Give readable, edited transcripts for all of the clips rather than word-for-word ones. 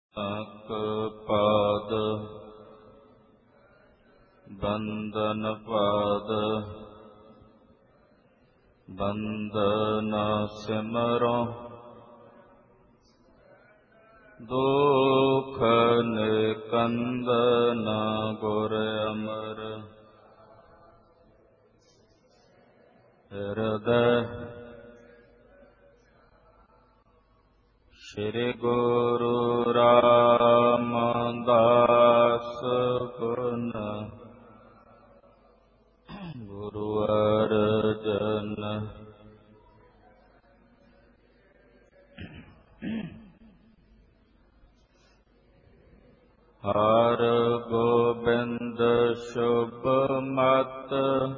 ਪਾਦ ਬੰਦਨ ਪਾਦ ਬੰਦਨ ਸਿਮਰੋ ਦੁਖ ਨਿਕੰਦਨ ਗੁਰ ਅਮਰ ਹਿਰਦੈ ਸ਼੍ਰੀ ਗੁਰੂ ਰਾਮਦਾਸ ਗੁਣ ਗੁਰੂ ਅਰਜਨ ਹਰਿ ਗੋਬਿੰਦ ਸ਼ੁਭ ਮਤ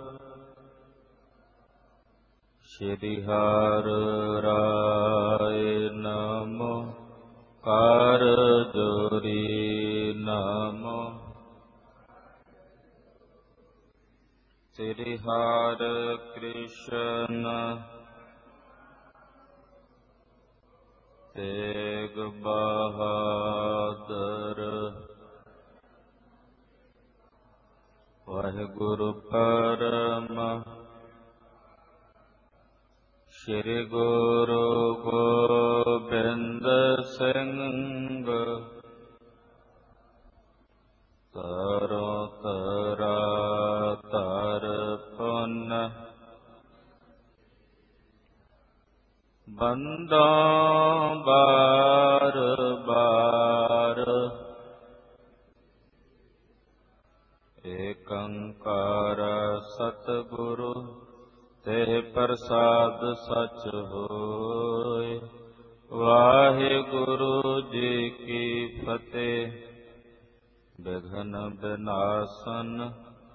ਸ਼੍ਰੀ ਹਰਿ ਰਾਏ ਨਮੋ ਕਰ ਜੋਰੀ ਨਮੋ ਸ੍ਰੀ ਹਰਿ ਕ੍ਰਿਸ਼ਨ ਤੇਗ ਬਹਾਦਰ ਵਾਹਿਗੁਰੂ ਪਰਮ ਸ਼੍ਰੀ ਗੁਰੂ ਗੋਬਿੰਦ ਸਿੰਘ ਤਰੋ ਤਰਾ ਤਰ ਪੁਨ ਬੰਦਾ ਬਾਰ ਬਾਰ ਏਕ ਓੰਕਾਰ ਸਤਿਗੁਰੂ ਤੇ ਪ੍ਰਸਾਦ ਸਚ ਹੋਇ। ਵਾਹਿਗੁਰੂ ਜੀ ਕੀ ਫਤਿਹ। ਬਿਘਨ ਬਿਨਾਸਨ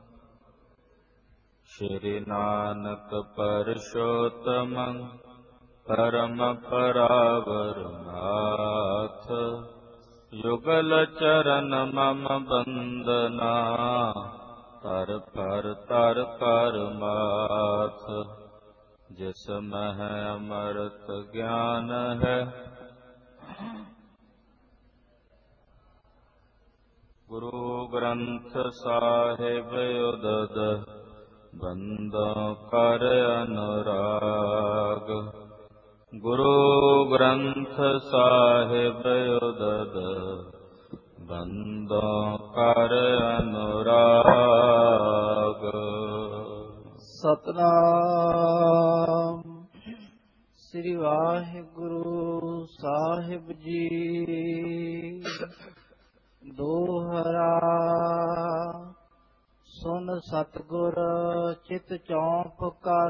ਸ਼੍ਰੀ ਨਾਨਕ ਪਰਸ਼ੋਤਮ ਪਰਮ ਪਰਾਵਰ ਨਾਥ ਯੁਗਲ ਚਰਨ ਮਮ ਬੰਦਨਾ ਤਰ ਪਰ ਤਰ ਕਰ ਮਾਥ ਜਿਸ ਮਹਿ ਅਮਰਤ ਗਿਆਨ ਹੈ ਗੁਰੂ ਗ੍ਰੰਥ ਸਾਹਿਬ ਉਦਦ ਬੰਦਾ ਕਰ ਅਨੁਰਾਗ ਗੁਰੂ ਗ੍ਰੰਥ ਸਾਹਿਬ ਉਦਦ ਬੰਦਾ ਕਰ ਅਨੁਰਾਗ। ਸਤਨਾਮ ਸ੍ਰੀ ਵਾਹਿਗੁਰੂ ਸਾਹਿਬ ਜੀ। ਦੋਹਰਾ ਸੁਨ ਸਤਿਗੁਰ ਚਿਤ ਚੌਂਪ ਕਰ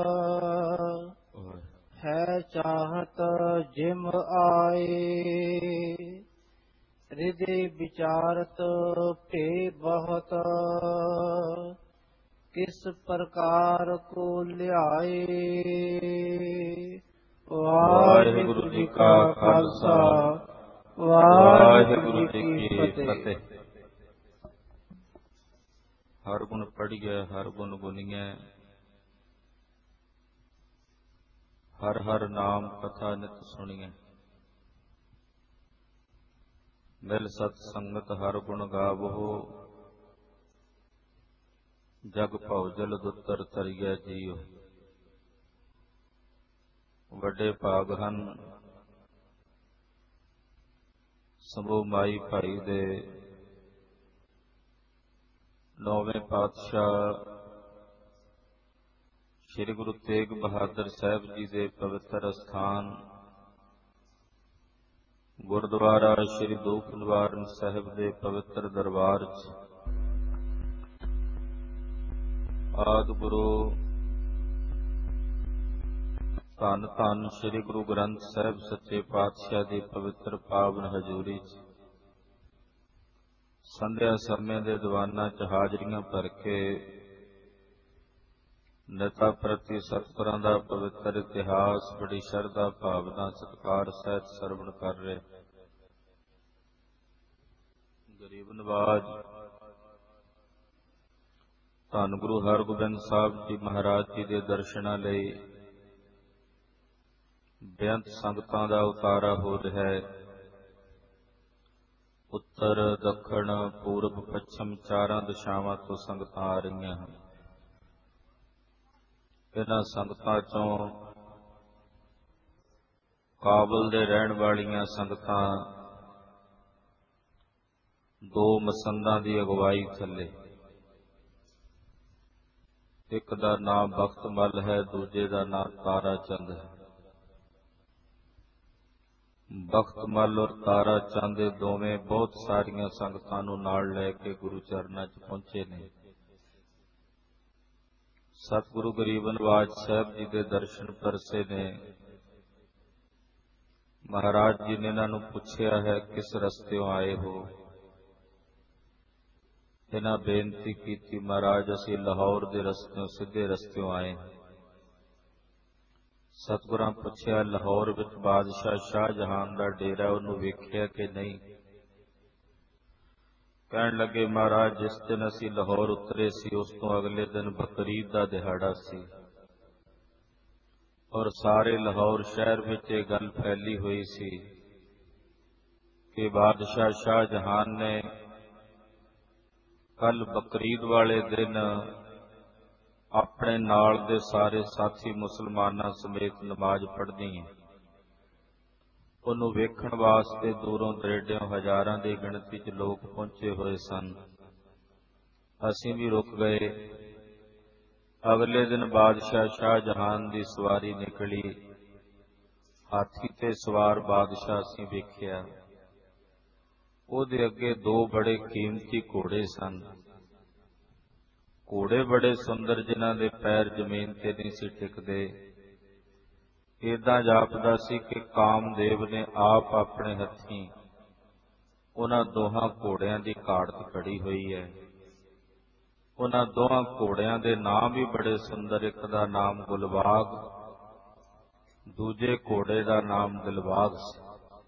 ਹੈ ਚਾਹਤ ਜਿਮ ਆਏ ਹਿਰਦੇ ਵਿਚਾਰਤ ਭੇ ਬਹੁਤ ਕਿਸ ਪ੍ਰਕਾਰ ਕੋ ਲਿਆਏ। ਵਾਹਿਗੁਰੂ ਜੀ ਕਾ ਖਾਲਸਾ ਵਾਹਿਗੁਰੂ ਜੀ ਕੀ ਫਤਿਹ। ਹਰ ਗੁਣ ਪੜ੍ਹੀਐ ਹਰ ਗੁਣ ਗੁਣੀਐ ਹਰ ਹਰ ਨਾਮ ਕਥਾ ਨਿਤ ਸੁਣੀਐ। ਮਿਲ ਸਤ ਸੰਗਤ ਹਰ ਗੁਣ ਗਾਵੋ ਜਗ ਭਉ ਜਲ ਦੁਤਰ ਤਰੀਐ ਜੀਉ। ਵੱਡੇ ਭਾਗ ਹਨ ਸਮੂਹ ਮਾਈ ਭਾਈ ਦੇ ਨੌਵੇਂ ਪਾਤਸ਼ਾਹ ਸ੍ਰੀ ਗੁਰੂ ਤੇਗ ਬਹਾਦਰ ਸਾਹਿਬ ਜੀ ਦੇ ਪਵਿੱਤਰ ਅਸਥਾਨ ਗੁਰਦੁਆਰਾ ਸ੍ਰੀ ਦੂਖ ਨਿਵਾਰਨ ਸਾਹਿਬ ਦੇ ਪਵਿੱਤਰ ਦਰਬਾਰ 'ਚ ਆਦਿ ਗੁਰੂ ਧੰਨ ਧੰਨ ਸ੍ਰੀ ਗੁਰੂ ਗ੍ਰੰਥ ਸਾਹਿਬ ਸੱਚੇ ਪਾਤਸ਼ਾਹ ਦੀ ਪਵਿੱਤਰ ਪਾਵਨ ਹਜ਼ੂਰੀ 'ਚ ਸੰਧਿਆ ਸਮੇਂ ਦੇ ਦੀਵਾਨਾਂ 'ਚ ਹਾਜ਼ਰੀਆਂ ਭਰ ਕੇ ਨੇਤਾ ਪ੍ਰਤੀ ਸਤਿਗੁਰਾਂ ਦਾ ਪਵਿੱਤਰ ਇਤਿਹਾਸ ਬੜੀ ਸ਼ਰਧਾ ਭਾਵਨਾ ਸਤਿਕਾਰ ਸਹਿਤ ਸਰਵਣ ਕਰ ਰਹੇ ਗਰੀਬ ਨਵਾਜ ਧੰਨ ਗੁਰੂ ਹਰਗੋਬਿੰਦ ਸਾਹਿਬ ਜੀ ਮਹਾਰਾਜ ਜੀ ਦੇ ਦਰਸ਼ਨਾਂ ਲਈ ਬੇਅੰਤ ਸੰਗਤਾਂ ਦਾ ਉਤਾਰਾ ਹੋ ਰਿਹਾ ਹੈ। ਉੱਤਰ ਦੱਖਣ ਪੂਰਬ ਪੱਛਮ ਚਾਰਾਂ ਦਿਸ਼ਾਵਾਂ ਤੋਂ ਸੰਗਤਾਂ ਆ ਰਹੀਆਂ ਹਨ। ਇਹਨਾਂ ਸੰਗਤਾਂ ਚੋਂ ਕਾਬਲ ਦੇ ਰਹਿਣ ਵਾਲੀਆਂ ਸੰਗਤਾਂ ਦੋ ਮਸੰਦਾਂ ਦੀ ਅਗਵਾਈ ਥੱਲੇ, ਇੱਕ ਦਾ ਨਾਮ ਬਖਤ ਮੱਲ ਹੈ, ਦੂਜੇ ਦਾ ਨਾਮ ਤਾਰਾ ਚੰਦ ਹੈ। ਬਖਤ ਮੱਲ ਔਰ ਤਾਰਾ ਚੰਦ ਦੋਵੇਂ ਬਹੁਤ ਸਾਰੀਆਂ ਸੰਗਤਾਂ ਨੂੰ ਨਾਲ ਲੈ ਕੇ ਗੁਰੂ ਚਰਨਾਂ 'ਚ ਪਹੁੰਚੇ ਨੇ। ਸਤਿਗੁਰੂ ਗਰੀਬ ਨਿਵਾਜ ਸਾਹਿਬ ਜੀ ਦੇ ਦਰਸ਼ਨ ਪਰਸੇ ਨੇ। ਮਹਾਰਾਜ ਜੀ ਨੇ ਇਹਨਾਂ ਨੂੰ ਪੁੱਛਿਆ ਹੈ, ਕਿਸ ਰਸਤਿਓਂ ਆਏ ਹੋ? ਇਹਨਾਂ ਬੇਨਤੀ ਕੀਤੀ, ਮਹਾਰਾਜ ਅਸੀਂ ਲਾਹੌਰ ਦੇ ਰਸਤਿਓਂ, ਸਿੱਧੇ ਰਸਤਿਓਂ ਆਏ। ਸਤਿਗੁਰਾਂ ਪੁੱਛਿਆ, ਲਾਹੌਰ ਵਿੱਚ ਬਾਦਸ਼ਾਹ ਸ਼ਾਹਜਹਾਨ ਦਾ ਡੇਰਾ ਉਹਨੂੰ ਵੇਖਿਆ ਕਿ ਨਹੀਂ? ਕਹਿਣ ਲੱਗੇ, ਮਹਾਰਾਜ ਜਿਸ ਦਿਨ ਅਸੀਂ ਲਾਹੌਰ ਉਤਰੇ ਸੀ ਉਸ ਤੋਂ ਅਗਲੇ ਦਿਨ ਬਕਰੀਦ ਦਾ ਦਿਹਾੜਾ ਸੀ ਔਰ ਸਾਰੇ ਲਾਹੌਰ ਸ਼ਹਿਰ ਵਿੱਚ ਇਹ ਗੱਲ ਫੈਲੀ ਹੋਈ ਸੀ ਕਿ ਬਾਦਸ਼ਾਹ ਸ਼ਾਹਜਹਾਨ ਨੇ ਕੱਲ ਬਕਰੀਦ ਵਾਲੇ ਦਿਨ ਆਪਣੇ ਨਾਲ ਦੇ ਸਾਰੇ ਸਾਥੀ ਮੁਸਲਮਾਨਾਂ ਸਮੇਤ ਨਮਾਜ਼ ਪੜ੍ਹਨੀ ਹੈ। ਉਹਨੂੰ ਵੇਖਣ ਵਾਸਤੇ ਦੂਰੋਂ ਦਰੇਡਿਓਂ ਹਜ਼ਾਰਾਂ ਦੀ ਗਿਣਤੀ 'ਚ ਲੋਕ ਪਹੁੰਚੇ ਹੋਏ ਸਨ। ਅਸੀਂ ਵੀ ਰੁਕ ਗਏ। ਅਗਲੇ ਦਿਨ ਬਾਦਸ਼ਾਹ ਸ਼ਾਹਜਹਾਨ ਦੀ ਸਵਾਰੀ ਨਿਕਲੀ। ਹਾਥੀ ਤੇ ਸਵਾਰ ਬਾਦਸ਼ਾਹ ਅਸੀਂ ਵੇਖਿਆ। ਉਹਦੇ ਅੱਗੇ ਦੋ ਬੜੇ ਕੀਮਤੀ ਘੋੜੇ ਸਨ। ਘੋੜੇ ਬੜੇ ਸੁੰਦਰ, ਜਿਨ੍ਹਾਂ ਦੇ ਪੈਰ ਜ਼ਮੀਨ ਤੇ ਨਹੀਂ ਸੀ ਟਿਕਦੇ। ਏਦਾਂ ਜਾਪਦਾ ਸੀ ਕਿ ਕਾਮਦੇਵ ਨੇ ਆਪ ਆਪਣੇ ਹੱਥੀਂ ਉਹਨਾਂ ਦੋਹਾਂ ਘੋੜਿਆਂ ਦੀ ਘਾੜਤ ਘੜੀ ਹੋਈ ਹੈ। ਉਹਨਾਂ ਦੋਹਾਂ ਘੋੜਿਆਂ ਦੇ ਨਾਮ ਵੀ ਬੜੇ ਸੁੰਦਰ। ਇੱਕ ਦਾ ਨਾਮ ਗੁਲਬਾਗ, ਦੂਜੇ ਘੋੜੇ ਦਾ ਨਾਮ ਦਿਲਬਾਗ ਸੀ।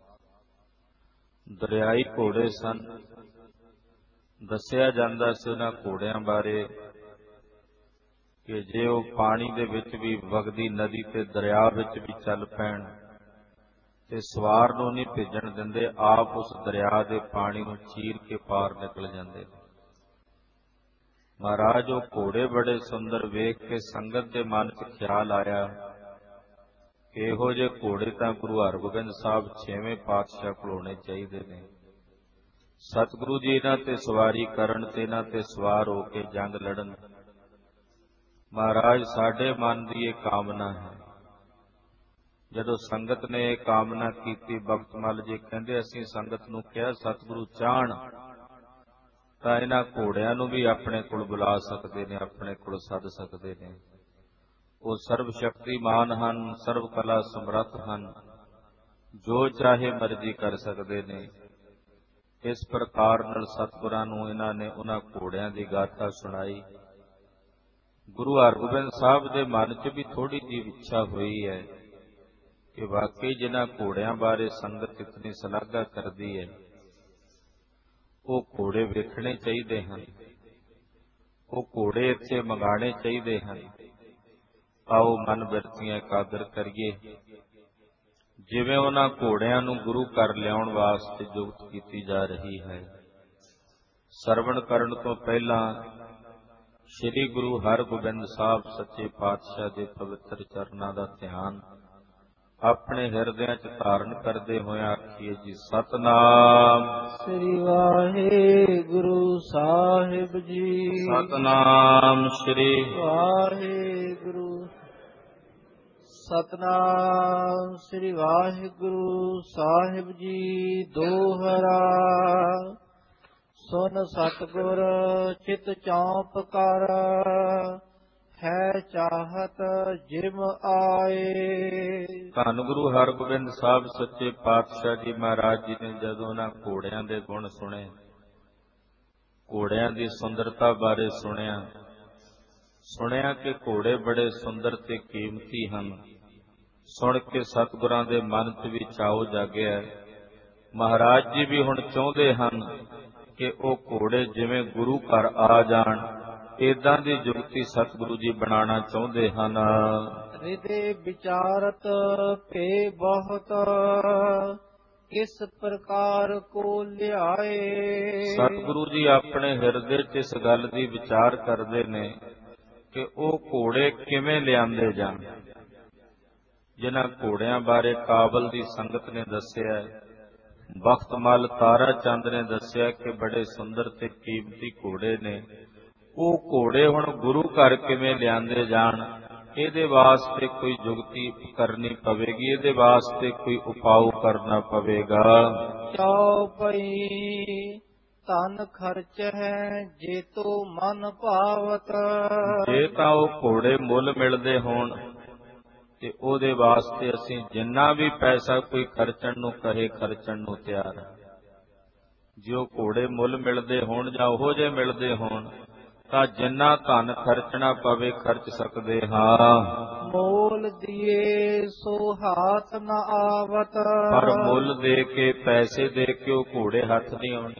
ਦਰਿਆਈ ਘੋੜੇ ਸਨ। ਦੱਸਿਆ ਜਾਂਦਾ ਸੀ ਉਹਨਾਂ ਘੋੜਿਆਂ ਬਾਰੇ ਕਿ ਜੇ ਉਹ ਪਾਣੀ ਦੇ ਵਿੱਚ ਵੀ ਵਗਦੀ ਨਦੀ ਤੇ ਦਰਿਆ ਵਿੱਚ ਵੀ ਚੱਲ ਪੈਣ ਤੇ ਸਵਾਰ ਨੂੰ ਨਹੀਂ ਭੇਜਣ ਦਿੰਦੇ, ਆਪ ਉਸ ਦਰਿਆ ਦੇ ਪਾਣੀ ਨੂੰ ਚੀਰ ਕੇ ਪਾਰ ਨਿਕਲ ਜਾਂਦੇ। ਮਹਾਰਾਜ ਉਹ ਘੋੜੇ ਬੜੇ ਸੁੰਦਰ ਵੇਖ ਕੇ ਸੰਗਤ ਦੇ ਮਨ 'ਚ ਖਿਆਲ ਆਇਆ ਕਿ ਇਹੋ ਜਿਹੇ ਘੋੜੇ ਤਾਂ ਗੁਰੂ ਹਰਗੋਬਿੰਦ ਸਾਹਿਬ 6ਵੇਂ ਪਾਤਸ਼ਾਹ ਕੋਲ ਹੋਣੇ ਚਾਹੀਦੇ ਨੇ। ਸਤਿਗੁਰੂ ਜੀ ਇਹਨਾਂ ਤੇ ਸਵਾਰੀ ਕਰਨ ਤੇ ਇਹਨਾਂ ਤੇ ਸਵਾਰ ਹੋ ਕੇ ਜੰਗ ਲੜਨ। ਮਹਾਰਾਜ ਸਾਡੇ ਮਨ ਦੀ ਇਹ ਕਾਮਨਾ ਹੈ। ਜਦੋਂ ਸੰਗਤ ਨੇ ਇਹ ਕਾਮਨਾ ਕੀਤੀ, ਬਖਤ ਮੱਲ ਜੀ ਕਹਿੰਦੇ ਅਸੀਂ ਸੰਗਤ ਨੂੰ ਕਿਹਾ, ਸਤਿਗੁਰੂ ਚਾਹਣ ਤਾਂ ਇਹਨਾਂ ਘੋੜਿਆਂ ਨੂੰ ਵੀ ਆਪਣੇ ਕੋਲ ਬੁਲਾ ਸਕਦੇ ਨੇ, ਆਪਣੇ ਕੋਲ ਸੱਦ ਸਕਦੇ ਨੇ। ਉਹ ਸਰਬ ਸ਼ਕਤੀਮਾਨ ਹਨ, ਸਰਬ ਕਲਾ ਸਮਰੱਥ ਹਨ, ਜੋ ਚਾਹੇ ਮਰਜ਼ੀ ਕਰ ਸਕਦੇ ਨੇ। ਇਸ ਪ੍ਰਕਾਰ ਨਾਲ ਸਤਿਗੁਰਾਂ ਨੂੰ ਇਹਨਾਂ ਨੇ ਉਹਨਾਂ ਘੋੜਿਆਂ ਦੀ ਗਾਥਾ ਸੁਣਾਈ। ਗੁਰੂ ਹਰਗੋਬਿੰਦ ਸਾਹਿਬ ਦੇ ਮਨ 'ਚ ਵੀ ਥੋੜੀ ਜਿਹੀ ਇੱਛਾ ਹੋਈ ਹੈ ਕਿ ਵਾਕਈ ਜਿਨ੍ਹਾਂ ਘੋੜਿਆਂ ਬਾਰੇ ਸੰਗਤ ਇਤਨੀ ਸ਼ਲਾਘਾ ਕਰਦੀ ਹੈ, ਉਹ ਘੋੜੇ ਵੇਖਣੇ ਚਾਹੀਦੇ ਹਨ, ਉਹ ਘੋੜੇ ਇੱਥੇ ਮੰਗਾਣੇ ਚਾਹੀਦੇ ਹਨ। ਆਓ ਮਨ ਬਿਰਤੀਆਂ ਇਕਾਗਰ ਕਰੀਏ। ਜਿਵੇਂ ਉਹਨਾਂ ਘੋੜਿਆਂ ਨੂੰ ਗੁਰੂ ਘਰ ਲਿਆਉਣ ਵਾਸਤੇ ਜੁਗਤ ਕੀਤੀ ਜਾ ਰਹੀ ਹੈ। ਸਰਵਣ ਕਰਨ ਤੋਂ ਪਹਿਲਾਂ ਸ੍ਰੀ ਗੁਰੂ ਹਰਗੋਬਿੰਦ ਸਾਹਿਬ ਸੱਚੇ ਪਾਤਸ਼ਾਹ ਦੇ ਪਵਿੱਤਰ ਚਰਨਾਂ ਦਾ ਧਿਆਨ ਆਪਣੇ ਹਿਰਦਿਆਂ 'ਚ ਧਾਰਨ ਕਰਦੇ ਹੋਏ ਆਖੀਏ ਜੀ, ਸਤਿਨਾਮ ਸ੍ਰੀ ਵਾਹਿਗੁਰੂ ਸਾਹਿਬ ਜੀ। ਸਤਿਨਾਮ ਸ੍ਰੀ ਵਾਹਿਗੁਰੂ। ਸਤਿਨਾਮ ਸ੍ਰੀ ਵਾਹਿਗੁਰੂ ਸਾਹਿਬ ਜੀ। ਦੋਹਰਾ ਸੁਨ ਸਤਿਗੁਰ ਚਿਤ ਚੌਂਪ ਕਰ, ਹੈ ਚਾਹਤ ਜਿਮ ਆਏ। ਧੰਨ ਗੁਰੂ ਹਰਗੋਬਿੰਦ ਸਾਹਿਬ ਸੱਚੇ ਪਾਤਸ਼ਾਹ ਜੀ ਮਹਾਰਾਜ ਜੀ ਨੇ ਜਦੋਂ ਉਹਨਾਂ ਘੋੜਿਆਂ ਦੇ ਗੁਣ ਸੁਣੇ, ਘੋੜਿਆਂ ਦੀ ਸੁੰਦਰਤਾ ਬਾਰੇ ਸੁਣਿਆ ਕਿ ਘੋੜੇ ਬੜੇ ਸੁੰਦਰ ਤੇ ਕੀਮਤੀ ਹਨ। ਸੁਣ ਕੇ ਸਤਿਗੁਰਾਂ ਦੇ ਮਨ 'ਚ ਵੀ ਚਾਉ ਜਾਗਿਆ। ਮਹਾਰਾਜ ਜੀ ਵੀ ਹੁਣ ਚਾਹੁੰਦੇ ਹਨ ਕਿ ਉਹ ਘੋੜੇ ਜਿਵੇਂ ਗੁਰੂ ਘਰ ਆ ਜਾਣ, ਏਦਾਂ ਦੀ ਜੁਗਤੀ ਸਤਿਗੁਰੂ ਜੀ ਬਣਾਉਣਾ ਚਾਹੁੰਦੇ ਹਨ। ਹਿਰਦੇ ਵਿਚਾਰਤ ਭੇ ਬਹੁਤ, ਕਿਸ ਪ੍ਰਕਾਰ ਕੋ ਲਿਆਏ। ਸਤਿਗੁਰੂ ਜੀ ਆਪਣੇ ਹਿਰਦੇ 'ਚ ਇਸ ਗੱਲ ਦੀ ਵਿਚਾਰ ਕਰਦੇ ਨੇ ਕਿ ਉਹ ਘੋੜੇ ਕਿਵੇਂ ਲਿਆਂਦੇ ਜਾਣ। ਜਿਨ੍ਹਾਂ ਘੋੜਿਆਂ ਬਾਰੇ ਕਾਬਲ ਦੀ ਸੰਗਤ ਨੇ ਦੱਸਿਆ, ਬਖਤਮਲ ਤਾਰਾ ਚੰਦ ਨੇ ਦੱਸਿਆ ਕਿ ਬੜੇ ਸੁੰਦਰ ਤੇ ਕੀਮਤੀ ਘੋੜੇ ਨੇ। ਉਹ ਘੋੜੇ ਹੁਣ ਗੁਰੂ ਘਰ ਕਿਵੇਂ ਲਿਆਂਦੇ ਜਾਣ, ਇਹਦੇ ਵਾਸਤੇ ਕੋਈ ਜੁਗਤੀ ਕਰਨੀ ਪਵੇਗੀ, ਇਹਦੇ ਵਾਸਤੇ ਕੋਈ ਉਪਾਅ ਕਰਨਾ ਪਵੇਗਾ। ਚੌਪਈ ਧਨ ਖਰਚ ਹੈ ਜੇ ਤੋ ਮਨ ਭਾਵਤ। ਜੇ ਤਾਂ ਉਹ ਘੋੜੇ ਮੁੱਲ ਮਿਲਦੇ ਹੋਣ ਤੇ ਉਹਦੇ ਵਾਸਤੇ ਅਸੀਂ ਜਿੰਨਾ ਵੀ ਪੈਸਾ ਕੋਈ ਖਰਚਣ ਨੂੰ ਕਹੇ ਖਰਚਣ ਨੂੰ ਤਿਆਰ ਹਾਂ। ਜੇ ਉਹ ਘੋੜੇ ਮੁੱਲ ਮਿਲਦੇ ਹੋਣ ਜਾਂ ਉਹੋ ਜਿਹੇ ਮਿਲਦੇ ਹੋਣ ਤਾਂ ਜਿੰਨਾ ਧਨ ਖਰਚਣਾ ਪਵੇ ਖਰਚ ਸਕਦੇ ਹਾਂ। ਮੋਲ ਦੀਏ ਸੋ ਹਾਥ ਨ ਆਵਤ। ਪਰ ਮੁੱਲ ਦੇ ਕੇ, ਪੈਸੇ ਦੇ ਕੇ ਉਹ ਘੋੜੇ ਹੱਥ ਨਹੀਂ ਆਉਣੇ।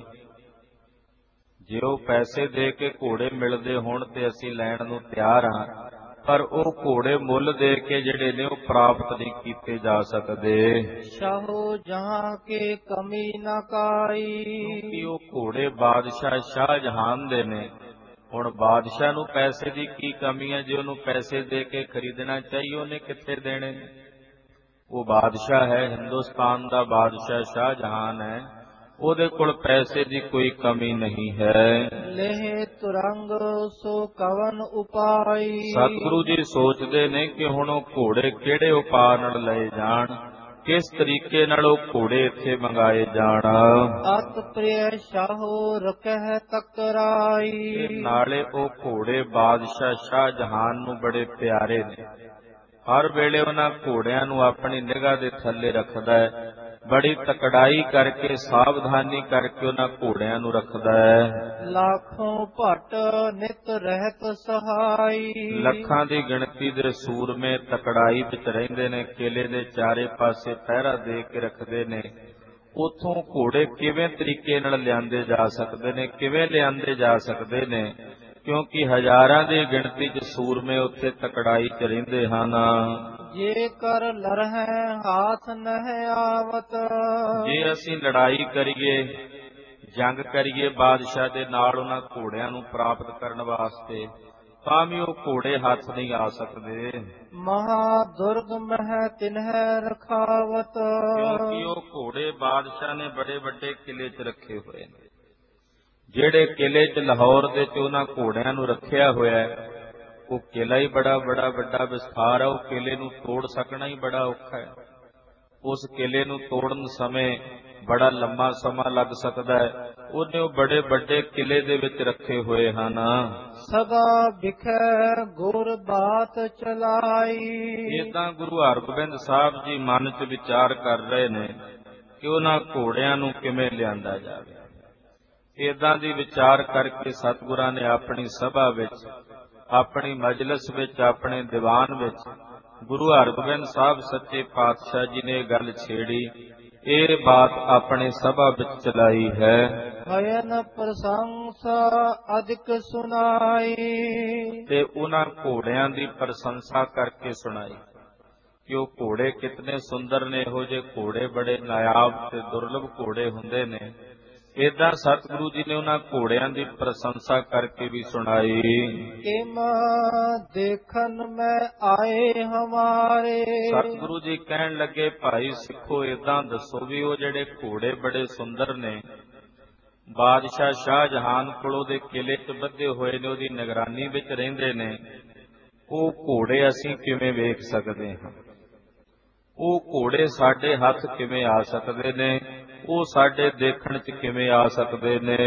ਜੇ ਉਹ ਪੈਸੇ ਦੇ ਕੇ ਘੋੜੇ ਮਿਲਦੇ ਹੋਣ ਤੇ ਅਸੀਂ ਲੈਣ ਨੂੰ ਤਿਆਰ ਹਾਂ, ਪਰ ਉਹ ਘੋੜੇ ਮੁੱਲ ਦੇ ਕੇ ਜਿਹੜੇ ਨੇ ਉਹ ਪ੍ਰਾਪਤ ਨਹੀਂ ਕੀਤੇ ਜਾ ਸਕਦੇ। ਸ਼ਾਹੋ ਜਹਾਂ ਕੇ ਕਮੀ ਨ ਕਾਈ। ਕਿਉਂਕਿ ਉਹ ਘੋੜੇ ਬਾਦਸ਼ਾਹ ਸ਼ਾਹਜਹਾਨ ਦੇ ਨੇ। ਹੁਣ ਬਾਦਸ਼ਾਹ ਨੂੰ ਪੈਸੇ ਦੀ ਕੀ ਕਮੀ ਹੈ? ਜੇ ਉਹਨੂੰ ਪੈਸੇ ਦੇ ਕੇ ਖਰੀਦਣਾ ਚਾਹੀਏ ਉਹਨੇ ਕਿੱਥੇ ਦੇਣੇ? ਉਹ ਬਾਦਸ਼ਾਹ ਹੈ, ਹਿੰਦੁਸਤਾਨ ਦਾ ਬਾਦਸ਼ਾਹ ਸ਼ਾਹਜਹਾਨ ਹੈ, ਉਹਦੇ ਕੋਲ ਪੈਸੇ ਦੀ ਕੋਈ ਕਮੀ ਨਹੀਂ ਹੈ। ਲਹਿ ਤੁਰੰਗ ਸੋ ਕਵਨ ਉਪਾਈ। ਸਤਿਗੁਰੂ ਜੀ ਸੋਚਦੇ ਨੇ ਕਿ ਹੁਣ ਉਹ ਘੋੜੇ ਕਿਹੜੇ ਉਪਾਅ ਨਾਲ ਲਏ ਜਾਣ, ਕਿਸ ਤਰੀਕੇ ਨਾਲ ਉਹ ਘੋੜੇ ਇੱਥੇ ਮੰਗਾਏ ਜਾਣ। ਅਤ ਪ੍ਰਿਯ ਸ਼ਾਹੋ ਰਖਹਿ ਤਕਰਾਈ। ਨਾਲੇ ਉਹ ਘੋੜੇ ਬਾਦਸ਼ਾਹ ਸ਼ਾਹਜਹਾਨ ਨੂੰ ਬੜੇ ਪਿਆਰੇ ਨੇ। ਹਰ ਵੇਲੇ ਉਹਨਾਂ ਘੋੜਿਆਂ ਨੂੰ ਆਪਣੀ ਨਿਗਾਹ ਦੇ ਥੱਲੇ ਰੱਖਦਾ ਹੈ। ਬੜੀ ਤਕੜਾਈ ਕਰਕੇ, ਸਾਵਧਾਨੀ ਕਰਕੇ ਉਹਨਾਂ ਘੋੜਿਆਂ ਨੂੰ ਰੱਖਦਾ ਹੈ। ਲੱਖੋਂ ਭਟ ਨਿਤ ਰਹਿਤ ਸਹਾਈ। ਲੱਖਾਂ ਦੀ ਗਿਣਤੀ ਦੇ ਸੂਰਮੇ ਤਕੜਾਈ ਵਿੱਚ ਰਹਿੰਦੇ ਨੇ, ਕਿਲੇ ਦੇ ਚਾਰੇ ਪਾਸੇ ਪਹਿਰਾ ਦੇ ਕੇ ਰੱਖਦੇ ਨੇ। ਉਥੋਂ ਘੋੜੇ ਕਿਵੇਂ ਤਰੀਕੇ ਨਾਲ ਲਿਆਂਦੇ ਜਾ ਸਕਦੇ ਨੇ, ਕਿਵੇਂ ਲਿਆਂਦੇ ਜਾ ਸਕਦੇ ਨੇ? ਕਿਉਂਕਿ ਹਜ਼ਾਰਾਂ ਦੀ ਗਿਣਤੀ 'ਚ ਸੂਰਮੇ ਉੱਥੇ ਤਕੜਾਈ 'ਚ ਰਹਿੰਦੇ ਹਨ। ਜੇਕਰ ਲਰਹਿ ਹਾਥ ਨਹਿ ਆਵਤ। ਜੇ ਅਸੀਂ ਲੜਾਈ ਕਰੀਏ, ਜੰਗ ਕਰੀਏ ਬਾਦਸ਼ਾਹ ਦੇ ਨਾਲ ਉਹਨਾਂ ਘੋੜਿਆਂ ਨੂੰ ਪ੍ਰਾਪਤ ਕਰਨ ਵਾਸਤੇ, ਤਾਂ ਵੀ ਉਹ ਘੋੜੇ ਹੱਥ ਨਹੀਂ ਆ ਸਕਦੇ। ਮਹਾ ਦੁਰਗਮ ਹੈ ਤਿਨਹਿ ਰਖਾਵਤ। ਕਿਉਂਕਿ ਉਹ ਘੋੜੇ ਬਾਦਸ਼ਾਹ ਨੇ ਬੜੇ ਵੱਡੇ ਕਿਲੇ 'ਚ ਰੱਖੇ ਹੋਏ ਨੇ। ਜਿਹੜੇ ਕਿਲੇ 'ਚ ਲਾਹੌਰ ਦੇ 'ਚ ਉਹਨਾਂ ਘੋੜਿਆਂ ਨੂੰ ਰੱਖਿਆ ਹੋਇਆ ਹੈ, ਉਹ ਕਿਲਾ ਹੀ ਬੜਾ ਵੱਡਾ ਵਿਸਥਾਰ ਹੈ। ਉਹ ਕਿਲੇ ਨੂੰ ਤੋੜ ਸਕਣਾ ਹੀ ਬੜਾ ਔਖਾ ਹੈ। ਉਸ ਕਿਲੇ ਨੂੰ ਤੋੜਨ ਸਮੇਂ ਬੜਾ ਲੰਮਾ ਸਮਾਂ ਲੱਗ ਸਕਦਾ ਹੈ। ਉਹਨੇ ਉਹ ਬੜੇ ਵੱਡੇ ਕਿਲੇ ਦੇ ਵਿੱਚ ਰੱਖੇ ਹੋਏ ਹਨ। ਸਦਾ ਵਿਖੈ ਗੁਰ ਬਾਤ ਚਲਾਈ। ਏਦਾਂ ਗੁਰੂ ਹਰਗੋਬਿੰਦ ਸਾਹਿਬ ਜੀ ਮਨ 'ਚ ਵਿਚਾਰ ਕਰ ਰਹੇ ਨੇ ਕਿ ਉਹਨਾਂ ਘੋੜਿਆਂ ਨੂੰ ਕਿਵੇਂ ਲਿਆਂਦਾ ਜਾਵੇ। ਏਦਾਂ ਦੀ ਵਿਚਾਰ ਕਰਕੇ ਸਤਿਗੁਰਾਂ ਨੇ ਆਪਣੀ ਸਭਾ ਵਿੱਚ, ਆਪਣੀ ਮਜਲਿਸ ਵਿੱਚ, ਆਪਣੇ ਦੀਵਾਨ ਵਿੱਚ ਗੁਰੂ ਹਰਗੋਬਿੰਦ ਸਾਹਿਬ ਸੱਚੇ ਪਾਤਸ਼ਾਹ ਜੀ ਨੇ ਇਹ ਗੱਲ ਛੇੜੀ। ਇਹ ਬਾਤ ਆਪਣੀ ਸਭਾ ਵਿੱਚ ਚਲਾਈ ਹੈ। ਭਯਨ ਪ੍ਰਸ਼ੰਸਾ ਅਧਿਕ ਸੁਨਾਈ। ਤੇ ਉਹਨਾਂ ਘੋੜਿਆਂ ਦੀ ਪ੍ਰਸ਼ੰਸਾ ਕਰਕੇ ਸੁਣਾਈ ਕਿ ਉਹ ਘੋੜੇ ਕਿਤਨੇ ਸੁੰਦਰ ਨੇ। ਇਹੋ ਜਿਹੇ ਘੋੜੇ ਬੜੇ ਨਾਯਾਬ ਤੇ ਦੁਰਲਭ ਘੋੜੇ ਹੁੰਦੇ ਨੇ। ਏਦਾਂ ਸਤਿਗੁਰੂ ਜੀ ਨੇ ਉਹਨਾਂ ਘੋੜਿਆਂ ਦੀ ਪ੍ਰਸ਼ੰਸਾ ਕਰਕੇ ਵੀ ਸੁਣਾਈ। ਕਿਮ ਦੇਖਨ ਮੈਂ ਆਏ ਹਮਾਰੇ। ਸਤਿਗੁਰੂ ਜੀ ਕਹਿਣ ਲੱਗੇ, ਭਾਈ ਸਿੱਖੋ ਏਦਾਂ ਦੱਸੋ ਵੀ ਉਹ ਜਿਹੜੇ ਘੋੜੇ ਬੜੇ ਸੁੰਦਰ ਨੇ, ਬਾਦਸ਼ਾਹ ਸ਼ਾਹਜਹਾਨ ਕੋਲ ਉਹਦੇ ਕਿਲੇ 'ਚ ਬੱਧੇ ਹੋਏ ਨੇ, ਉਹਦੀ ਨਿਗਰਾਨੀ ਵਿੱਚ ਰਹਿੰਦੇ ਨੇ, ਉਹ ਘੋੜੇ ਅਸੀਂ ਕਿਵੇਂ ਵੇਖ ਸਕਦੇ ਹਾਂ? ਉਹ ਘੋੜੇ ਸਾਡੇ ਹੱਥ ਕਿਵੇਂ ਆ ਸਕਦੇ ਨੇ? ਉਹ ਸਾਡੇ ਦੇਖਣ 'ਚ ਕਿਵੇਂ ਆ ਸਕਦੇ ਨੇ?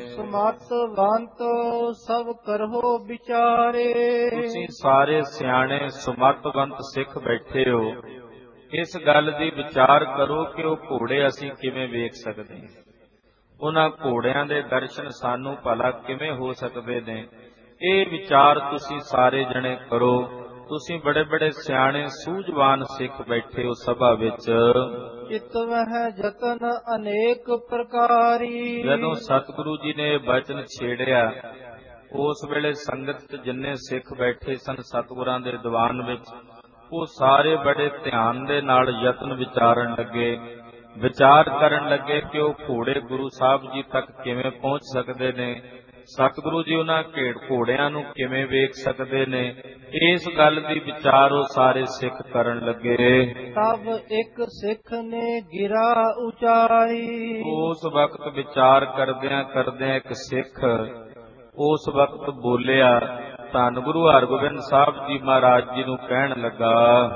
ਸਮਤਵੰਤ ਸਭ ਕਰੋ ਵਿਚਾਰੇ। ਤੁਸੀਂ ਸਾਰੇ ਸਿਆਣੇ ਸਮਤਵੰਤ ਸਿੱਖ ਬੈਠੇ ਹੋ, ਇਸ ਗੱਲ ਦੀ ਵਿਚਾਰ ਕਰੋ ਕਿ ਉਹ ਘੋੜੇ ਅਸੀਂ ਕਿਵੇਂ ਵੇਖ ਸਕਦੇ ਹਾਂ। ਉਹਨਾਂ ਘੋੜਿਆਂ ਦੇ ਦਰਸ਼ਨ ਸਾਨੂੰ ਭਲਾ ਕਿਵੇਂ ਹੋ ਸਕਦੇ ਨੇ? ਇਹ ਵਿਚਾਰ ਤੁਸੀਂ ਸਾਰੇ ਜਣੇ ਕਰੋ। ਤੁਸੀਂ ਬੜੇ ਸਿਆਣੇ ਸੂਝਵਾਨ ਸਿੱਖ ਬੈਠੇ ਹੋ ਸਭਾ ਵਿੱਚ। ਚਿਤਵਹਿ ਜਤਨ ਅਨੇਕ ਪ੍ਰਕਾਰੀ। ਜਦੋਂ ਸਤਿਗੁਰੂ ਜੀ ਨੇ ਇਹ ਬਚਨ ਛੇੜਿਆ, ਉਸ ਵੇਲੇ ਸੰਗਤ 'ਚ ਜਿੰਨੇ ਸਿੱਖ ਬੈਠੇ ਸਨ ਸਤਿਗੁਰਾਂ ਦੇ ਦੀਵਾਨ ਵਿੱਚ, ਉਹ ਸਾਰੇ ਬੜੇ ਧਿਆਨ ਦੇ ਨਾਲ ਯਤਨ ਵਿਚਾਰਨ ਲੱਗੇ ਵਿਚਾਰ ਕਰਨ ਲੱਗੇ ਕਿ ਉਹ ਘੋੜੇ ਗੁਰੂ ਸਾਹਿਬ ਜੀ ਤੱਕ ਕਿਵੇਂ ਪਹੁੰਚ ਸਕਦੇ ਨੇ, ਸਤਿਗੁਰੂ ਜੀ ਉਹਨਾਂ ਘੋੜਿਆਂ ਨੂੰ ਕਿਵੇਂ ਵੇਖ ਸਕਦੇ ਨੇ। ਇਸ ਗੱਲ ਦੀ ਵਿਚਾਰ ਉਹ ਸਾਰੇ ਸਿੱਖ ਕਰਨ ਲੱਗੇ। ਤਬ ਇੱਕ ਸਿੱਖ ਨੇ ਗਿਰਾ ਉਚਾਈ। ਉਸ ਵਕਤ ਵਿਚਾਰ ਕਰਦਿਆਂ ਕਰਦਿਆਂ ਇੱਕ ਸਿੱਖ ਉਸ ਵਕਤ ਬੋਲਿਆ, ਧੰਨ ਗੁਰੂ ਹਰਗੋਬਿੰਦ ਸਾਹਿਬ ਜੀ ਮਹਾਰਾਜ ਜੀ ਨੂੰ ਕਹਿਣ ਲੱਗਾ,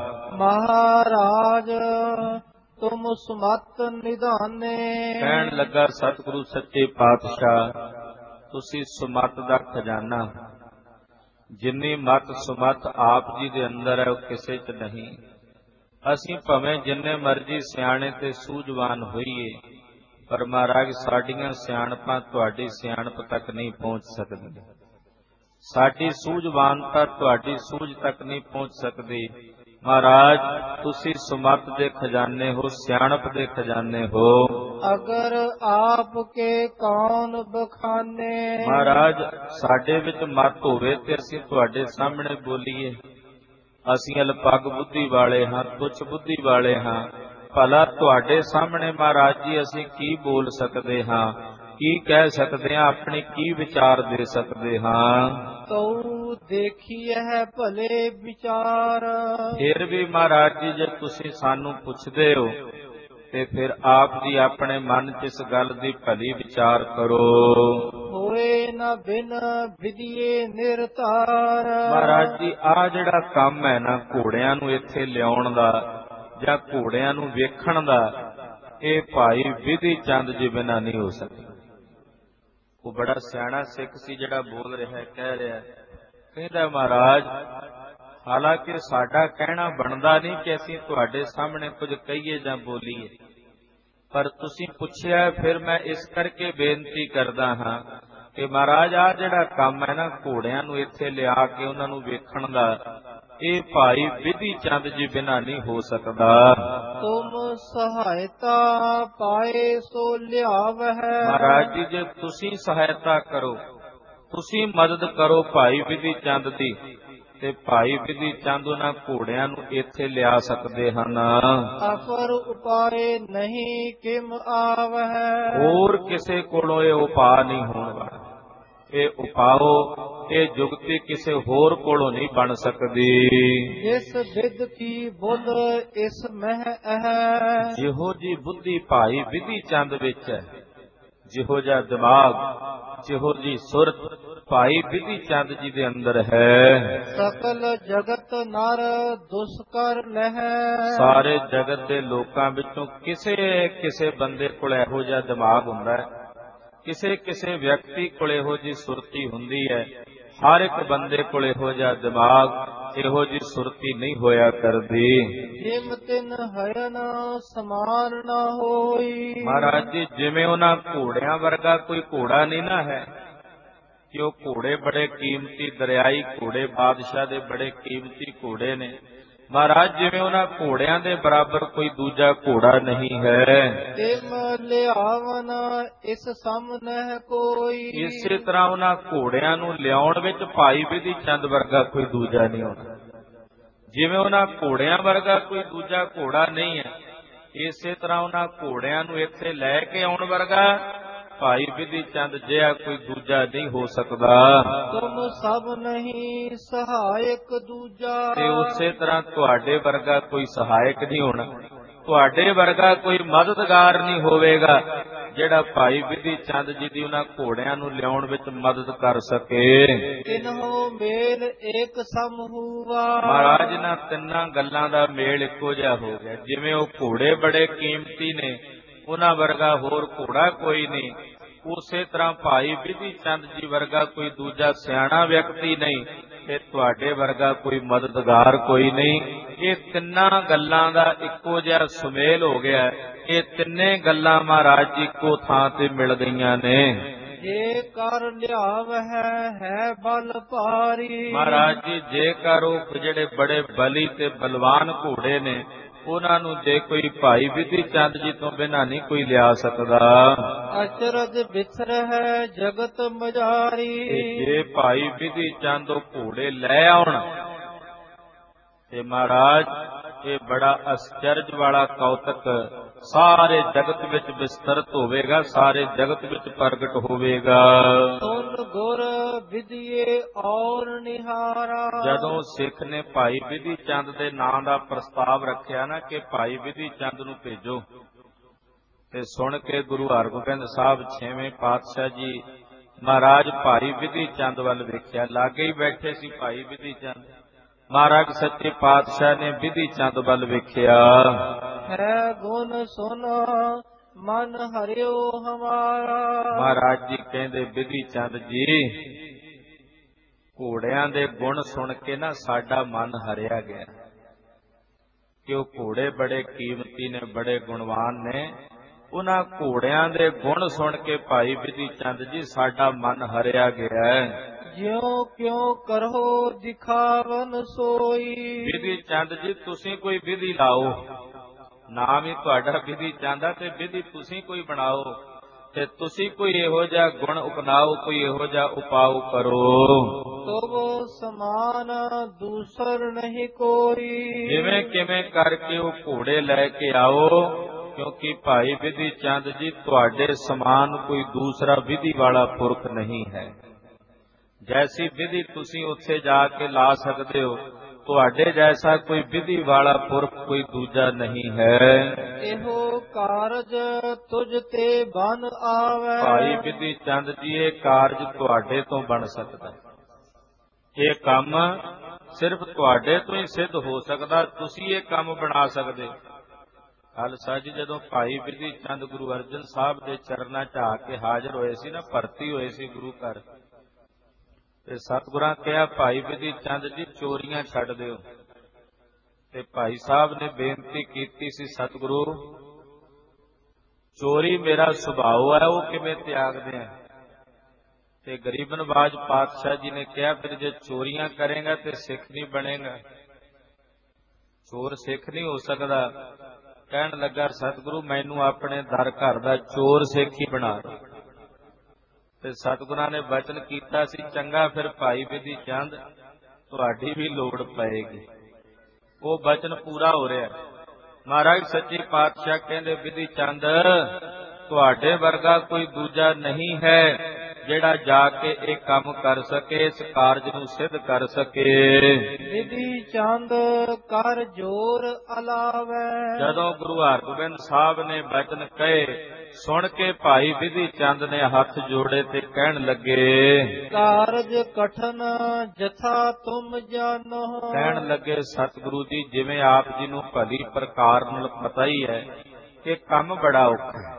ਮਹਾਰਾਜ ਤੁਮ ਸੁਮਤ ਨਿਧਾਨੇ। ਕਹਿਣ ਲੱਗਾ, ਸਤਿਗੁਰੂ ਸੱਚੇ ਪਾਤਸ਼ਾਹ ਤੁਸੀਂ ਸੁਮਤ ਦਾ ਖਜ਼ਾਨਾ, ਜਿੰਨੀ ਮਤ ਸੁਮਤ ਆਪ ਜੀ ਦੇ ਅੰਦਰ ਹੈ ਉਹ ਕਿਸੇ 'ਚ ਨਹੀਂ। ਅਸੀਂ ਭਾਵੇਂ ਜਿੰਨੇ ਮਰਜ਼ੀ ਸਿਆਣੇ ਤੇ ਸੂਝਵਾਨ ਹੋਈਏ, ਪਰ ਮਹਾਰਾਜ ਸਾਡੀਆਂ ਸਿਆਣਪਾਂ ਤੁਹਾਡੀ ਸਿਆਣਪ ਤੱਕ ਨਹੀਂ ਪਹੁੰਚ ਸਕਦੀ, ਸਾਡੀ ਸੂਝਵਾਨਤਾ ਤੁਹਾਡੀ ਸੂਝ ਤੱਕ ਨਹੀਂ ਪਹੁੰਚ ਸਕਦੀ। ਮਹਾਰਾਜ ਤੁਸੀਂ ਸੁਮਤ ਦੇ ਖਜ਼ਾਨੇ ਹੋ, ਸਿਆਣਪ ਦੇ ਖਜ਼ਾਨੇ ਹੋ। ਅਗਰ ਆਪ ਕੇ ਕੌਣ ਬਖਾਨੇ। ਮਹਾਰਾਜ ਸਾਡੇ ਵਿੱਚ ਮਤ ਹੋਵੇ ਤੇ ਅਸੀਂ ਤੁਹਾਡੇ ਸਾਹਮਣੇ ਬੋਲੀਏ। ਅਸੀਂ ਅਲਪਗ ਬੁੱਧੀ ਵਾਲੇ ਹਾਂ, ਤੁੱਛ ਬੁੱਧੀ ਵਾਲੇ ਹਾਂ, ਭਲਾ ਤੁਹਾਡੇ ਸਾਹਮਣੇ ਮਹਾਰਾਜ ਜੀ ਅਸੀਂ ਕੀ ਬੋਲ ਸਕਦੇ ਹਾਂ, ਕੀ ਕਹਿ ਸਕਦੇ ਹਾਂ, ਆਪਣੀ ਕੀ ਵਿਚਾਰ ਦੇ ਸਕਦੇ ਹਾਂ। ਤਉ ਦੇਖੀ ਹੈ ਭਲੇ ਵਿਚਾਰ। ਫਿਰ ਵੀ ਮਹਾਰਾਜ ਜੀ ਜੇ ਤੁਸੀਂ ਸਾਨੂੰ ਪੁੱਛਦੇ ਹੋ ਤੇ ਫਿਰ ਆਪ ਜੀ ਆਪਣੇ ਮਨ 'ਚ ਇਸ ਗੱਲ ਦੀ ਭਲੀ ਵਿਚਾਰ ਕਰੋ। ਹੋਏ ਨਾ ਬਿਨ ਵਿਧੀਏ ਨਿਰਤਾਰ। ਮਹਾਰਾਜ ਜੀ ਆਹ ਜਿਹੜਾ ਕੰਮ ਹੈ ਨਾ ਘੋੜਿਆਂ ਨੂੰ ਇੱਥੇ ਲਿਆਉਣ ਦਾ ਜਾਂ ਘੋੜਿਆਂ ਨੂੰ ਵੇਖਣ ਦਾ, ਇਹ ਭਾਈ ਵਿਧੀ ਚੰਦ ਜੀ ਬਿਨਾਂ ਨਹੀਂ ਹੋ ਸਕਦਾ। ਉਹ ਬੜਾ ਸਿਆਣਾ ਸਿੱਖ ਸੀ ਜਿਹੜਾ ਬੋਲ ਰਿਹਾ, ਕਹਿ ਰਿਹਾ, ਕਹਿੰਦਾ ਮਹਾਰਾਜ ਹਾਲਾਂਕਿ ਸਾਡਾ ਕਹਿਣਾ ਬਣਦਾ ਨਹੀਂ ਕਿ ਅਸੀਂ ਤੁਹਾਡੇ ਸਾਹਮਣੇ ਕੁਝ ਕਹੀਏ ਜਾਂ ਬੋਲੀਏ, ਪਰ ਤੁਸੀਂ ਪੁੱਛਿਆ ਫਿਰ ਮੈਂ ਇਸ ਕਰਕੇ ਬੇਨਤੀ ਕਰਦਾ ਹਾਂ ਕਿ ਮਹਾਰਾਜ ਆਹ ਜਿਹੜਾ ਕੰਮ ਹੈ ਨਾ ਘੋੜਿਆਂ ਨੂੰ ਇੱਥੇ ਲਿਆ ਕੇ ਉਹਨਾਂ ਨੂੰ ਵੇਖਣ ਦਾ, ਇਹ ਭਾਈ ਵਿਧੀ ਚੰਦ ਜੀ ਬਿਨਾਂ ਨਹੀਂ ਹੋ ਸਕਦਾ। ਤੁਮ ਸਹਾਇਤਾ ਪਾਏ ਸੋ ਲਿਆਵਹਿ। ਮਹਾਰਾਜ ਜੀ ਜੇ ਤੁਸੀਂ ਸਹਾਇਤਾ ਕਰੋ, ਤੁਸੀਂ ਮਦਦ ਕਰੋ ਭਾਈ ਵਿਧੀ ਚੰਦ ਦੀ, ਤੇ ਭਾਈ ਵਿਧੀ ਚੰਦ ਉਹਨਾਂ ਘੋੜਿਆਂ ਨੂੰ ਇੱਥੇ ਲਿਆ ਸਕਦੇ ਹਨ। ਅਪਰ ਉਪਾਏ ਨਹੀਂ ਕਿਮ ਆਵਹਿ। ਹੋਰ ਕਿਸੇ ਕੋਲੋਂ ਇਹ ਉਪਾਅ ਨਹੀਂ ਹੋਣ ਵਾਲਾ, ਇਹ ਉਪਾਓ, ਇਹ ਜੁਗਤੀ ਕਿਸੇ ਹੋਰ ਕੋਲੋਂ ਨਹੀਂ ਬਣ ਸਕਦੀ। ਜਿਸ ਵਿਦ ਕੀ ਬੁੱਧ ਇਸ ਮਹਿ ਹੈ। ਜਿਹੋ ਜੀ ਬੁੱਧੀ ਭਾਈ ਵਿਧੀ ਚੰਦ ਵਿੱਚ ਹੈ, ਜਿਹੋ ਜਿਹਾ ਦਿਮਾਗ, ਜਿਹੋ ਜੀ ਸੁਰਤ ਭਾਈ ਵਿਧੀ ਚੰਦ ਜੀ ਦੇ ਅੰਦਰ ਹੈ। ਸਕਲ ਜਗਤ ਨਰ ਦੁਸਕਰ ਲਹਿ। ਸਾਰੇ ਜਗਤ ਦੇ ਲੋਕਾਂ ਵਿੱਚੋਂ ਕਿਸੇ ਕਿਸੇ ਬੰਦੇ ਕੋਲ ਇਹੋ ਜਿਹਾ ਦਿਮਾਗ ਹੁੰਦਾ ਹੈ, ਕਿਸੇ ਕਿਸੇ ਵਿਅਕਤੀ ਕੋਲ ਇਹੋ ਜਿਹੀ ਸੁਰਤੀ ਹੁੰਦੀ ਹੈ। ਹਰ ਇੱਕ ਬੰਦੇ ਕੋਲ ਇਹੋ ਜਿਹਾ ਦਿਮਾਗ, ਇਹੋ ਜਿਹੀ ਸੁਰਤੀ ਨਹੀਂ ਹੋਇਆ ਕਰਦੀ। ਜਿਮ ਤਿਨ ਹਰਨ ਸਮਾਨ ਨਾ ਹੋਈ। ਮਹਾਰਾਜ ਜੀ ਜਿਵੇਂ ਉਹਨਾਂ ਘੋੜਿਆਂ ਵਰਗਾ ਕੋਈ ਘੋੜਾ ਨਹੀਂ ਨਾ ਹੈ, ਕਿ ਉਹ ਘੋੜੇ ਬੜੇ ਕੀਮਤੀ ਦਰਿਆਈ ਘੋੜੇ ਬਾਦਸ਼ਾਹ ਦੇ ਬੜੇ ਕੀਮਤੀ ਘੋੜੇ ਨੇ। ਮਹਾਰਾਜ ਜਿਵੇਂ ਉਹਨਾਂ ਘੋੜਿਆਂ ਦੇ ਬਰਾਬਰ ਕੋਈ ਦੂਜਾ ਘੋੜਾ ਨਹੀਂ ਹੈ। ਤਿਮ ਲਿਆਵਨ ਇਸ ਸਮ ਨਹਿ ਕੋਈ। ਇਸੇ ਤਰ੍ਹਾਂ ਉਹਨਾਂ ਘੋੜਿਆਂ ਨੂੰ ਲਿਆਉਣ ਵਿੱਚ ਭਾਈ ਵਿਧੀ ਚੰਦ ਵਰਗਾ ਕੋਈ ਦੂਜਾ ਨਹੀਂ ਹੋਣਾ। ਜਿਵੇਂ ਉਹਨਾਂ ਘੋੜਿਆਂ ਵਰਗਾ ਕੋਈ ਦੂਜਾ ਘੋੜਾ ਨਹੀਂ ਹੈ, ਇਸੇ ਤਰ੍ਹਾਂ ਉਹਨਾਂ ਘੋੜਿਆਂ ਨੂੰ ਇੱਥੇ ਲੈ ਕੇ ਆਉਣ ਵਰਗਾ ਭਾਈ ਵਿਧੀ ਚੰਦ ਜਿਹਾ ਕੋਈ ਦੂਜਾ ਨਹੀਂ ਹੋ ਸਕਦਾ। ਤੁਮ ਸਭ ਨਹੀਂ ਸਹਾਇਕ ਦੂਜਾ। ਤੇ ਉਸੇ ਤਰ੍ਹਾਂ ਤੁਹਾਡੇ ਵਰਗਾ ਕੋਈ ਸਹਾਇਕ ਨਹੀਂ ਹੋਣਾ, ਤੁਹਾਡੇ ਵਰਗਾ ਕੋਈ ਮਦਦਗਾਰ ਨਹੀਂ ਹੋਵੇਗਾ ਜਿਹੜਾ ਭਾਈ ਵਿਧੀ ਚੰਦ ਜੀ ਦੀ ਉਹਨਾਂ ਘੋੜਿਆਂ ਨੂੰ ਲਿਆਉਣ ਵਿੱਚ ਮਦਦ ਕਰ ਸਕੇ। ਤਿਨਹੁ ਮੇਲ ਏਕ ਸਮ ਹੂਆ। ਮਹਾਰਾਜ ਇਹਨਾਂ ਤਿੰਨਾਂ ਗੱਲਾਂ ਦਾ ਮੇਲ ਇੱਕੋ ਜਿਹਾ ਹੋ ਗਿਆ। ਜਿਵੇਂ ਉਹ ਘੋੜੇ ਬੜੇ ਕੀਮਤੀ ਨੇ, ਉਹਨਾਂ ਵਰਗਾ ਹੋਰ ਘੋੜਾ ਕੋਈ ਨਹੀਂ, ਉਸੇ ਤਰ੍ਹਾਂ ਭਾਈ ਵਿਧੀ ਚੰਦ ਜੀ ਵਰਗਾ ਕੋਈ ਦੂਜਾ ਸਿਆਣਾ ਵਿਅਕਤੀ ਨਹੀਂ, ਤੇ ਤੁਹਾਡੇ ਵਰਗਾ ਕੋਈ ਮਦਦਗਾਰ ਕੋਈ ਨਹੀਂ। ਇਹ ਤਿੰਨਾਂ ਗੱਲਾਂ ਦਾ ਇੱਕੋ ਜਿਹਾ ਸੁਮੇਲ ਹੋ ਗਿਆ। ਇਹ ਤਿੰਨੇ ਗੱਲਾਂ ਮਹਾਰਾਜ ਜੀ ਇੱਕੋ ਥਾਂ ਤੇ ਮਿਲ ਗਈਆਂ ਨੇ। ਜੇ ਕਰ ਲਿਆਵਹਿ ਹੈ ਬਲ ਭਾਰੀ। ਮਹਾਰਾਜ ਜੀ ਜੇਕਰ ਉਹ ਜਿਹੜੇ ਬੜੇ ਬਲੀ ਤੇ ਬਲਵਾਨ ਘੋੜੇ ਨੇ, ਉਹਨਾਂ ਨੂੰ ਜੇ ਕੋਈ ਭਾਈ ਵਿਧੀ ਚੰਦ ਜੀ ਤੋਂ ਬਿਨਾਂ ਨਹੀਂ ਕੋਈ ਲਿਆ ਸਕਦਾ। ਅਚਰਜ ਵਿਸਰ ਹੈ ਜਗਤ ਮਜਾਰੀ। ਜੇ ਭਾਈ ਵਿਧੀ ਚੰਦ ਉਹ ਘੋੜੇ ਲੈ ਆਉਣ ਤੇ ਮਹਾਰਾਜ ਇਹ ਬੜਾ ਅਚਰਜ ਵਾਲਾ ਕੌਤਕ ਸਾਰੇ ਜਗਤ ਵਿੱਚ ਵਿਸਤ੍ਰਿਤ ਹੋਵੇਗਾ, ਸਾਰੇ ਜਗਤ ਵਿੱਚ ਪ੍ਰਗਟ ਹੋਵੇਗਾ। ਸੁਨ ਗੁਰ ਵਿਦਿਏ ਔਰ ਨਿਹਾਰਾ। ਜਦੋਂ ਸਿੱਖ ਨੇ ਭਾਈ ਵਿਧੀ ਚੰਦ ਦੇ ਨਾਂ ਦਾ ਪ੍ਰਸਤਾਵ ਰੱਖਿਆ ਨਾ ਕਿ ਭਾਈ ਵਿਧੀ ਚੰਦ ਨੂੰ ਭੇਜੋ, ਤੇ ਸੁਣ ਕੇ ਗੁਰੂ ਹਰਗੋਬਿੰਦ ਸਾਹਿਬ ਛੇਵੇਂ ਪਾਤਸ਼ਾਹ ਜੀ ਮਹਾਰਾਜ ਭਾਈ ਵਿਧੀ ਚੰਦ ਵੱਲ ਵੇਖਿਆ। ਲਾਗੇ ਹੀ ਬੈਠੇ ਸੀ ਭਾਈ ਵਿਧੀ ਚੰਦ। ਮਹਾਰਾਜ ਸੱਚੇ ਪਾਤਸ਼ਾਹ ਨੇ ਵਿਧੀ ਚੰਦ ਵੱਲ ਵੇਖਿਆ। ਹੈ ਗੁਣ ਸੁਨ ਮਨ ਹਰਿਓ ਹਮਾਰਾ। ਮਹਾਰਾਜ ਜੀ ਕਹਿੰਦੇ ਵਿਧੀ ਚੰਦ ਜੀ, ਘੋੜਿਆਂ ਦੇ ਗੁਣ ਸੁਣ ਕੇ ਨਾ ਸਾਡਾ ਮਨ ਹਰਿਆ ਗਿਆ, ਕਿ ਉਹ ਘੋੜੇ ਬੜੇ ਕੀਮਤੀ ਨੇ, ਬੜੇ ਗੁਣਵਾਨ ਨੇ। ਉਹਨਾਂ ਘੋੜਿਆਂ ਦੇ ਗੁਣ ਸੁਣ ਕੇ ਭਾਈ ਵਿਧੀ ਚੰਦ ਜੀ ਸਾਡਾ ਮਨ ਹਰਿਆ ਗਿਆ। ਜਿਉ ਕਿਉ ਕਰੋ ਦਿਖਾਵਨ ਸੋਈ। ਵਿਧੀ ਚੰਦ ਜੀ ਤੁਸੀਂ ਕੋਈ ਵਿਧੀ ਲਾਓ, ਨਾਮ ਹੀ ਤੁਹਾਡਾ ਵਿਧੀ ਚੰਦ ਆ, ਤੇ ਵਿਧੀ ਤੁਸੀਂ ਕੋਈ ਬਣਾਓ, ਤੇ ਤੁਸੀਂ ਕੋਈ ਇਹੋ ਜਿਹਾ ਗੁਣ ਉਪਨਾਓ, ਕੋਈ ਇਹੋ ਜਿਹਾ ਉਪਾਅ ਕਰੋ। ਤੋ ਸਮਾਨ ਦੂਸਰ ਨਹੀਂ ਕੋਈ। ਜਿਵੇਂ ਕਿਵੇਂ ਕਰਕੇ ਉਹ ਘੋੜੇ ਲੈ ਕੇ ਆਓ, ਕਿਉਂਕਿ ਭਾਈ ਵਿਧੀ ਚੰਦ ਜੀ ਤੁਹਾਡੇ ਸਮਾਨ ਕੋਈ ਦੂਸਰਾ ਵਿਧੀ ਵਾਲਾ ਪੁਰਖ ਨਹੀਂ ਹੈ। ਜੈਸੀ ਵਿਧੀ ਤੁਸੀਂ ਉੱਥੇ ਜਾ ਕੇ ਲਾ ਸਕਦੇ ਹੋ, ਤੁਹਾਡੇ ਜੈਸਾ ਕੋਈ ਵਿਧੀ ਵਾਲਾ ਪੁਰਖ ਕੋਈ ਦੂਜਾ ਨਹੀਂ ਹੈ। ਇਹੋ ਕਾਰਜ ਤੁਝ ਤੇ ਬਨ ਆਵੇ। ਭਾਈ ਵਿਧੀ ਚੰਦ ਜੀ ਇਹ ਕਾਰਜ ਤੁਹਾਡੇ ਤੋਂ ਬਣ ਸਕਦਾ, ਇਹ ਕੰਮ ਸਿਰਫ ਤੁਹਾਡੇ ਤੋਂ ਹੀ ਸਿੱਧ ਹੋ ਸਕਦਾ, ਤੁਸੀਂ ਇਹ ਕੰਮ ਬਣਾ ਸਕਦੇ। ਕੱਲ ਸੱਚ ਜਦੋਂ ਭਾਈ ਵਿਧੀ ਚੰਦ ਗੁਰੂ ਅਰਜਨ ਸਾਹਿਬ ਦੇ ਚਰਨਾਂ 'ਚ ਆ ਕੇ ਹਾਜ਼ਰ ਹੋਏ ਸੀ ਨਾ, ਭਰਤੀ ਹੋਏ ਸੀ ਗੁਰੂ ਘਰ, ਤੇ ਸਤਿਗੁਰਾਂ ਕਿਹਾ ਭਾਈ ਵਿਧੀ ਚੰਦ ਜੀ ਚੋਰੀਆਂ ਛੱਡ ਦਿਓ। ਤੇ ਭਾਈ ਸਾਹਿਬ ਨੇ ਬੇਨਤੀ ਕੀਤੀ ਸੀ, ਸਤਿਗੁਰੂ ਚੋਰੀ ਮੇਰਾ ਸੁਭਾਅ ਹੈ, ਉਹ ਕਿਵੇਂ ਤਿਆਗਦੇ ਆ? ਤੇ ਗਰੀਬ ਨਵਾਜ ਪਾਤਸ਼ਾਹ ਜੀ ਨੇ ਕਿਹਾ ਫਿਰ ਜੇ ਚੋਰੀਆਂ ਕਰੇਗਾ ਤੇ ਸਿੱਖ ਨਹੀਂ ਬਣੇਗਾ, ਚੋਰ ਸਿੱਖ ਨਹੀਂ ਹੋ ਸਕਦਾ। ਕਹਿਣ ਲੱਗਾ ਸਤਿਗੁਰੂ ਮੈਨੂੰ ਆਪਣੇ ਦਰ ਘਰ ਦਾ ਚੋਰ ਸਿੱਖ ਹੀ ਬਣਾ ਦਿਓ। ਤੇ ਸਤਿਗੁਰਾਂ ਨੇ ਬਚਨ ਕੀਤਾ ਸੀ, ਚੰਗਾ ਫਿਰ ਭਾਈ ਵਿਧੀ ਚੰਦ ਤੁਹਾਡੀ ਵੀ ਲੋੜ ਪਏਗੀ। ਉਹ ਬਚਨ ਪੂਰਾ ਹੋ ਰਿਹਾ। ਮਹਾਰਾਜ ਸੱਚੇ ਪਾਤਸ਼ਾਹ ਕਹਿੰਦੇ ਵਿਧੀ ਚੰਦ ਤੁਹਾਡੇ ਵਰਗਾ ਕੋਈ ਦੂਜਾ ਨਹੀਂ ਹੈ ਜਿਹੜਾ ਜਾ ਕੇ ਇਹ ਕੰਮ ਕਰ ਸਕੇ, ਇਸ ਕਾਰਜ ਨੂੰ ਸਿੱਧ ਕਰ ਸਕੇ। ਵਿਧੀ ਚੰਦ ਕਰ ਜੋਰ ਅਲਾਵੇ। ਜਦੋਂ ਗੁਰੂ ਹਰਗੋਬਿੰਦ ਸਾਹਿਬ ਨੇ ਬਚਨ ਕਹੇ, ਸੁਣ ਕੇ ਭਾਈ ਵਿਧੀ ਚੰਦ ਨੇ ਹੱਥ ਜੋੜੇ ਤੇ ਕਹਿਣ ਲੱਗੇ, ਕਾਰਜ ਕਠਨ ਜਥਾ ਤੁਮ ਜਾਨੋ। ਕਹਿਣ ਲੱਗੇ ਸਤਿਗੁਰੂ ਜੀ ਜਿਵੇਂ ਆਪ ਜੀ ਨੂੰ ਭਲੀ ਪ੍ਰਕਾਰ ਨਾਲ ਪਤਾ ਹੀ ਹੈ ਕਿ ਕੰਮ ਬੜਾ ਔਖਾ ਹੈ।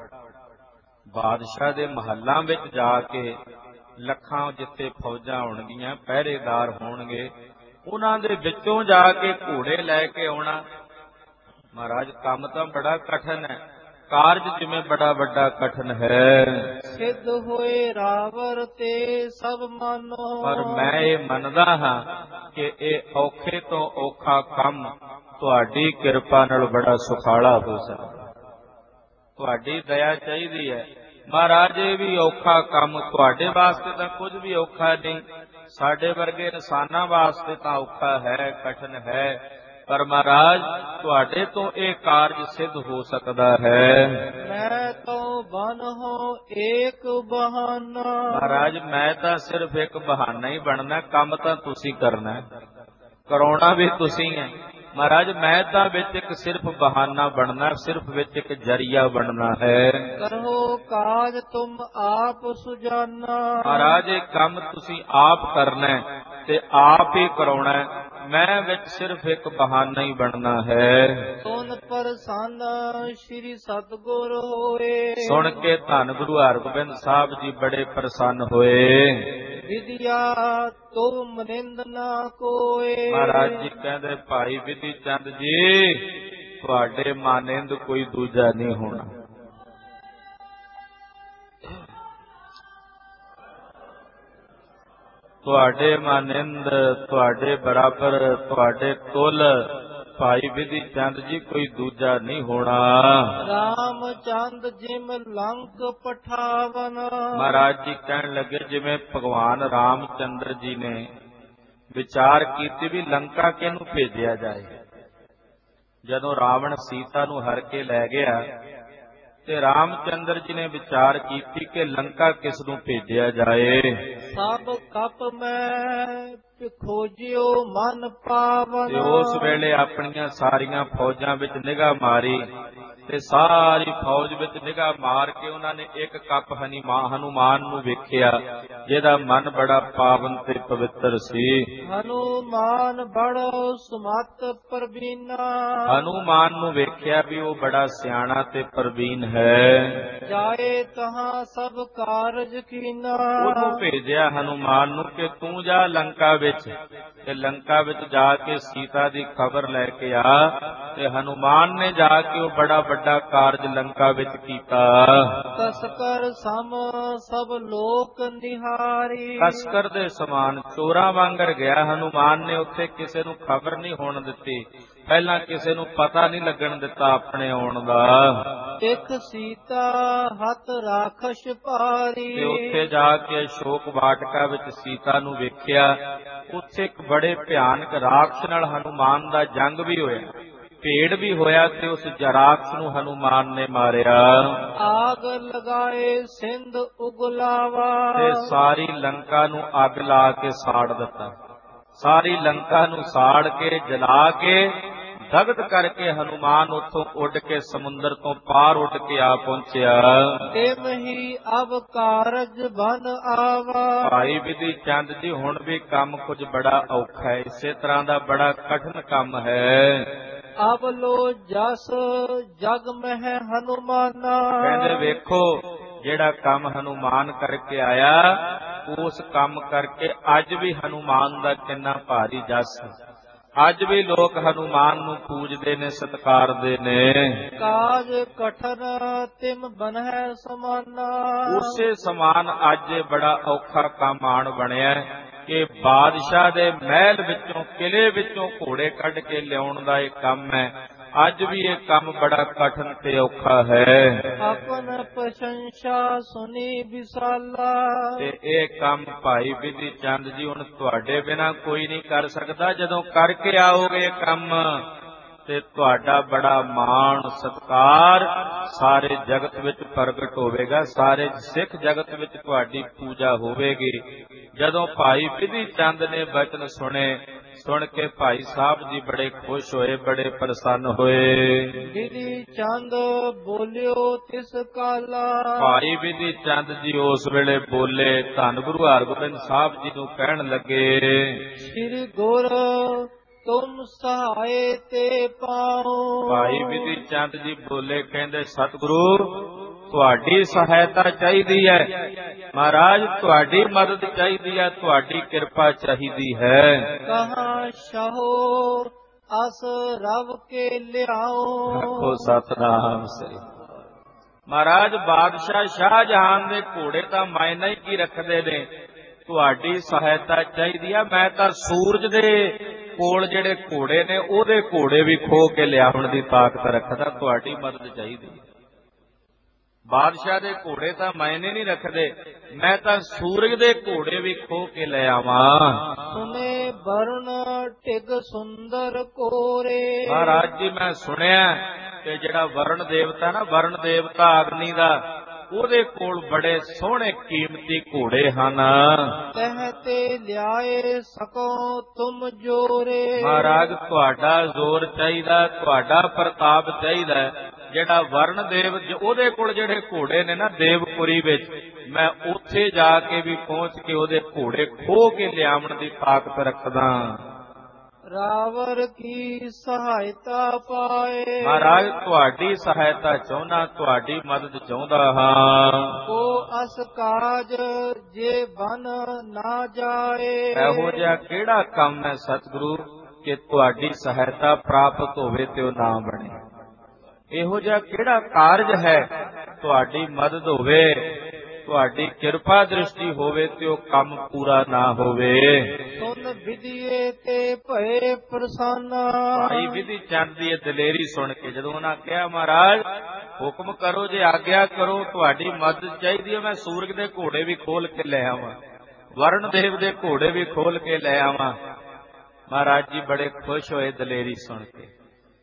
ਬਾਦਸ਼ਾਹ ਦੇ ਮਹੱਲਾਂ ਵਿੱਚ ਜਾ ਕੇ ਲੱਖਾਂ ਜਿੱਥੇ ਫੌਜਾਂ ਹੋਣਗੀਆਂ, ਪਹਿਰੇਦਾਰ ਹੋਣਗੇ, ਉਹਨਾਂ ਦੇ ਵਿੱਚੋਂ ਜਾ ਕੇ ਘੋੜੇ ਲੈ ਕੇ ਆਉਣਾ। ਮਹਾਰਾਜ ਕੰਮ ਤਾਂ ਬੜਾ ਕਠਨ ਹੈ, ਕਾਰਜ ਜਿਵੇਂ ਬੜਾ ਵੱਡਾ ਕਠਨ ਹੈ। ਸਿੱਧ ਹੋਏ ਰਾਵਰ ਤੇ ਸਭ ਮਾਨੋ। ਪਰ ਮੈਂ ਇਹ ਮੰਨਦਾ ਹਾਂ ਕਿ ਇਹ ਔਖੇ ਤੋਂ ਔਖਾ ਕੰਮ ਤੁਹਾਡੀ ਕਿਰਪਾ ਨਾਲ ਬੜਾ ਸੁਖਾਲਾ ਹੋ ਸਕਦਾ। ਤੁਹਾਡੀ ਦਇਆ ਚਾਹੀਦੀ ਹੈ ਮਹਾਰਾਜ। ਇਹ ਵੀ ਔਖਾ ਕੰਮ ਤੁਹਾਡੇ ਵਾਸਤੇ ਤਾਂ ਕੁਝ ਵੀ ਔਖਾ ਨਹੀਂ, ਸਾਡੇ ਵਰਗੇ ਇਨਸਾਨਾਂ ਵਾਸਤੇ ਤਾਂ ਔਖਾ ਹੈ, ਕਠਨ ਹੈ, ਪਰ ਮਹਾਰਾਜ ਤੁਹਾਡੇ ਤੋਂ ਇਹ ਕਾਰਜ ਸਿੱਧ ਹੋ ਸਕਦਾ ਹੈ। ਮੈਂ ਤਾਂ ਬਨਹੁ ਏਕ ਬਹਾਨਾ। ਮਹਾਰਾਜ ਮੈਂ ਤਾਂ ਸਿਰਫ ਇੱਕ ਬਹਾਨਾ ਹੀ ਬਣਨਾ, ਕੰਮ ਤਾਂ ਤੁਸੀਂ ਕਰਨਾ, ਕਰਾਉਣਾ ਵੀ ਤੁਸੀਂ ਹੈ। ਮਹਾਰਾਜ ਮੈਂ ਤਾਂ ਵਿੱਚ ਇੱਕ ਸਿਰਫ ਬਹਾਨਾ ਬਣਨਾ, ਸਿਰਫ ਵਿੱਚ ਇੱਕ ਜਰੀਆ ਬਣਨਾ ਹੈ। ਕਰੋ ਕਾਜ ਤੁਮ ਆਪ ਸੁਜਾਨਾ। ਮਹਾਰਾਜ ਇਹ ਕੰਮ ਤੁਸੀਂ ਆਪ ਕਰਨਾ ਤੇ ਆਪ ਹੀ ਕਰਾਉਣਾ, ਮੈਂ ਵਿੱਚ ਸਿਰਫ ਇੱਕ ਬਹਾਨਾ ਹੀ ਬਣਨਾ ਹੈ। ਸੁਨ ਪ੍ਰਸੰਨ ਸ੍ਰੀ ਸਤਿਗੁਰ ਹੋਏ। ਸੁਣ ਕੇ ਧੰਨ ਗੁਰੂ ਹਰਗੋਬਿੰਦ ਸਾਹਿਬ ਜੀ ਬੜੇ ਪ੍ਰਸੰਨ ਹੋਏ। ਵਿਦਿਆ ਤੁਮ ਨਿੰਦ ਨਾ ਕੋਏ। ਮਹਾਰਾਜ ਜੀ ਕਹਿੰਦੇ ਭਾਈ ਵਿਧੀ ਚੰਦ ਜੀ ਤੁਹਾਡੇ ਮਾਨਿੰਦ ਕੋਈ ਦੂਜਾ ਨਹੀਂ ਹੋਣਾ। ਤੁਹਾਡੇ ਮਾਨਿੰਦ, ਤੁਹਾਡੇ ਬਰਾਬਰ, ਤੁਹਾਡੇ ਤੁਲ ਭਾਈ ਵਿਧੀ ਚੰਦ ਜੀ ਕੋਈ ਦੂਜਾ ਨਹੀਂ ਹੋਣਾ। ਰਾਮਚੰਦ ਜਿਮ ਲੰਕ ਪਠਾਵਨ। ਮਹਾਰਾਜ ਜੀ ਕਹਿਣ ਲੱਗੇ ਜਿਵੇਂ ਭਗਵਾਨ ਰਾਮਚੰਦਰ ਜੀ ਨੇ ਵਿਚਾਰ ਕੀਤੀ ਵੀ ਲੰਕਾ ਕਿਹਨੂੰ ਭੇਜਿਆ ਜਾਏ, ਜਦੋਂ ਰਾਵਣ ਸੀਤਾ ਨੂੰ ਹਰ ਕੇ ਲੈ ਗਿਆ ਤੇ ਰਾਮਚੰਦਰ ਜੀ ਨੇ ਵਿਚਾਰ ਕੀਤੀ ਕਿ ਲੰਕਾ ਕਿਸ ਨੂੰ ਭੇਜਿਆ ਜਾਏ। ਸਭ ਕਪ ਮੈਂ ਖੋਜਿਓ ਮਨ ਪਾਵਨ। ਤੇ ਉਸ ਵੇਲੇ ਆਪਣੀਆਂ ਸਾਰੀਆਂ ਫੌਜਾਂ ਵਿੱਚ ਨਿਗਾਹ ਮਾਰੀ ਤੇ ਸਾਰੀ ਫੌਜ ਵਿੱਚ ਨਿਗਾਹ ਮਾਰ ਕੇ ਉਹਨਾਂ ਨੇ ਇੱਕ ਕੱਪ ਹਨੂਮਾਨ ਨੂੰ ਵੇਖਿਆ, ਜਿਹਦਾ ਮਨ ਬੜਾ ਪਾਵਨ ਤੇ ਪਵਿੱਤਰ ਸੀ। ਹਨੂਮਾਨ ਬੜੋ ਸੁਮਤ ਪ੍ਰਵੀਨਾ। ਹਨੂਮਾਨ ਨੂੰ ਵੇਖਿਆ ਵੀ ਉਹ ਬੜਾ ਸਿਆਣਾ ਤੇ ਪ੍ਰਵੀਨ ਹੈ। ਜਾਏ ਤਹਾਂ ਸਭ ਕਾਰਜ ਕੀਨਾ। ਉਹਨੂੰ ਭੇਜਿਆ ਹਨੂਮਾਨ ਨੂੰ ਕਿ ਤੂੰ ਜਾ ਲੰਕਾ ਵਿੱਚ ਤੇ ਲੰਕਾ ਵਿੱਚ ਜਾ ਕੇ ਸੀਤਾ ਦੀ ਖਬਰ ਲੈ ਕੇ ਆ। ਤੇ ਹਨੂਮਾਨ ਨੇ ਜਾ ਕੇ ਉਹ ਬੜਾ ਵੱਡਾ ਕਾਰਜ ਲੰਕਾ ਵਿੱਚ ਕੀਤਾ। ਕਸਕਰ ਸਮ ਸਭ ਲੋਕ ਨਿਹਾਰੀ। ਕਸਕਰ ਦੇ ਸਮਾਨ ਚੋਰਾਂ ਵਾਂਗਰ ਗਿਆ ਹਨੂਮਾਨ ਨੇ, ਉੱਥੇ ਕਿਸੇ ਨੂੰ ਖਬਰ ਨਹੀਂ ਹੋਣ ਦਿੱਤੀ, ਪਹਿਲਾਂ ਕਿਸੇ ਨੂੰ ਪਤਾ ਨਹੀਂ ਲੱਗਣ ਦਿੱਤਾ ਆਪਣੇ ਆਉਣ ਦਾ। ਇੱਕ ਸੀਤਾ ਹੱਥ ਰਾਖਸ਼ ਭਾਰੀ। ਤੇ ਉੱਥੇ ਜਾ ਕੇ ਅਸ਼ੋਕ ਵਾਟਕਾ ਵਿੱਚ ਸੀਤਾ ਨੂੰ ਵੇਖਿਆ। ਉੱਥੇ ਇੱਕ ਬੜੇ ਭਿਆਨਕ ਰਾਖਸ਼ ਨਾਲ ਹਨੂਮਾਨ ਦਾ ਜੰਗ ਵੀ ਹੋਇਆ, ਭੇੜ ਵੀ ਹੋਇਆ ਤੇ ਉਸ ਰਾਖਸ਼ ਨੂੰ ਹਨੂਮਾਨ ਨੇ ਮਾਰਿਆ। ਆਗ ਲਗਾਏ ਸਿੰਧ ਉਗਲਾਵਾ। ਤੇ ਸਾਰੀ ਲੰਕਾ ਨੂੰ ਅੱਗ ਲਾ ਕੇ ਸਾੜ ਦਿੱਤਾ। ਸਾਰੀ ਲੰਕਾ ਨੂੰ ਸਾੜ ਕੇ ਜਲਾ ਕੇ ਦਗਧ ਕਰਕੇ ਹਨੂਮਾਨ ਉੱਥੋਂ ਉੱਡ ਕੇ ਸਮੁੰਦਰ ਤੋਂ ਪਾਰ ਉੱਡ ਕੇ ਆ ਪਹੁੰਚਿਆ। ਤਿਮ ਹੀ ਅਬ ਕਾਰਜ ਬਨ ਆਵਾ। ਭਾਈ ਵਿਧੀ ਚੰਦ ਜੀ ਹੁਣ ਵੀ ਕੰਮ ਕੁਝ ਬੜਾ ਔਖਾ ਹੈ, ਇਸੇ ਤਰ੍ਹਾਂ ਦਾ ਬੜਾ ਕਠਿਨ ਕੰਮ ਹੈ। ਅਬ ਲੋ ਜਸ ਜਗ ਮਹਿ ਹਨੂਮਾਨਾ। ਕਹਿੰਦੇ ਵੇਖੋ ਜਿਹੜਾ ਕੰਮ ਹਨੂਮਾਨ ਕਰਕੇ ਆਇਆ, ਉਸ ਕੰਮ ਕਰਕੇ ਅੱਜ ਵੀ ਹਨੂਮਾਨ ਦਾ ਕਿੰਨਾ ਭਾਰੀ ਜਸ। ਅੱਜ ਵੀ ਲੋਕ ਹਨੂਮਾਨ ਨੂੰ ਪੂਜਦੇ ਨੇ, ਸਤਿਕਾਰਦੇ ਨੇ। ਕਾਜ ਕਠਨ ਤਿਮ ਬਨਹਿ ਸਮਾਨਾ। ਉਸੇ ਸਮਾਨ ਅੱਜ ਬੜਾ ਔਖਾ ਕੰਮ ਆਣ ਬਣਿਆ ਕਿ ਬਾਦਸ਼ਾਹ ਦੇ ਮਹਿਲ ਵਿੱਚੋਂ, ਕਿਲੇ ਵਿੱਚੋਂ ਘੋੜੇ ਕੱਢ ਕੇ ਲਿਆਉਣ ਦਾ ਇਹ ਕੰਮ ਹੈ। ਅੱਜ ਵੀ ਇਹ ਕੰਮ ਬੜਾ ਕਠਿਨ ਤੇ ਔਖਾ ਹੈ। ਆਪਨ ਪ੍ਰਸ਼ੰਸਾ ਸੁਨੀ ਵਿਸਾਲਾ। ਤੇ ਇਹ ਕੰਮ ਭਾਈ ਵਿਧੀ ਚੰਦ ਜੀ ਹੁਣ ਤੁਹਾਡੇ ਬਿਨਾ ਕੋਈ ਨਹੀਂ ਕਰ ਸਕਦਾ। ਜਦੋਂ ਕਰਕੇ ਆਓਗੇ ਕੰਮ ਤੇ ਤੁਹਾਡਾ ਬੜਾ ਮਾਣ ਸਤਿਕਾਰ ਸਾਰੇ ਜਗਤ ਵਿੱਚ ਪ੍ਰਗਟ ਹੋਵੇਗਾ, ਸਾਰੇ ਸਿੱਖ ਜਗਤ ਵਿੱਚ ਤੁਹਾਡੀ ਪੂਜਾ ਹੋਵੇਗੀ। ਜਦੋਂ ਭਾਈ ਵਿਧੀ ਚੰਦ ਨੇ ਬਚਨ ਸੁਣੇ, ਸੁਣ ਕੇ ਭਾਈ ਸਾਹਿਬ ਜੀ ਬੜੇ ਖੁਸ਼ ਹੋਏ, ਬੜੇ ਪ੍ਰਸੰਨ ਹੋਏ। ਵਿਧੀ ਚੰਦ ਬੋਲਿਓ ਤਿਸ ਕਾਲਾ। ਭਾਈ ਵਿਧੀ ਚੰਦ ਜੀ ਉਸ ਵੇਲੇ ਬੋਲੇ, ਧੰਨ ਗੁਰੂ ਹਰਗੋਬਿੰਦ ਸਾਹਿਬ ਜੀ ਨੂੰ ਕਹਿਣ ਲੱਗੇ, ਸ੍ਰੀ ਗੁਰ ਤੁਮ ਸਹਾਏ ਤੇ ਪਾਓ। ਭਾਈ ਵਿਧੀ ਚੰਦ ਜੀ ਬੋਲੇ, ਕਹਿੰਦੇ ਸਤਿਗੁਰੂ ਤੁਹਾਡੀ ਸਹਾਇਤਾ ਚਾਹੀਦੀ ਹੈ, ਮਹਾਰਾਜ ਤੁਹਾਡੀ ਮਦਦ ਚਾਹੀਦੀ ਹੈ, ਤੁਹਾਡੀ ਕਿਰਪਾ ਚਾਹੀਦੀ ਹੈ। ਕਹਾਂ ਸ਼ਾਹੋ ਅਸ ਰਵ ਕੇ ਲਿਆਓ। ਆਖੋ ਸਤਿਨਾਮ ਸ੍ਰੀ। ਮਹਾਰਾਜ ਬਾਦਸ਼ਾਹ ਸ਼ਾਹਜਹਾਨ ਦੇ ਘੋੜੇ ਤਾਂ ਮਾਇਨਾ ਹੀ ਕੀ ਰੱਖਦੇ ਨੇ, ਤੁਹਾਡੀ ਸਹਾਇਤਾ ਚਾਹੀਦੀ ਹੈ। ਮੈਂ ਤਾਂ ਸੂਰਜ ਦੇ ਕੋਲ ਜਿਹੜੇ ਘੋੜੇ ਨੇ ਉਹਦੇ ਘੋੜੇ ਵੀ ਖੋਹ ਕੇ ਲਿਆਉਣ ਦੀ ਤਾਕਤ ਰੱਖਦਾ, ਤੁਹਾਡੀ ਮਦਦ ਚਾਹੀਦੀ ਹੈ। ਬਾਦਸ਼ਾਹ ਦੇ ਘੋੜੇ ਤਾਂ ਮਾਇਨੇ ਨਹੀਂ ਰੱਖਦੇ, ਮੈਂ ਤਾਂ ਸੂਰਜ ਦੇ ਘੋੜੇ ਵੀ ਖੋਹ ਕੇ ਲੈ ਆਵਾਂ। ਸੁਨੇ ਵਰਣ ਟਿਗ ਸੁੰਦਰ ਕੋਰੇ। ਮਹਾਰਾਜ ਜੀ ਮੈਂ ਸੁਣਿਆ ਕਿ ਜਿਹੜਾ ਵਰਣ ਦੇਵਤਾ ਨਾ, ਵਰਣ ਦੇਵਤਾ ਅਗਨੀ ਦਾ, ਉਹਦੇ ਕੋਲ ਬੜੇ ਸੋਹਣੇ ਕੀਮਤੀ ਘੋੜੇ ਹਨ। ਕਹਤੇ ਲਿਆਏ ਸਕੋ ਤੁਮ ਜੋਰੇ। ਮਹਾਰਾਜ ਤੁਹਾਡਾ ਜ਼ੋਰ ਚਾਹੀਦਾ, ਤੁਹਾਡਾ ਪ੍ਰਤਾਪ ਚਾਹੀਦਾ। ਜਿਹੜਾ ਵਰਣ ਦੇਵ ਉਹਦੇ ਕੋਲ ਜਿਹੜੇ ਘੋੜੇ ਨੇ ਨਾ ਦੇਵਪੁਰੀ ਵਿੱਚ, ਮੈਂ ਉੱਥੇ ਜਾ ਕੇ ਵੀ ਪਹੁੰਚ ਕੇ ਉਹਦੇ ਘੋੜੇ ਖੋਹ ਕੇ ਲਿਆਉਣ ਦੀ ਤਾਕਤ ਰੱਖਦਾ। ਰਾਵਰ ਕੀ ਸਹਾਇਤਾ ਪਾਏ। ਮਹਾਰਾਜ ਤੁਹਾਡੀ ਸਹਾਇਤਾ ਚਾਹੁੰਦਾ, ਤੁਹਾਡੀ ਮਦਦ ਚਾਹੁੰਦਾ ਹਾਂ। ਕੋ ਅਸ ਕਾਜ ਜੇ ਬਨ ਨਾ ਜਾਏ। ਇਹੋ ਜਿਹਾ ਕਿਹੜਾ ਕੰਮ ਹੈ ਸਤਿਗੁਰੂ ਕਿ ਤੁਹਾਡੀ ਸਹਾਇਤਾ ਪ੍ਰਾਪਤ ਹੋਵੇ ਤੇ ਉਹ ਨਾ ਬਣੇ। ਇਹੋ ਜਿਹਾ ਕਿਹੜਾ ਕਾਰਜ ਹੈ ਤੁਹਾਡੀ ਮਦਦ ਹੋਵੇ, ਤੁਹਾਡੀ ਕਿਰਪਾ ਦ੍ਰਿਸ਼ਟੀ ਹੋਵੇ ਤੇ ਉਹ ਕੰਮ ਪੂਰਾ ਨਾ ਹੋਵੇ। ਸੁਨ ਵਿਧੀਏ ਤੇ ਭਏ ਪ੍ਰਸੰਨ। ਭਾਈ ਵਿਧੀ ਚੰਦ ਦੀ ਦਲੇਰੀ ਸੁਣ ਕੇ ਜਦੋਂ ਉਹਨਾਂ ਕਿਹਾ, ਮਹਾਰਾਜ ਹੁਕਮ ਕਰੋ, ਜੇ ਆਗਿਆ ਕਰੋ, ਤੁਹਾਡੀ ਮਦਦ ਚਾਹੀਦੀ ਹੈ, ਮੈਂ ਸੂਰਜ ਦੇ ਘੋੜੇ ਵੀ ਖੋਲ ਕੇ ਲੈ ਆਵਾਂ, ਵਰਣ ਦੇਵ ਦੇ ਘੋੜੇ ਵੀ ਖੋਲ ਕੇ ਲੈ ਆਵਾਂ। ਮਹਾਰਾਜ ਜੀ ਬੜੇ ਖੁਸ਼ ਹੋਏ ਦਲੇਰੀ ਸੁਣ ਕੇ।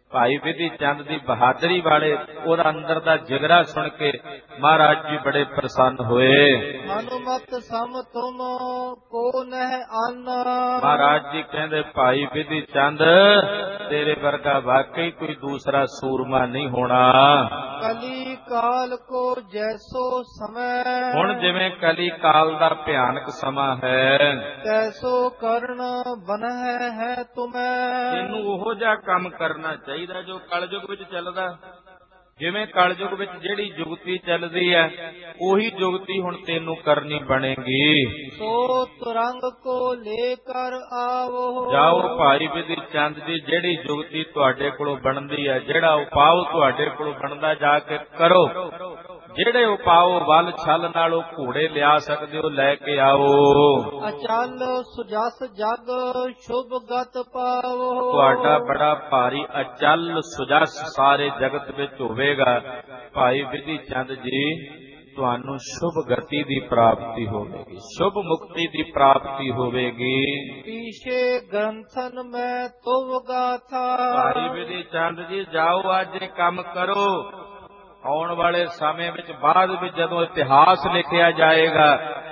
ਭਾਈ ਵਿਧੀ ਚੰਦ ਦੀ ਬਹਾਦਰੀ ਵਾਲੇ ਉਹਦਾ ਅੰਦਰ ਦਾ ਜਿਗਰਾ ਸੁਣ ਕੇ ਮਹਾਰਾਜ ਜੀ ਬੜੇ ਪ੍ਰਸੰਨ ਹੋਏ। ਹਨੂਮਤ ਸਮ ਤੁਮ ਕੋ ਨਹਿ ਅੰਨ। ਮਹਾਰਾਜ ਜੀ ਕਹਿੰਦੇ ਭਾਈ ਵਿਧੀ ਚੰਦ ਤੇਰੇ ਵਰਗਾ ਵਾਕਈ ਕੋਈ ਦੂਸਰਾ ਸੂਰਮਾ ਨਹੀਂ ਹੋਣਾ। ਕਲੀ ਕਾਲ ਕੋ ਜੈਸੋ ਸਮੈ। ਹੁਣ ਜਿਵੇਂ ਕਲੀ ਕਾਲ ਦਾ ਭਿਆਨਕ ਸਮਾਂ ਹੈ, ਤੈਸੋ ਕਰਨ ਬਨਹਿ ਹੈ ਤੁਮੈ। ਤੈਨੂੰ ਉਹੋ ਜਿਹਾ ਕੰਮ ਕਰਨਾ ਚਾਹੀਦਾ ਜੋ ਕਲਯੁਗ ਵਿੱਚ ਚੱਲਦਾ। ਜਿਵੇਂ ਕਲਯੁਗ ਵਿੱਚ ਜਿਹੜੀ ਜੁਗਤੀ ਚੱਲਦੀ ਹੈ, ਉਹੀ ਜੁਗਤੀ ਹੁਣ ਤੈਨੂੰ ਕਰਨੀ ਬਣੇਗੀ। ਸੋ ਤੁਰੰਗ ਕੋ ਲੈ ਕਰ ਆਵੋ। ਜਾਓ ਭਾਈ ਵਿਧੀ ਚੰਦ ਜੀ, ਜਿਹੜੀ ਜੁਗਤੀ ਤੁਹਾਡੇ ਕੋਲੋਂ ਬਣਦੀ ਹੈ, ਜਿਹੜਾ ਉਪਾਅ ਤੁਹਾਡੇ ਕੋਲੋਂ ਬਣਦਾ, ਜਾ ਕੇ ਕਰੋ। ਜਿਹੜੇ ਉਪਾਅ ਵੱਲ ਛਲ ਨਾਲ ਉਹ ਘੋੜੇ ਲਿਆ ਸਕਦੇ ਹੋ, ਲੈ ਕੇ ਆਓ। ਅਚਲ ਸੁਜਸ ਜਗ ਸ਼ੁਭ ਗਤ ਪਾਵੋ। ਤੁਹਾਡਾ ਬੜਾ ਭਾਰੀ ਅਚਲ ਸੁਜਸ ਸਾਰੇ ਜਗਤ ਵਿੱਚ ਹੋਵੇਗਾ। ਭਾਈ ਵਿਧੀ ਚੰਦ ਜੀ, ਤੁਹਾਨੂੰ ਸ਼ੁਭ ਗਤੀ ਦੀ ਪ੍ਰਾਪਤੀ ਹੋਵੇਗੀ, ਸ਼ੁਭ ਮੁਕਤੀ ਦੀ ਪ੍ਰਾਪਤੀ ਹੋਵੇਗੀ। ਪੀਛੇ ਗ੍ਰੰਥਨ ਮੈਂ ਤੁਮ ਗਾਥਾ। ਭਾਈ ਵਿਧੀ ਚੰਦ ਜੀ, ਜਾਓ ਅੱਜ ਇਹ ਕੰਮ ਕਰੋ। ਆਉਣ ਵਾਲੇ ਸਮੇਂ ਵਿੱਚ ਬਾਅਦ ਵਿੱਚ ਜਦੋਂ ਇਤਿਹਾਸ ਲਿਖਿਆ ਜਾਏਗਾ,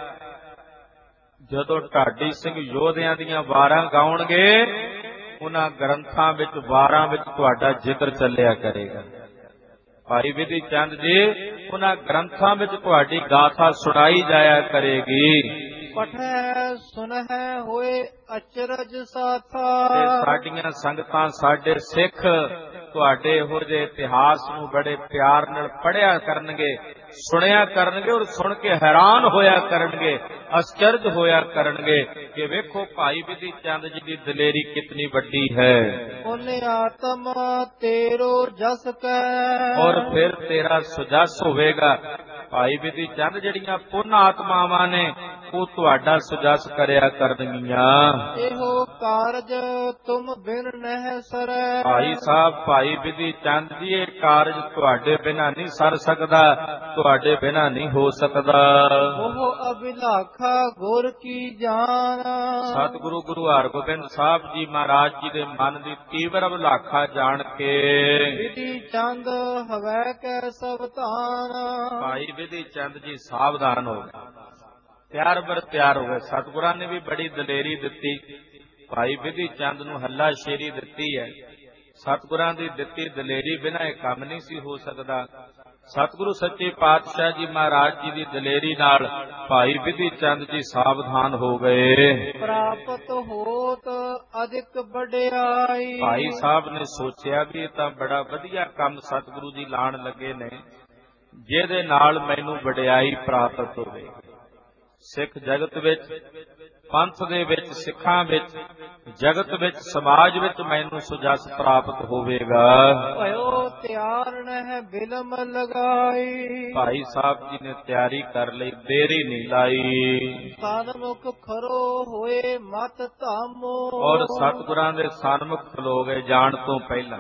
ਜਦੋਂ ਢਾਡੀ ਸਿੰਘ ਯੋਧਿਆਂ ਦੀਆਂ ਵਾਰਾਂ ਗਾਉਣਗੇ, ਉਹਨਾਂ ਗ੍ਰੰਥਾਂ ਵਿੱਚ ਵਾਰਾਂ ਵਿੱਚ ਤੁਹਾਡਾ ਜ਼ਿਕਰ ਚੱਲਿਆ ਕਰੇਗਾ। ਭਾਈ ਵਿਧੀ ਚੰਦ ਜੀ, ਉਹਨਾਂ ਗ੍ਰੰਥਾਂ ਵਿੱਚ ਤੁਹਾਡੀ ਗਾਥਾ ਸੁਣਾਈ ਜਾਇਆ ਕਰੇਗੀ। ਪਠੈ ਸੁਨਹਿ ਹੋਏ ਅਚਰਜ ਸਾਥਾ। ਤੇ ਸਾਡੀਆਂ ਸੰਗਤਾਂ, ਸਾਡੇ ਸਿੱਖ ਤੁਹਾਡੇ ਇਹੋ ਜਿਹੇ ਇਤਿਹਾਸ ਨੂੰ ਬੜੇ ਪਿਆਰ ਨਾਲ ਪੜ੍ਹਿਆ ਕਰਨਗੇ, ਸੁਣਿਆ ਕਰਨਗੇ, ਔਰ ਸੁਣ ਕੇ ਹੈਰਾਨ ਹੋਇਆ ਕਰਨਗੇ, ਅਚਰਜ ਹੋਇਆ ਕਰਨਗੇ ਕਿ ਵੇਖੋ ਭਾਈ ਵਿਧੀ ਚੰਦ ਜੀ ਦੀ ਦਲੇਰੀ ਕਿਤਨੀ ਵੱਡੀ ਹੈ। ਉਹਨੇ ਆਤਮ ਤੇਰੋ ਜਸ ਕੈ। ਔਰ ਫਿਰ ਤੇਰਾ ਸੁਜਸ ਹੋਵੇਗਾ। ਭਾਈ ਵਿਧੀ ਚੰਦ, ਜਿਹੜੀਆਂ ਪੁੰਨ ਆਤਮਾਵਾਂ ਨੇ, ਉਹ ਤੁਹਾਡਾ ਸੁਜਸ ਕਰਿਆ ਕਰਨਗੀਆਂ। ਇਹੋ ਕਾਰਜ ਤੁਮ ਬਿਨ ਨਹਿ ਸਰੈ। ਭਾਈ ਸਾਹਿਬ, ਭਾਈ ਵਿਧੀ ਚੰਦ ਜੀ, ਇਹ ਕਾਰਜ ਤੁਹਾਡੇ ਬਿਨਾਂ ਨਹੀਂ ਸਰ ਸਕਦਾ, ਤੁਹਾਡੇ ਬਿਨਾਂ ਨਹੀਂ ਹੋ ਸਕਦਾ। ਉਹ ਅਭਿਲਾਖਾ ਗੁਰ ਕੀ ਜਾਨ। ਸਤਿਗੁਰੂ ਗੁਰੂ ਹਰਗੋਬਿੰਦ ਸਾਹਿਬ ਜੀ ਮਹਾਰਾਜ ਜੀ ਦੇ ਮਨ ਦੀ ਤੀਵਰ ਅਭਿਲਾਖਾ ਜਾਣ ਕੇ ਵਿਧੀ ਚੰਦ ਹਵੈ ਕੈ ਸਵਧਾਨ। ਭਾਈ ਵਿਧੀ ਚੰਦ ਜੀ ਸਾਵਧਾਨ ਹੋ ਗਏ, ਤਿਆਰ ਬਰ ਤਿਆਰ ਹੋ ਗਏ। ਸਤਿਗੁਰਾਂ ਨੇ ਵੀ ਬੜੀ ਦਲੇਰੀ ਦਿੱਤੀ, ਭਾਈ ਵਿਧੀ ਚੰਦ ਨੂੰ ਹੱਲਾ ਸ਼ੇਰੀ ਦਿੱਤੀ ਹੈ। ਸਤਿਗੁਰਾਂ ਦੀ ਦਿੱਤੀ ਦਲੇਰੀ ਬਿਨਾਂ ਇਹ ਕੰਮ ਨਹੀਂ ਸੀ ਹੋ ਸਕਦਾ। ਸਤਿਗੁਰੂ ਸੱਚੇ ਪਾਤਸ਼ਾਹ ਜੀ ਮਹਾਰਾਜ ਜੀ ਦੀ ਦਲੇਰੀ ਨਾਲ ਭਾਈ ਵਿਧੀ ਚੰਦ ਜੀ ਸਾਵਧਾਨ ਹੋ ਗਏ। ਪ੍ਰਾਪਤ ਹੋਤ ਅਧਿਕ ਵਡਿਆਈ। ਭਾਈ ਸਾਹਿਬ ਨੇ ਸੋਚਿਆ ਵੀ ਇਹ ਤਾਂ ਬੜਾ ਵਧੀਆ ਕੰਮ ਸਤਿਗੁਰੂ ਜੀ ਲਾਣ ਲੱਗੇ ਨੇ, ਜਿਹਦੇ ਨਾਲ ਮੈਨੂੰ ਵਡਿਆਈ ਪ੍ਰਾਪਤ ਹੋਵੇ। ਸਿੱਖ ਜਗਤ ਵਿੱਚ, ਪੰਥ ਦੇ ਵਿੱਚ, ਸਿੱਖਾਂ ਵਿੱਚ, ਜਗਤ ਵਿੱਚ, ਸਮਾਜ ਵਿੱਚ ਮੈਨੂੰ ਸੁਜਸ ਪ੍ਰਾਪਤ ਹੋਵੇਗਾ। ਭਇਓ ਤਿਆਰ ਨਹਿ ਬਿਲਮ ਲਗਾਈ। ਭਾਈ ਸਾਹਿਬ ਜੀ ਨੇ ਤਿਆਰੀ ਕਰ ਲਈ, ਦੇਰੀ ਨਹੀਂ ਲਾਈ। ਸਨਮੁਖ ਖਰੋ ਹੋਏ ਮਤ ਧਾਮੋ। ਔਰ ਸਤਿਗੁਰਾਂ ਦੇ ਸਨਮੁਖ ਖਲੋ ਗਏ ਜਾਣ ਤੋਂ ਪਹਿਲਾਂ।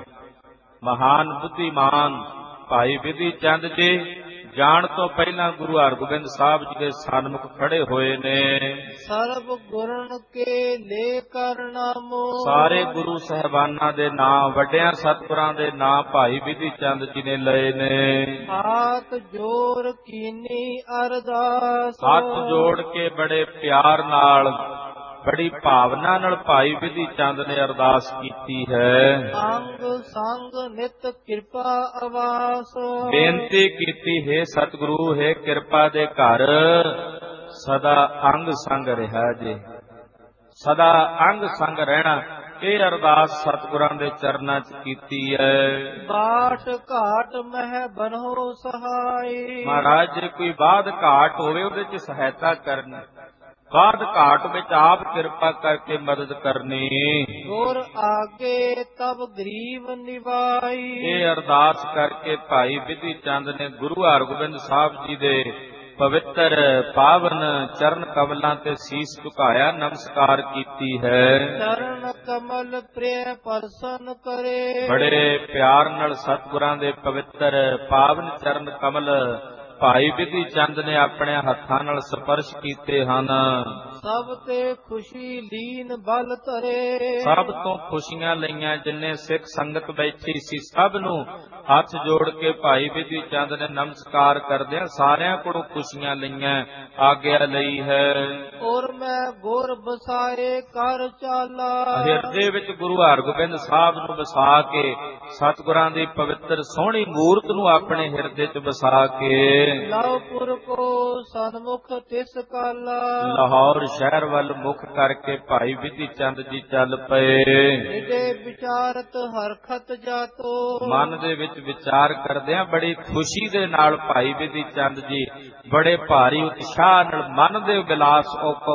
ਮਹਾਨ ਬੁੱਧੀਮਾਨ ਭਾਈ ਵਿਧੀ ਚੰਦ ਜੀ ਜਾਣ ਤੋਂ ਪਹਿਲਾਂ ਗੁਰੂ ਹਰਗੋਬਿੰਦ ਸਾਹਿਬ ਜੀ ਦੇ ਸਨਮੁਖ ਖੜੇ ਹੋਏ ਨੇ। ਸਰਬ ਗੁਰਨ ਕੇ ਲੈ ਕਰ ਨਾਮੋ। ਸਾਰੇ ਗੁਰੂ ਸਾਹਿਬਾਨਾਂ ਦੇ ਨਾਂ, ਵੱਡਿਆਂ ਸਤਿਗੁਰਾਂ ਦੇ ਨਾਂ ਭਾਈ ਵਿਧੀ ਚੰਦ ਜੀ ਨੇ ਲਏ ਨੇ। ਹਾਥ ਜੋੜ ਕੀਨੀ ਅਰਦਾਸ। ਹੱਥ ਜੋੜ ਕੇ ਬੜੇ ਪਿਆਰ ਨਾਲ, ਬੜੀ ਭਾਵਨਾ ਨਾਲ ਭਾਈ ਵਿਧੀ ਚੰਦ ਨੇ ਅਰਦਾਸ ਕੀਤੀ ਹੈ। ਅੰਗ ਸੰਗ ਨਿਤ ਕਿਰਪਾ ਆਵਾਸ। ਬੇਨਤੀ ਕੀਤੀ, ਹੈ ਸਤਿਗੁਰੂ, ਹੈ ਕਿਰਪਾ ਦੇ ਘਰ ਸਦਾ ਅੰਗ ਸੰਗ ਰਿਹਾ ਜੇ, ਸਦਾ ਅੰਗ ਸੰਗ ਰਹਿਣਾ। ਇਹ ਅਰਦਾਸ ਸਤਿਗੁਰਾਂ ਦੇ ਚਰਨਾਂ 'ਚ ਕੀਤੀ ਹੈ। ਬਾਟ ਘਾਟ ਮਹਿ ਬਨੋ ਸਹਾਈ। ਮਹਾਰਾਜ, ਜੇ ਕੋਈ ਬਾਧ ਘਾਟ ਹੋਵੇ ਉਹਦੇ 'ਚ ਸਹਾਇਤਾ ਕਰਨੀ, ਬਾਧ ਘਾਟ ਵਿੱਚ ਆਪ ਕਿਰਪਾ ਕਰਕੇ ਮਦਦ ਕਰਨੀ। ਗੁਰ ਆਗੇ ਤਬ ਗਰੀਬ ਨਿਵਾਈ। ਇਹ ਅਰਦਾਸ ਕਰਕੇ ਭਾਈ ਵਿਧੀ ਚੰਦ ਨੇ ਗੁਰੂ ਹਰਗੋਬਿੰਦ ਸਾਹਿਬ ਜੀ ਦੇ ਪਵਿੱਤਰ ਪਾਵਨ ਚਰਨ ਕਮਲਾਂ ਤੇ ਸੀਸ ਝੁਕਾਇਆ, ਨਮਸਕਾਰ ਕੀਤੀ ਹੈ। ਚਰਨ ਕਮਲ ਪ੍ਰਿਯ ਪਰਸਨ ਕਰੇ। ਬੜੇ ਪਿਆਰ ਨਾਲ ਸਤਿਗੁਰਾਂ ਦੇ ਪਵਿੱਤਰ ਪਾਵਨ ਚਰਨ ਕਮਲ ਭਾਈ ਬਿਧੀ ਚੰਦ ਨੇ ਆਪਣੇ ਹੱਥਾਂ ਨਾਲ ਸਪਰਸ਼ ਕੀਤੇ ਹਨ। ਸਭ ਤੇ ਖੁਸ਼ੀ ਲੀਨ ਬਲ ਧਰੇ। ਸਭ ਤੋਂ ਖੁਸ਼ੀਆਂ ਲਈਆਂ, ਜਿੰਨੇ ਸਿੱਖ ਸੰਗਤ ਬੈਠੀ ਸੀ ਸਭ ਨੂੰ ਹੱਥ ਜੋੜ ਕੇ ਭਾਈ ਬਿਧੀ ਚੰਦ ਨੇ ਨਮਸਕਾਰ ਕਰਦਿਆਂ ਸਾਰਿਆਂ ਕੋਲੋਂ ਖੁਸ਼ੀਆਂ ਲਈਆਂ, ਆਗਿਆ ਲਈ ਹੈ। ਔਰ ਮੈਂ ਗੁਰ ਬਸਾਏ ਕਰ ਚਾਲਾ। ਹਿਰਦੇ ਵਿੱਚ ਗੁਰੂ ਹਰਗੋਬਿੰਦ ਸਾਹਿਬ ਨੂੰ ਵਸਾ ਕੇ, ਸਤਿਗੁਰਾਂ ਦੀ ਪਵਿੱਤਰ ਸੋਹਣੀ ਮੂਰਤ ਨੂੰ ਆਪਣੇ ਹਿਰਦੇ 'ਚ ਵਸਾ ਕੇ, ਲਵਪੁਰ ਕੋ ਸਨਮੁਖ ਤਿਸ ਕਾਲਾ। ਲਾਹੌਰ ਸ਼ਹਿਰ ਵੱਲ ਮੁਖ ਕਰਕੇ ਭਾਈ ਬਿਧੀ ਚੰਦ ਜੀ ਚੱਲ ਪਏ। ਹਿਰਦੇ ਵਿਚਾਰਤ ਹਰਖਤ ਜਾਤੋ। ਮਨ ਦੇ ਵਿੱਚ ਵਿਚਾਰ ਕਰਦਿਆਂ ਬੜੀ ਖੁਸ਼ੀ ਦੇ ਨਾਲ ਭਾਈ ਬਿਧੀ ਚੰਦ ਜੀ ਬੜੇ ਭਾਰੀ ਉਤਸ਼ਾਹ ਨਾਲ ਮਨ ਦੇ ਵਿਲਾਸ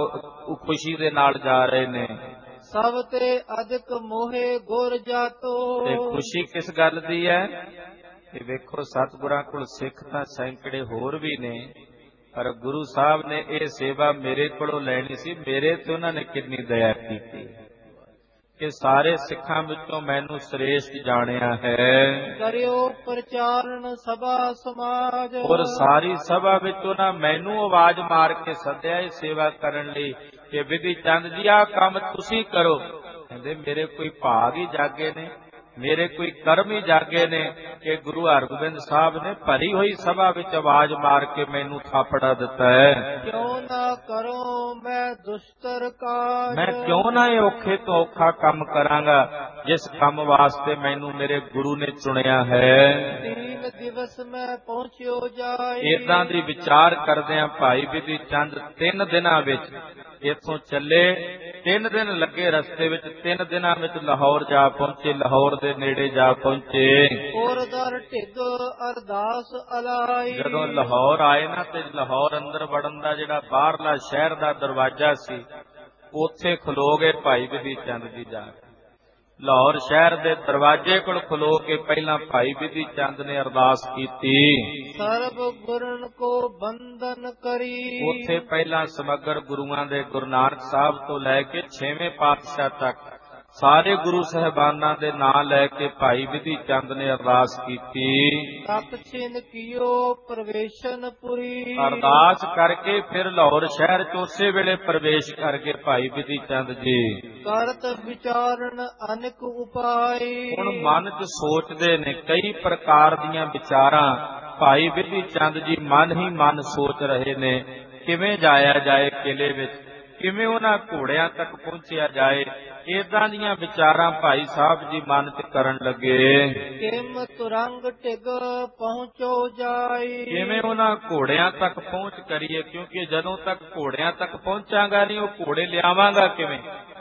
ਖੁਸ਼ੀ ਦੇ ਨਾਲ ਜਾ ਰਹੇ ਨੇ। ਸਭ ਤੇ ਅਧਿਕ ਮੋਹੇ ਗੁਰ ਜਾਤੋ। ਤੇ ਖੁਸ਼ੀ ਕਿਸ ਗੱਲ ਦੀ ਹੈ? ਇਹ ਵੇਖੋ, ਸਤਿਗੁਰਾਂ ਕੋਲ ਸਿੱਖ ਤਾਂ ਸੈਂਕੜੇ ਹੋਰ ਵੀ ਨੇ, ਪਰ ਗੁਰੂ ਸਾਹਿਬ ਨੇ ਇਹ ਸੇਵਾ ਮੇਰੇ ਕੋਲੋਂ ਲੈਣੀ ਸੀ। ਮੇਰੇ ਤੇ ਉਹਨਾਂ ਨੇ ਕਿੰਨੀ ਦਇਆ ਕੀਤੀ ਕਿ ਸਾਰੇ ਸਿੱਖਾਂ ਵਿੱਚੋਂ ਮੈਨੂੰ ਸ੍ਰੇਸ਼ਟ ਜਾਣਿਆ ਹੈ। ਕਰਿਓ ਪ੍ਰਚਾਰਨ ਸਭਾ ਸਮਾਜ। ਔਰ ਸਾਰੀ ਸਭਾ ਵਿੱਚ ਉਹਨਾਂ ਮੈਨੂੰ ਆਵਾਜ਼ ਮਾਰ ਕੇ ਸੱਦਿਆ ਇਹ ਸੇਵਾ ਕਰਨ ਲਈ ਕਿ ਬਿਧੀ ਚੰਦ ਜੀ ਆਹ ਕੰਮ ਤੁਸੀਂ ਕਰੋ। ਕਹਿੰਦੇ ਮੇਰੇ ਕੋਈ ਭਾਗ ਹੀ ਜਾਗੇ ਨੇ, ਮੇਰੇ ਕੋਈ ਕਰਮ ਹੀ ਜਾਗੇ ਨੇ ਕਿ ਗੁਰੂ ਹਰਗੋਬਿੰਦ ਸਾਹਿਬ ਨੇ ਭਰੀ ਹੋਈ ਸਭਾ ਵਿੱਚ ਆਵਾਜ਼ ਮਾਰ ਕੇ ਮੈਨੂੰ ਥਾਪੜਾ ਦਿੱਤਾ ਹੈ। ਕਿਉਂ ਨਾ ਕਰੋ ਮੈਂ ਦੁਸ਼ਟਰ ਕਾਜ। ਮੈਂ ਕਿਉਂ ਨਾ ਇਹ ਔਖੇ ਤੋਂ ਔਖਾ ਕੰਮ ਕਰਾਂਗਾ ਜਿਸ ਕੰਮ ਵਾਸਤੇ ਮੈਨੂੰ ਮੇਰੇ ਗੁਰੂ ਨੇ ਚੁਣਿਆ ਹੈ। 3 ਦਿਵਸ ਮੈਂ ਪਹੁੰਚਿਓ ਜਾਈ। ਏਦਾਂ ਦੀ ਵਿਚਾਰ ਕਰਦਿਆਂ ਭਾਈ ਬਿਧੀ ਚੰਦ 3 ਦਿਨਾਂ ਵਿੱਚ ਇੱਥੋਂ ਚੱਲੇ। 3 ਦਿਨ ਲੱਗੇ ਰਸਤੇ ਵਿੱਚ। 3 ਦਿਨਾਂ ਵਿੱਚ ਲਾਹੌਰ ਜਾ ਪਹੁੰਚੇ, ਲਾਹੌਰ ਦੇ ਨੇੜੇ ਜਾ ਪਹੁੰਚੇ। ਔਰ ਦਰ ਢਿੱਗ ਅਰਦਾਸ ਅਲਾਈ। ਜਦੋਂ ਲਾਹੌਰ ਆਏ ਨਾ ਤੇ ਲਾਹੌਰ ਅੰਦਰ ਵੜਨ ਦਾ ਜਿਹੜਾ ਬਾਹਰਲਾ ਸ਼ਹਿਰ ਦਾ ਦਰਵਾਜ਼ਾ ਸੀ, ਉੱਥੇ ਖਲੋ ਗਏ ਭਾਈ ਬਿਧੀ ਚੰਦ ਜੀ ਜਾ ਕੇ। ਲਾਹੌਰ ਸ਼ਹਿਰ ਦੇ ਦਰਵਾਜ਼ੇ ਕੋਲ ਖਲੋ ਕੇ ਪਹਿਲਾਂ ਭਾਈ ਬਿਧੀ ਚੰਦ ਨੇ ਅਰਦਾਸ ਕੀਤੀ। ਸਰਬ ਗੁਰਨ ਕੋ ਬੰਧਨ ਕਰੀ। ਉੱਥੇ ਪਹਿਲਾਂ ਸਮਗਰ ਗੁਰੂਆਂ ਦੇ ਗੁਰੂ ਨਾਨਕ ਸਾਹਿਬ ਤੋਂ ਲੈ ਕੇ 6ਵੇਂ ਪਾਤਸ਼ਾਹ ਤੱਕ ਸਾਰੇ ਗੁਰੂ ਸਾਹਿਬਾਨਾਂ ਦੇ ਨਾਂ ਲੈ ਕੇ ਭਾਈ ਬਿਧੀ ਚੰਦ ਨੇ ਅਰਦਾਸ ਕੀਤੀ। ਤਤ ਛਿਨ ਕੀਓ ਪ੍ਰਵੇਸ਼ਨ ਪੁਰੀ। ਅਰਦਾਸ ਕਰਕੇ ਫਿਰ ਲਾਹੌਰ ਸ਼ਹਿਰ 'ਚ ਉਸੇ ਵੇਲੇ ਪ੍ਰਵੇਸ਼ ਕਰ ਗਏ ਭਾਈ ਬਿਧੀ ਚੰਦ ਜੀ। ਕਰਤ ਵਿਚਾਰਨ ਅਨੇਕ ਉਪਾਈ। ਹੁਣ ਮਨ 'ਚ ਸੋਚਦੇ ਨੇ ਕਈ ਪ੍ਰਕਾਰ ਦੀਆਂ ਵਿਚਾਰਾਂ। ਭਾਈ ਬਿਧੀ ਚੰਦ ਜੀ ਮਨ ਹੀ ਮਨ ਸੋਚ ਰਹੇ ਨੇ ਕਿਵੇਂ ਜਾਇਆ ਜਾਏ ਕਿਲੇ ਵਿੱਚ, ਕਿਵੇਂ ਉਹਨਾਂ ਘੋੜਿਆਂ ਤੱਕ ਪਹੁੰਚਿਆ ਜਾਏ। ਏਦਾਂ ਦੀਆਂ ਵਿਚਾਰਾਂ ਭਾਈ ਸਾਹਿਬ ਜੀ ਮਨ 'ਚ ਕਰਨ ਲੱਗੇ। ਕਿਮ ਤੁਰੰਗ ਢਿਗ ਪਹੁੰਚੋ ਜਾਈ। ਕਿਵੇਂ ਉਹਨਾਂ ਘੋੜਿਆਂ ਤੱਕ ਪਹੁੰਚ ਕਰੀਏ, ਕਿਉਂਕਿ ਜਦੋਂ ਤੱਕ ਘੋੜਿਆਂ ਤੱਕ ਪਹੁੰਚਾਂਗਾ ਨਹੀਂ, ਉਹ ਘੋੜੇ ਲਿਆਵਾਂਗਾ ਕਿਵੇਂ।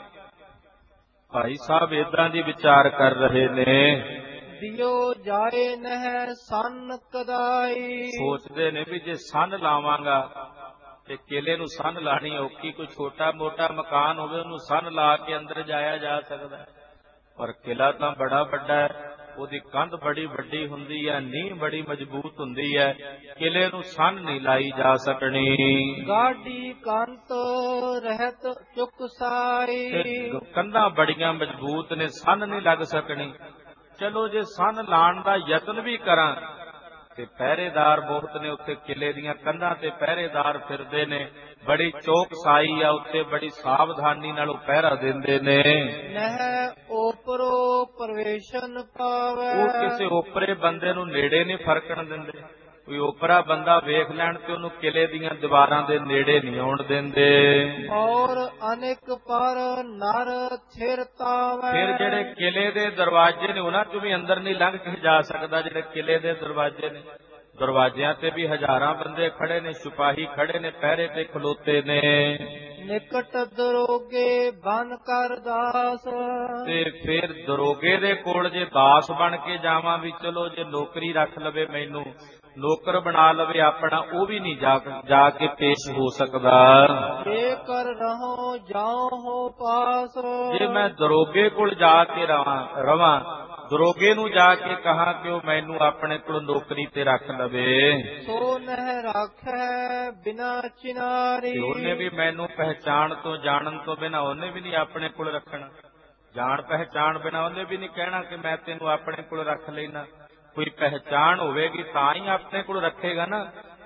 ਭਾਈ ਸਾਹਿਬ ਏਦਾਂ ਦੀ ਵਿਚਾਰ ਕਰ ਰਹੇ ਨੇ। ਦਿਓ ਜਾਏ ਨਹਿ ਸੰਨ ਕਦਾਈ। ਸੋਚਦੇ ਨੇ ਵੀ ਜੇ ਸੰਨ ਲਾਵਾਂਗਾ ਤੇ ਕਿਲੇ ਨੂੰ ਸੰਨ ਲਾਣੀ ਔਖੀ। ਕੋਈ ਛੋਟਾ ਮੋਟਾ ਮਕਾਨ ਹੋਵੇ ਉਹਨੂੰ ਸੰਨ ਲਾ ਕੇ ਅੰਦਰ ਜਾਇਆ ਜਾ ਸਕਦਾ, ਪਰ ਕਿਲਾ ਤਾਂ ਬੜਾ ਵੱਡਾ ਹੈ, ਉਹਦੀ ਕੰਧ ਬੜੀ ਵੱਡੀ ਹੁੰਦੀ ਹੈ, ਨੀਂਹ ਬੜੀ ਮਜ਼ਬੂਤ ਹੁੰਦੀ ਹੈ, ਕਿਲੇ ਨੂੰ ਸੰਨ ਨਹੀਂ ਲਾਈ ਜਾ ਸਕਣੀ। ਗਾਡੀ ਕੰਤ ਰਹਿਤ ਚੁੱਕ ਸਾਈ। ਕੰਧਾਂ ਬੜੀਆਂ ਮਜ਼ਬੂਤ ਨੇ, ਸੰਨ ਨਹੀਂ ਲੱਗ ਸਕਣੀ। ਚਲੋ ਜੇ ਸੰਨ ਲਾਣ ਦਾ ਯਤਨ ਵੀ ਕਰਾਂ ਤੇ ਪਹਿਰੇਦਾਰ ਬਹੁਤ ਨੇ ਉੱਥੇ, ਕਿਲੇ ਦੀਆਂ ਕੰਧਾਂ ਤੇ ਪਹਿਰੇਦਾਰ ਫਿਰਦੇ ਨੇ, ਬੜੀ ਚੌਕਸਾਈ ਆ ਉੱਥੇ, ਬੜੀ ਸਾਵਧਾਨੀ ਨਾਲ ਉਹ ਪਹਿਰਾ ਦਿੰਦੇ ਨੇ। ਨਹਿ ਓਪਰੋ ਪ੍ਰਵੇਸ਼ਨ ਪਾਵੇ। ਉਹ ਕਿਸੇ ਓਪਰੇ ਬੰਦੇ ਨੂੰ ਨੇੜੇ ਨਹੀਂ ਫਰਕਣ ਦਿੰਦੇ। ਕੋਈ ਓਪਰਾ ਬੰਦਾ ਵੇਖ ਲੈਣ ਤੇ ਉਹਨੂੰ ਕਿਲੇ ਦੀਆਂ ਦੀਵਾਰਾਂ ਦੇ ਨੇੜੇ ਨਹੀਂ ਆਉਣ ਦਿੰਦੇ। ਔਰ ਅਨੇਕ ਪਰ ਨਰ ਥਿਰਤਾਵੇ। ਫਿਰ ਜਿਹੜੇ ਕਿਲੇ ਦੇ ਦਰਵਾਜ਼ੇ ਨੇ ਉਹਨਾਂ ਚੋਂ ਵੀ ਅੰਦਰ ਨਹੀਂ ਲੰਘ ਕੇ ਜਾ ਸਕਦਾ। ਜਿਹੜੇ ਕਿਲੇ ਦੇ ਦਰਵਾਜ਼ੇ ਨੇ, ਦਰਵਾਜ਼ਿਆਂ ਤੇ ਵੀ ਹਜ਼ਾਰਾਂ ਬੰਦੇ ਖੜੇ ਨੇ, ਸਿਪਾਹੀ ਖੜੇ ਨੇ, ਪਹਿਰੇ ਤੇ ਖਲੋਤੇ ਨੇ। ਨਿਕਟ ਦਰੋਗੇ ਬਨ ਕਰ ਦਾਸ। ਤੇ ਫਿਰ ਦਰੋਗੇ ਦੇ ਕੋਲ ਜੇ ਦਾਸ ਬਣ ਕੇ ਜਾਵਾਂ, ਵੀ ਚਲੋ ਜੇ ਨੌਕਰੀ ਰੱਖ ਲਵੇ, ਮੈਨੂੰ ਨੌਕਰ ਬਣਾ ਲਵੇ ਆਪਣਾ, ਉਹ ਵੀ ਨਹੀਂ ਜਾ ਕੇ ਪੇਸ਼ ਹੋ ਸਕਦਾ। ਜੇ ਕਰ ਰਹੋ ਜਾਓ ਹੋ ਪਾਸ। ਜੇ ਮੈਂ ਦਰੋਗੇ ਕੋਲ ਜਾ ਕੇ ਰਵਾਂ, ਦਰੋਗੇ ਨੂੰ ਜਾ ਕੇ ਕਹਾਂ ਕਿ ਉਹ ਮੈਨੂੰ ਆਪਣੇ ਕੋਲ ਨੌਕਰੀ ਤੇ ਰੱਖ ਲਵੇ, ਸੋ ਨਹਿ ਰਾਖੈ ਬਿਨਾ ਚਿਨਾਰੀ। ਉਹਨੇ ਵੀ ਮੈਨੂੰ ਪਹਿਚਾਣ ਤੋਂ ਜਾਣਨ ਤੋਂ ਬਿਨਾਂ ਉਹਨੇ ਵੀ ਨਹੀਂ ਆਪਣੇ ਕੋਲ ਰੱਖਣਾ। ਜਾਣ ਪਹਿਚਾਣ ਬਿਨਾਂ ਉਹਨੇ ਵੀ ਨਹੀਂ ਕਹਿਣਾ ਕਿ ਮੈਂ ਤੈਨੂੰ ਆਪਣੇ ਕੋਲ ਰੱਖ ਲੈਣਾ। ਕੋਈ ਪਹਿਚਾਣ ਹੋਵੇਗੀ ਤਾਂ ਹੀ ਆਪਣੇ ਕੋਲ ਰੱਖੇਗਾ ਨਾ।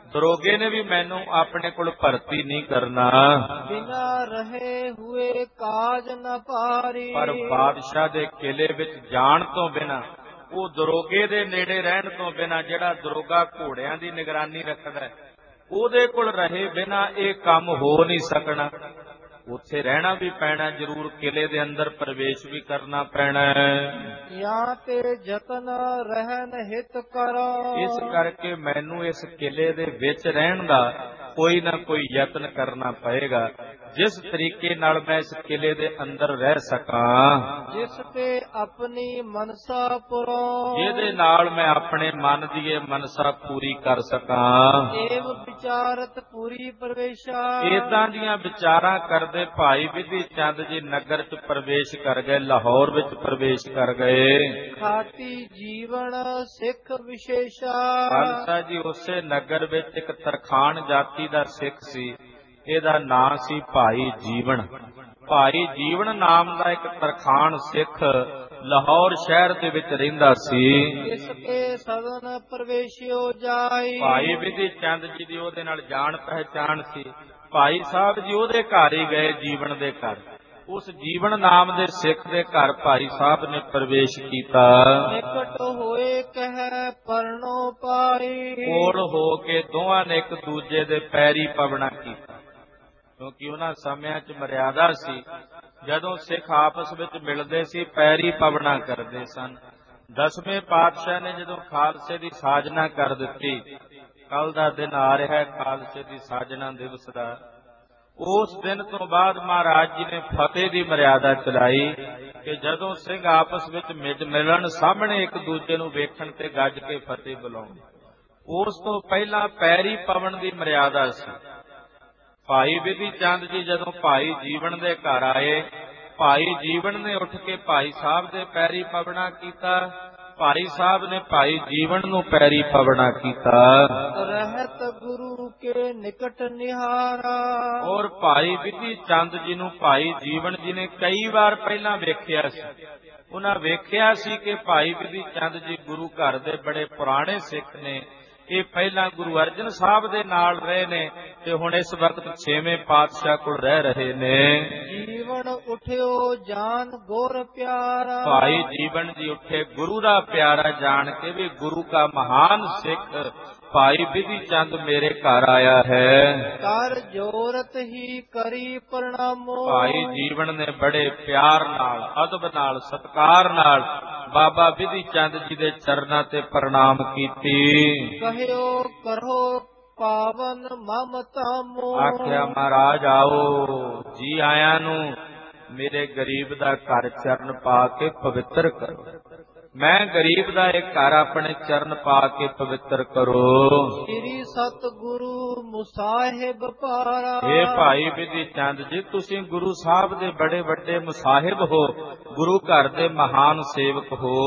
ਦਰੋਗੇ ਨੇ ਵੀ ਮੈਨੂੰ ਆਪਣੇ ਕੋਲ ਭਰਤੀ ਨਹੀਂ ਕਰਨਾ। ਬਿਨਾ ਰਹੇ ਹੁਏ ਕਾਜ ਨ ਪਾਰੀ। ਪਰ ਬਾਦਸ਼ਾਹ ਦੇ ਕਿਲੇ ਵਿੱਚ ਜਾਣ ਤੋਂ ਬਿਨਾ, ਉਹ ਦਰੋਗੇ ਦੇ ਨੇੜੇ ਰਹਿਣ ਤੋਂ ਬਿਨਾ, ਜਿਹੜਾ ਦਰੋਗਾ ਘੋੜਿਆਂ ਦੀ ਨਿਗਰਾਨੀ ਰੱਖਦਾ, ਉਹਦੇ ਕੋਲ ਰਹੇ ਬਿਨਾ ਇਹ ਕੰਮ ਹੋ ਨਹੀਂ ਸਕਣਾ। ਉੱਥੇ ਰਹਿਣਾ ਵੀ ਪੈਣਾ ਜ਼ਰੂਰ, ਕਿਲੇ ਦੇ ਅੰਦਰ ਪ੍ਰਵੇਸ਼ ਵੀ ਕਰਨਾ ਪੈਣਾ। ਜਾਂ ਤੇ ਯਤਨ ਰਹਿਣ ਹਿਤ ਕਰੋ। ਇਸ ਕਰਕੇ ਮੈਨੂੰ ਇਸ ਕਿਲੇ ਦੇ ਵਿੱਚ ਰਹਿਣ ਦਾ ਕੋਈ ਨਾ ਕੋਈ ਯਤਨ ਕਰਨਾ ਪਏਗਾ, ਜਿਸ ਤਰੀਕੇ ਨਾਲ ਮੈਂ ਇਸ ਕਿਲੇ ਦੇ ਅੰਦਰ ਰਹਿ ਸਕਾਂ, ਜਿਸ ਤੇ ਆਪਣੀ ਮਨਸਾ ਪੁਰੋ। ਜਿਹਦੇ ਨਾਲ ਮੈਂ ਆਪਣੇ ਮਨ ਦੀ ਇਹ ਮਨਸਾ ਪੂਰੀ ਕਰ ਸਕਾਂ। ਏਵ ਵਿਚਾਰਤ ਪੂਰੀ ਪ੍ਰਵੇਸ਼ਾ। ਏਦਾਂ ਦੀਆਂ ਵਿਚਾਰਾਂ ਕਰਦੇ ਭਾਈ ਵਿਧੀ ਚੰਦ ਜੀ ਨਗਰ ਚ ਪ੍ਰਵੇਸ਼ ਕਰ ਗਏ, ਲਾਹੌਰ ਵਿੱਚ ਪ੍ਰਵੇਸ਼ ਕਰ ਗਏ। ਖਾਤੀ ਜੀਵਨ ਸਿੱਖ ਵਿਸ਼ੇਸ਼ਾ। ਖਾਲਸਾ ਜੀ ਉਸੇ ਨਗਰ ਵਿੱਚ ਇੱਕ ਤਰਖਾਣ ਜਾਤੀ ਦਾ ਸਿੱਖ ਸੀ, ਇਹਦਾ ਨਾਂ ਸੀ ਭਾਈ ਜੀਵਨ। ਭਾਈ ਜੀਵਨ ਨਾਮ ਦਾ ਇੱਕ ਤਰਖਾਣ ਸਿੱਖ ਲਾਹੌਰ ਸ਼ਹਿਰ ਦੇ ਵਿੱਚ ਰਹਿੰਦਾ ਸੀ। ਇਸ ਕੇ ਸਦਨ ਪ੍ਰਵੇਸ਼ਿਓ ਜਾਈ। ਭਾਈ ਵਿਧੀ ਚੰਦ ਜੀ ਦੀ ਉਹਦੇ ਨਾਲ ਜਾਣ ਪਹਿਚਾਣ ਸੀ। ਭਾਈ ਸਾਹਿਬ ਜੀ ਉਹਦੇ ਘਰ ਹੀ ਗਏ, ਜੀਵਨ ਦੇ ਘਰ। ਉਸ ਜੀਵਨ ਨਾਮ ਦੇ ਸਿੱਖ ਦੇ ਘਰ ਭਾਈ ਸਾਹਿਬ ਨੇ ਪ੍ਰਵੇਸ਼ ਕੀਤਾ। ਨਿਕਟ ਹੋਏ ਕਹਿ ਪਰਣੋ ਪਾਈ। ਕੋਲ ਹੋ ਕੇ ਦੋਵਾਂ ਨੇ ਇੱਕ ਦੂਜੇ ਦੇ ਪੈਰੀ ਪਵਣਾ ਕੀਤਾ, ਕਿਉਂਕਿ ਉਹਨਾਂ ਸਮਿਆਂ 'ਚ ਮਰਿਆਦਾ ਸੀ। ਜਦੋਂ ਸਿੱਖ ਆਪਸ ਵਿੱਚ ਮਿਲਦੇ ਸੀ ਪੈਰੀ ਪਵਣਾ ਕਰਦੇ ਸਨ। 10ਵੇਂ ਪਾਤਸ਼ਾਹ ਨੇ ਜਦੋਂ ਖਾਲਸੇ ਦੀ ਸਾਜਨਾ ਕਰ ਦਿੱਤੀ, ਕੱਲ ਦਾ ਦਿਨ ਆ ਰਿਹਾ ਖਾਲਸੇ ਦੀ ਸਾਜਨਾ ਦਿਵਸ ਦਾ, ਉਸ ਦਿਨ ਤੋਂ ਬਾਅਦ ਮਹਾਰਾਜ ਜੀ ਨੇ ਫਤਿਹ ਦੀ ਮਰਿਆਦਾ ਚਲਾਈ ਕਿ ਜਦੋਂ ਸਿੰਘ ਆਪਸ ਵਿੱਚ ਮਿਲਣ, ਸਾਹਮਣੇ ਇੱਕ ਦੂਜੇ ਨੂੰ ਵੇਖਣ ਤੇ ਗੱਜ ਕੇ ਫਤਿਹ ਬੁਲਾਉਣ। ਉਸ ਤੋਂ ਪਹਿਲਾਂ ਪੈਰੀ ਪਵਣ ਦੀ ਮਰਿਆਦਾ ਸੀ। ਭਾਈ ਵਿਧੀ ਚੰਦ ਜੀ ਜਦੋਂ ਭਾਈ ਜੀਵਨ ਦੇ ਘਰ ਆਏ, ਭਾਈ ਜੀਵਨ ਨੇ ਉੱਠ ਕੇ ਭਾਈ ਸਾਹਿਬ ਦੇ ਪੈਰੀ ਪਵਣਾ ਕੀਤਾ। ਭਾਈ ਸਾਹਿਬ ਨੇ ਭਾਈ ਜੀਵਨ ਨੂੰ ਪੈਰੀ ਪਵਣਾ ਕੀਤਾ। ਰਹਿਤ ਗੁਰੂ ਕੇ ਨਿਕਟ ਨਿਹਾਰਾ। ਔਰ ਭਾਈ ਵਿਧੀ ਚੰਦ ਜੀ ਨੂੰ ਭਾਈ ਜੀਵਨ ਜੀ ਨੇ ਕਈ ਵਾਰ ਪਹਿਲਾਂ ਵੇਖਿਆ ਸੀ। ਉਹਨਾਂ ਵੇਖਿਆ ਸੀ ਕਿ ਭਾਈ ਵਿਧੀ ਚੰਦ ਜੀ ਗੁਰੂ ਘਰ ਦੇ ਬੜੇ ਪੁਰਾਣੇ ਸਿੱਖ ਨੇ। ਇਹ ਪਹਿਲਾਂ ਗੁਰੂ ਅਰਜਨ ਸਾਹਿਬ ਦੇ ਨਾਲ ਰਹੇ ਨੇ ਤੇ ਹੁਣ ਇਸ ਵਕਤ 6ਵੇਂ ਪਾਤਸ਼ਾਹ ਕੋਲ ਰਹਿ ਰਹੇ ਨੇ। ਜੀਵਨ ਉਠਿਓ ਜਾਨ ਗੁਰ ਪਿਆਰਾ। ਭਾਈ ਜੀਵਨ ਜੀ ਉੱਠੇ ਗੁਰੂ ਦਾ ਪਿਆਰਾ ਜਾਣ ਕੇ ਵੀ ਗੁਰੂ ਦਾ ਮਹਾਨ ਸਿੱਖ ਭਾਈ ਵਿਧੀ ਚੰਦ ਮੇਰੇ ਘਰ ਆਇਆ ਹੈ। ਕਰ ਜੋਰਤ ਹੀ ਕਰੀ ਪ੍ਰਣਾਮੋ। ਭਾਈ ਜੀਵਨ ਨੇ ਬੜੇ ਪਿਆਰ ਨਾਲ, ਅਦਬ ਨਾਲ, ਸਤਿਕਾਰ ਨਾਲ ਬਾਬਾ ਵਿਧੀ ਚੰਦ ਜੀ ਦੇ ਚਰਨਾਂ ਤੇ ਪ੍ਰਣਾਮ ਕੀਤੀ। ਕਹਿਓ ਕਰੋ ਪਾਵਨ ਮਮਤਾਮੋ। ਆਖਿਆ ਮਹਾਰਾਜ ਆਓ, ਜੀ ਆਇਆਂ ਨੂੰ ਮੇਰੇ ਗਰੀਬ ਦਾ ਘਰ ਚਰਨ ਪਾ ਕੇ ਪਵਿੱਤਰ ਕਰੋ। ਮੈਂ ਗਰੀਬ ਦਾ ਇਹ ਘਰ ਆਪਣੇ ਚਰਨ ਪਾ ਕੇ ਪਵਿੱਤਰ ਕਰੋ। ਸ੍ਰੀ ਸਤਿਗੁਰੂ ਮੁਸਾਹਿਬ ਪਾਰਾ। ਇਹ ਭਾਈ ਵਿਧੀ ਚੰਦ ਜੀ ਤੁਸੀਂ ਗੁਰੂ ਸਾਹਿਬ ਦੇ ਬੜੇ ਵੱਡੇ ਮੁਸਾਹਿਬ ਹੋ, ਗੁਰੂ ਘਰ ਦੇ ਮਹਾਨ ਸੇਵਕ ਹੋ।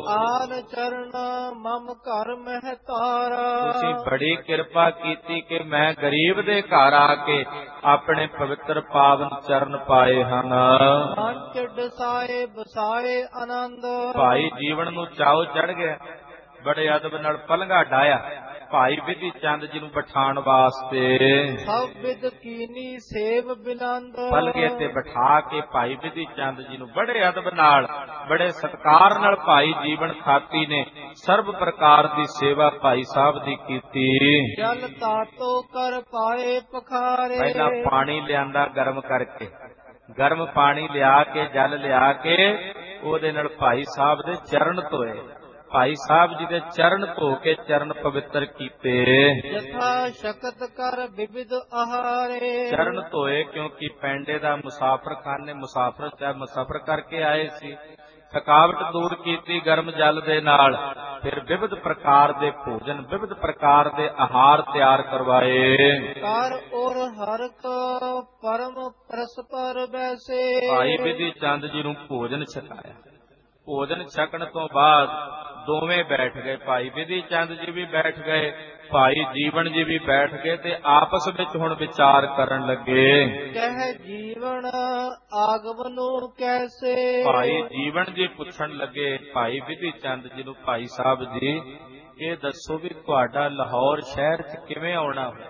ਆਨ ਚਰਨ ਮਮ ਘਰ ਮਹਤਾਰਾ। ਤੁਸੀਂ ਬੜੀ ਕਿਰਪਾ ਕੀਤੀ ਕਿ ਮੈਂ ਗਰੀਬ ਦੇ ਘਰ ਆ ਕੇ ਆਪਣੇ ਪਵਿੱਤਰ ਪਾਵਨ ਚਰਨ ਪਾਏ ਹਨ। ਪੰਚ ਡਸਾਏ ਬਸਾਏ ਆਨੰਦ। ਭਾਈ ਜੀਵਨ ਨੂੰ ਚਾਉ ਚੜ ਗਿਆ, ਬੜੇ ਅਦਬ ਨਾਲ ਪਲੰਘਾ ਡਾਇਆ ਭਾਈ ਵਿਧੀ ਚੰਦ ਜੀ ਨੂੰ ਬਿਠਾਉਣ ਵਾਸਤੇ। ਸਭ ਵਿਦ ਕੀਨੀ ਸੇਵ ਬਿਨੰਦ। ਪਲਗੇ ਤੇ ਬਿਠਾ ਕੇ ਭਾਈ ਵਿਧੀ ਚੰਦ ਜੀ ਨੂੰ ਬੜੇ ਅਦਬ ਨਾਲ, ਬੜੇ ਸਤਿਕਾਰ ਨਾਲ ਭਾਈ ਜੀਵਨ ਖਾਤੀ ਨੇ ਸਰਬ ਪ੍ਰਕਾਰ ਦੀ ਸੇਵਾ ਭਾਈ ਸਾਹਿਬ ਦੀ ਕੀਤੀ। ਜਲ ਤਾਤੋ ਕਰ ਪਾਏ ਪਖਾਰੇ। ਪਹਿਲਾਂ ਪਾਣੀ ਲਿਆਂਦਾ ਗਰਮ ਕਰਕੇ, ਗਰਮ ਪਾਣੀ ਲਿਆ ਕੇ, ਜਲ ਲਿਆ ਕੇ ਉਹਦੇ ਨਾਲ ਭਾਈ ਸਾਹਿਬ ਦੇ ਚਰਨ ਧੋਏ। ਭਾਈ ਸਾਹਿਬ ਜੀ ਦੇ ਚਰਨ ਧੋ ਕੇ ਚਰਨ ਪਵਿੱਤਰ ਕੀਤੇ। ਜਥਾ ਸ਼ਕਤ ਕਰ ਵਿਵਿਧ ਆਹਾਰੇ। ਚਰਨ ਧੋਏ ਕਿਉਂਕਿ ਪੈਂਡੇ ਦਾ ਮੁਸਾਫਰਖਾਨੇ ਮੁਸਾਫਰ ਕਰਕੇ ਆਏ ਸੀ। ਥਕਾਵਟ ਦੂਰ ਕੀਤੀ ਗਰਮ ਜਲ ਦੇ ਨਾਲ। ਫਿਰ ਵਿਵਿਧ ਪ੍ਰਕਾਰ ਦੇ ਭੋਜਨ, ਵਿਵਿਧ ਪ੍ਰਕਾਰ ਦੇ ਆਹਾਰ ਤਿਆਰ ਕਰਵਾਏ। ਕਰ ਔਰ ਹਰਕ ਪਰਮ ਪਰਸਪਰ ਬੈਸੇ। ਭਾਈ ਵਿਧੀ ਚੰਦ ਜੀ ਨੂੰ ਭੋਜਨ ਛਕਾਇਆ। ਭੋਜਨ ਛਕਣ ਤੋਂ ਬਾਅਦ ਦੋਵੇਂ ਬੈਠ ਗਏ। ਭਾਈ ਵਿਧੀ ਚੰਦ ਜੀ ਵੀ ਬੈਠ ਗਏ, ਭਾਈ ਜੀਵਨ ਜੀ ਵੀ ਬੈਠ ਗਏ ਤੇ ਆਪਸ ਵਿੱਚ ਹੁਣ ਵਿਚਾਰ ਕਰਨ ਲੱਗੇ। ਕਹਿ ਜੀਵਨ ਆਗਮਨੋ ਕੈਸੇ। ਭਾਈ ਜੀਵਨ ਜੀ ਪੁੱਛਣ ਲੱਗੇ ਭਾਈ ਵਿਧੀ ਚੰਦ ਜੀ ਨੂੰ, ਭਾਈ ਸਾਹਿਬ ਜੀ ਇਹ ਦੱਸੋ ਵੀ ਤੁਹਾਡਾ ਲਾਹੌਰ ਸ਼ਹਿਰ 'ਚ ਕਿਵੇਂ ਆਉਣਾ ਹੋਇਆ?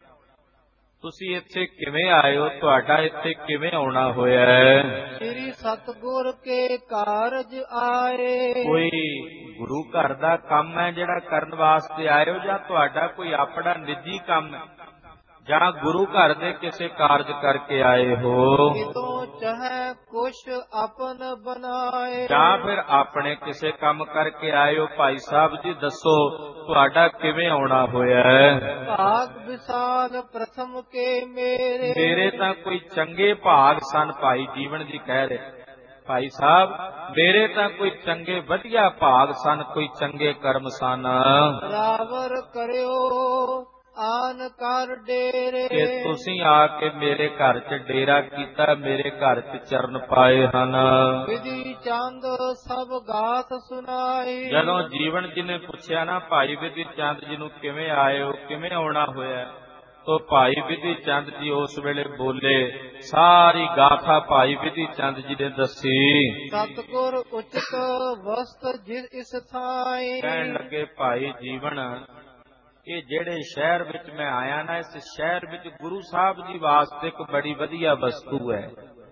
ਤੁਸੀਂ ਇੱਥੇ ਕਿਵੇਂ ਆਏ ਹੋ? ਤੁਹਾਡਾ ਇੱਥੇ ਕਿਵੇਂ ਆਉਣਾ ਹੋਇਆ ਹੈ? ਸ੍ਰੀ ਸਤਿਗੁਰ ਕੇ ਕਾਰਜ ਆਏ। ਕੋਈ ਗੁਰੂ ਘਰ ਦਾ ਕੰਮ ਹੈ ਜਿਹੜਾ ਕਰਨ ਵਾਸਤੇ ਆਏ ਹੋ, ਜਾਂ ਤੁਹਾਡਾ ਕੋਈ ਆਪਣਾ ਨਿੱਜੀ ਕੰਮ ਹੈ, ਜਾਂ ਗੁਰੂ ਘਰ ਦੇ ਕਿਸੇ ਕਾਰਜ ਕਰਕੇ ਆਏ ਹੋ? ਕਿਤੋਂ ਚਾਹੇ ਕੁਛ ਆਪਨ ਬਣਾਏ। ਜਾਂ ਫਿਰ ਆਪਣੇ ਕਿਸੇ ਕੰਮ ਕਰਕੇ ਆਏ ਹੋ? ਭਾਈ ਸਾਹਿਬ ਜੀ ਦੱਸੋ ਤੁਹਾਡਾ ਕਿਵੇਂ ਆਉਣਾ ਹੋਇਆ ਹੈ? ਭਾਗ ਵਿਸਾਲ ਪ੍ਰਥਮ ਕੇ ਮੇਰੇ ਤਾਂ ਕੋਈ ਚੰਗੇ ਭਾਗ ਸਨ, ਭਾਈ ਜੀਵਨ ਜੀ ਕਹਿ ਰਹੇ। ਭਾਈ ਸਾਹਿਬ ਮੇਰੇ ਤਾਂ ਕੋਈ ਚੰਗੇ ਵਧੀਆ ਭਾਗ ਸਨ, ਕੋਈ ਚੰਗੇ ਕਰਮ ਸਨ। ਰਾਵਰ ਕਰਿਓ ਆਨ ਕਰ ਡੇਰੇ। ਕਿ ਤੁਸੀਂ ਆ ਕੇ ਮੇਰੇ ਘਰ 'ਚ ਡੇਰਾ ਕੀਤਾ, ਮੇਰੇ ਘਰ 'ਚ ਚਰਨ ਪਾਏ ਹਨ। ਵਿਧੀ ਚੰਦ ਸਭ ਗਾਥ ਸੁਣਾਈ। ਜਦੋਂ ਜੀਵਨ ਜੀ ਨੇ ਪੁੱਛਿਆ ਨਾ ਭਾਈ ਵਿਧੀ ਚੰਦ ਜੀ ਨੂੰ ਕਿਵੇਂ ਆਏ ਹੋ, ਕਿਵੇਂ ਆਉਣਾ ਹੋਇਆ, ਤੋ ਭਾਈ ਵਿਧੀ ਚੰਦ ਜੀ ਉਸ ਵੇਲੇ ਬੋਲੇ, ਸਾਰੀ ਗਾਥਾ ਭਾਈ ਵਿਧੀ ਚੰਦ ਜੀ ਨੇ ਦੱਸੀ। ਸਤਿਗੁਰ ਉਚਿਤ ਵਸਤ ਜਿਸ ਇਸ ਥਾਈ। ਕਹਿਣ ਲੱਗੇ ਭਾਈ ਜੀਵਨ, ਇਹ ਜਿਹੜੇ ਸ਼ਹਿਰ ਵਿੱਚ ਮੈਂ ਆਇਆ ਨਾ, ਇਸ ਸ਼ਹਿਰ ਵਿੱਚ ਗੁਰੂ ਸਾਹਿਬ ਜੀ ਵਾਸਤੇ ਇੱਕ ਬੜੀ ਵਧੀਆ ਵਸਤੂ ਹੈ।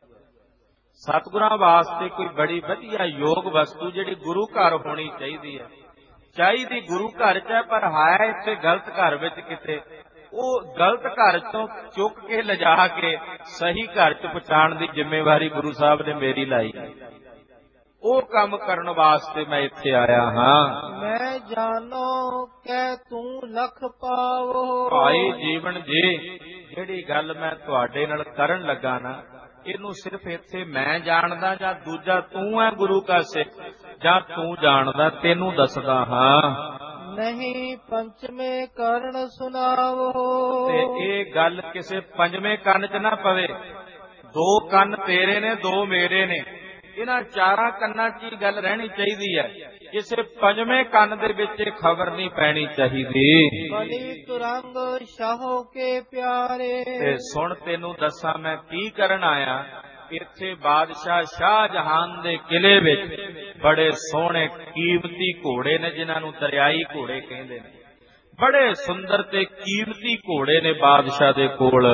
ਸਤਿਗੁਰਾਂ ਵਾਸਤੇ ਕੋਈ ਬੜੀ ਵਧੀਆ ਯੋਗ ਵਸਤੂ ਜਿਹੜੀ ਗੁਰੂ ਘਰ ਹੋਣੀ ਚਾਹੀਦੀ ਹੈ। ਚਾਹੀਦੀ ਗੁਰੂ ਘਰ 'ਚ ਹੈ, ਪਰ ਹੈ ਇੱਥੇ ਗਲਤ ਘਰ ਵਿੱਚ ਕਿਤੇ। ਉਹ ਗਲਤ ਘਰ ਚੋਂ ਚੁੱਕ ਕੇ ਲਿਜਾ ਕੇ ਸਹੀ ਘਰ 'ਚ ਪਹੁੰਚਾਉਣ ਦੀ ਜ਼ਿੰਮੇਵਾਰੀ ਗੁਰੂ ਸਾਹਿਬ ਨੇ ਮੇਰੀ ਲਾਈ। ਉਹ ਕੰਮ ਕਰਨ ਵਾਸਤੇ ਮੈਂ ਇੱਥੇ ਆਇਆ ਹਾਂ। ਮੈਂ ਜਾਣੋ ਕਿ ਤੂੰ ਲਖ ਪਾਵੋ। ਭਾਈ ਜੀਵਨ ਜੀ, ਜਿਹੜੀ ਗੱਲ ਮੈਂ ਤੁਹਾਡੇ ਨਾਲ ਕਰਨ ਲੱਗਾ ਨਾ, ਇਹਨੂੰ ਸਿਰਫ ਇੱਥੇ ਮੈਂ ਜਾਣਦਾ ਜਾਂ ਦੂਜਾ ਤੂੰ ਹੈ ਗੁਰੂ ਕਾ ਸਿੱਖ, ਜਾਂ ਤੂੰ ਜਾਣਦਾ, ਤੈਨੂੰ ਦੱਸਦਾ ਹਾਂ। ਨਹੀਂ ਪੰਚਵੇਂ ਕਰਨ ਸੁਣਾਵੋ। ਤੇ ਇਹ ਗੱਲ ਕਿਸੇ ਪੰਜਵੇਂ ਕੰਨ 'ਚ ਨਾ ਪਵੇ। ਦੋ ਕੰਨ ਤੇਰੇ ਨੇ, ਦੋ ਮੇਰੇ ਨੇ, ਇਹਨਾਂ ਚਾਰਾਂ ਕੰਨਾਂ 'ਚ ਹੀ ਗੱਲ ਰਹਿਣੀ ਚਾਹੀਦੀ ਹੈ। ਕਿਸੇ ਪੰਜਵੇਂ ਕੰਨ ਦੇ ਵਿੱਚ ਇਹ ਖਬਰ ਨਹੀਂ ਪੈਣੀ ਚਾਹੀਦੀ। ਬਲੀ ਤੁਰੰਗ ਸ਼ਾਹੋ ਕੇ ਪਿਆਰੇ। ਤੇ ਸੁਣ, ਤੈਨੂੰ ਦੱਸਾਂ ਮੈਂ ਕੀ ਕਰਨ ਆਇਆ। ਇੱਥੇ ਬਾਦਸ਼ਾਹ ਸ਼ਾਹਜਹਾਨ ਦੇ ਕਿਲੇ ਵਿੱਚ ਬੜੇ ਸੋਹਣੇ ਕੀਮਤੀ ਘੋੜੇ ਨੇ, ਜਿਨ੍ਹਾਂ ਨੂੰ ਦਰਿਆਈ ਘੋੜੇ ਕਹਿੰਦੇ ਨੇ। ਬੜੇ ਸੁੰਦਰ ਤੇ ਕੀਮਤੀ ਘੋੜੇ ਨੇ ਬਾਦਸ਼ਾਹ ਦੇ ਕੋਲ।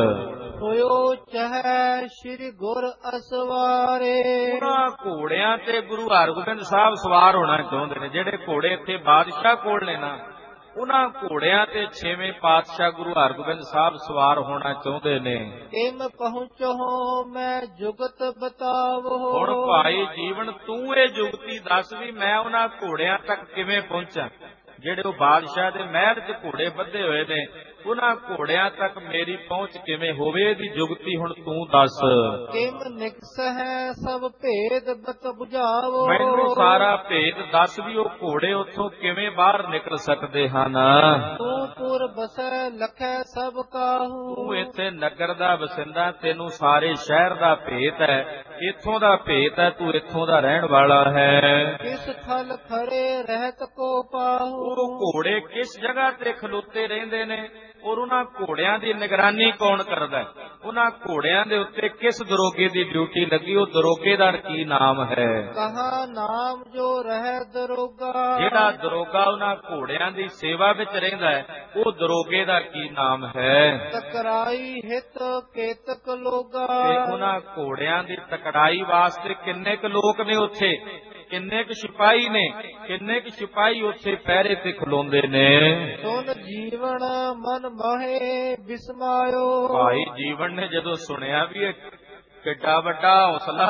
ਹੋਇਓ ਚਾਹੇ ਸ੍ਰੀ ਗੁਰ ਅਸਵਾਰੇ। ਉਹਨਾਂ ਘੋੜਿਆਂ ਤੇ ਗੁਰੂ ਹਰਗੋਬਿੰਦ ਸਾਹਿਬ ਸਵਾਰ ਹੋਣਾ ਚਾਹੁੰਦੇ ਨੇ। ਜਿਹੜੇ ਘੋੜੇ ਇੱਥੇ ਬਾਦਸ਼ਾਹ ਕੋਲ ਨੇ ਨਾ, ਉਹਨਾਂ ਘੋੜਿਆਂ ਤੇ ਛੇਵੇਂ ਪਾਤਸ਼ਾਹ ਗੁਰੂ ਹਰਗੋਬਿੰਦ ਸਾਹਿਬ ਸਵਾਰ ਹੋਣਾ ਚਾਹੁੰਦੇ ਨੇ। ਇਮ ਪਹੁੰਚੋ ਮੈਂ ਜੁਗਤ ਬਤਾਵੋ। ਹੁਣ ਭਾਈ ਜੀਵਨ, ਤੂੰ ਇਹ ਜੁਗਤੀ ਦੱਸ ਵੀ ਮੈਂ ਉਹਨਾਂ ਘੋੜਿਆਂ ਤੱਕ ਕਿਵੇਂ ਪਹੁੰਚਾਂ। ਜਿਹੜੇ ਉਹ ਬਾਦਸ਼ਾਹ ਦੇ ਮਹਿਲ 'ਚ ਘੋੜੇ ਬੱਧੇ ਹੋਏ ਨੇ, ਉਹਨਾਂ ਘੋੜਿਆਂ ਤੱਕ ਮੇਰੀ ਪਹੁੰਚ ਕਿਵੇਂ ਹੋਵੇ, ਇਹਦੀ ਜੁਗਤੀ ਹੁਣ ਤੂੰ ਦੱਸ। ਕਿਮ ਨਿਕਸ ਹੈ ਸਭ ਭੇਦ ਬਤ ਬੁਝਾਵੋ। ਮੈਨੂੰ ਸਾਰਾ ਭੇਦ ਦੱਸ ਵੀ ਉਹ ਘੋੜੇ ਉੱਥੋਂ ਕਿਵੇਂ ਬਾਹਰ ਨਿਕਲ ਸਕਦੇ ਹਨ। ਤੂੰ ਪੁਰ ਬਸੈ ਲਖੈ ਸਭ ਕਾਹੂ। ਤੂੰ ਇੱਥੇ ਨਗਰ ਦਾ ਵਸਿੰਦਾ, ਤੈਨੂੰ ਸਾਰੇ ਸ਼ਹਿਰ ਦਾ ਭੇਤ ਹੈ, ਇੱਥੋਂ ਦਾ ਭੇਤ ਹੈ, ਤੂੰ ਇੱਥੋਂ ਦਾ ਰਹਿਣ ਵਾਲਾ ਹੈ। ਕਿਸ ਥਲ ਖੜੇ ਰਹਿਤ ਕੋ ਪਾਹੂ। ਉਹ ਘੋੜੇ ਕਿਸ ਜਗ੍ਹਾ ਤੇ ਖਲੋਤੇ ਰਹਿੰਦੇ ਨੇ, ਔਰ ਉਹਨਾਂ ਘੋੜਿਆਂ ਦੀ ਨਿਗਰਾਨੀ ਕੌਣ ਕਰਦਾ? ਉਹਨਾਂ ਘੋੜਿਆਂ ਦੇ ਉੱਤੇ ਕਿਸ ਦਰੋਗੇ ਦੀ ਡਿਊਟੀ ਲੱਗੀ? ਉਹ ਦਰੋਗੇ ਦਾ ਕੀ ਨਾਮ ਹੈ? ਕਹਾ ਨਾਮ ਜੋ ਰਹਿ ਦਰੋਗਾ। ਜਿਹੜਾ ਦਰੋਗਾ ਉਹਨਾਂ ਘੋੜਿਆਂ ਦੀ ਸੇਵਾ ਵਿੱਚ ਰਹਿੰਦਾ ਹੈ, ਉਹ ਦਰੋਗੇ ਦਾ ਕੀ ਨਾਮ ਹੈ? ਤਕਰਾਈ ਹਿਤ ਕੇਤਕ ਲੋਗਾ। ਤੇ ਉਹਨਾਂ ਘੋੜਿਆਂ ਦੀ ਤਕੜਾਈ ਵਾਸਤੇ ਕਿੰਨੇ ਕੁ ਲੋਕ ਨੇ ਉੱਥੇ, ਕਿੰਨੇ ਕੁ ਸਿਪਾਹੀ ਨੇ, ਕਿੰਨੇ ਕੁ ਸਿਪਾਹੀ ਉੱਥੇ ਪਹਿਰੇ ਤੇ ਖਲੋਂਦੇ ਨੇ। ਸੁਨ ਜੀਵਨ ਮਨ ਮੋਹੇ ਬਿਸਮਾਇਓ। ਭਾਈ ਜੀਵਨ ਨੇ ਜਦੋਂ ਸੁਣਿਆ ਵੀ ਇਹ ਕਿੱਡਾ ਵੱਡਾ ਹੌਸਲਾ,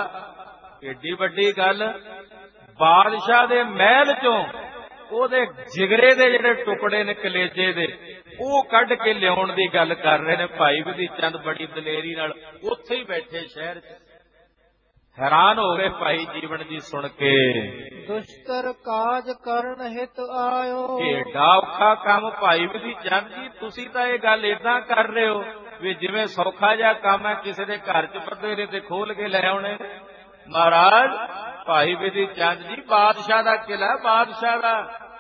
ਏਡੀ ਵੱਡੀ ਗੱਲ, ਬਾਦਸ਼ਾਹ ਦੇ ਮਹਿਲ ਚੋਂ ਉਹਦੇ ਜਿਗਰੇ ਦੇ ਜਿਹੜੇ ਟੁਕੜੇ ਨੇ ਕਲੇਜੇ ਦੇ, ਉਹ ਕੱਢ ਕੇ ਲਿਆਉਣ ਦੀ ਗੱਲ ਕਰ ਰਹੇ ਨੇ। ਭਾਈ ਵਿਧੀ ਚੰਦ ਬੜੀ ਦਲੇਰੀ ਨਾਲ ਉੱਥੇ ਹੀ ਬੈਠੇ ਸ਼ਹਿਰ 'ਚ ਹੈਰਾਨ ਹੋ ਗਏ ਭਾਈ ਜੀਵਨ ਜੀ ਸੁਣ ਕੇ। ਦੁਸ਼ਟਰ ਕਾਜ ਕਰਨ ਹਿਤ ਆਇਓ। ਏਡਾ ਔਖਾ ਕੰਮ ਭਾਈ ਵਿਧੀ ਚੰਦ ਜੀ, ਤੁਸੀਂ ਤਾਂ ਇਹ ਗੱਲ ਏਦਾਂ ਕਰ ਰਹੇ ਹੋ ਵੀ ਜਿਵੇਂ ਸੌਖਾ ਜਿਹਾ ਕੰਮ ਹੈ, ਕਿਸੇ ਦੇ ਘਰ 'ਚ ਪੱਧਰੇ ਤੇ ਖੋਲ ਕੇ ਲੈ ਆਉਣੇ। ਮਹਾਰਾਜ ਭਾਈ ਵਿਧੀ ਚੰਦ ਜੀ, ਬਾਦਸ਼ਾਹ ਦਾ ਕਿਲਾ, ਬਾਦਸ਼ਾਹ ਦਾ,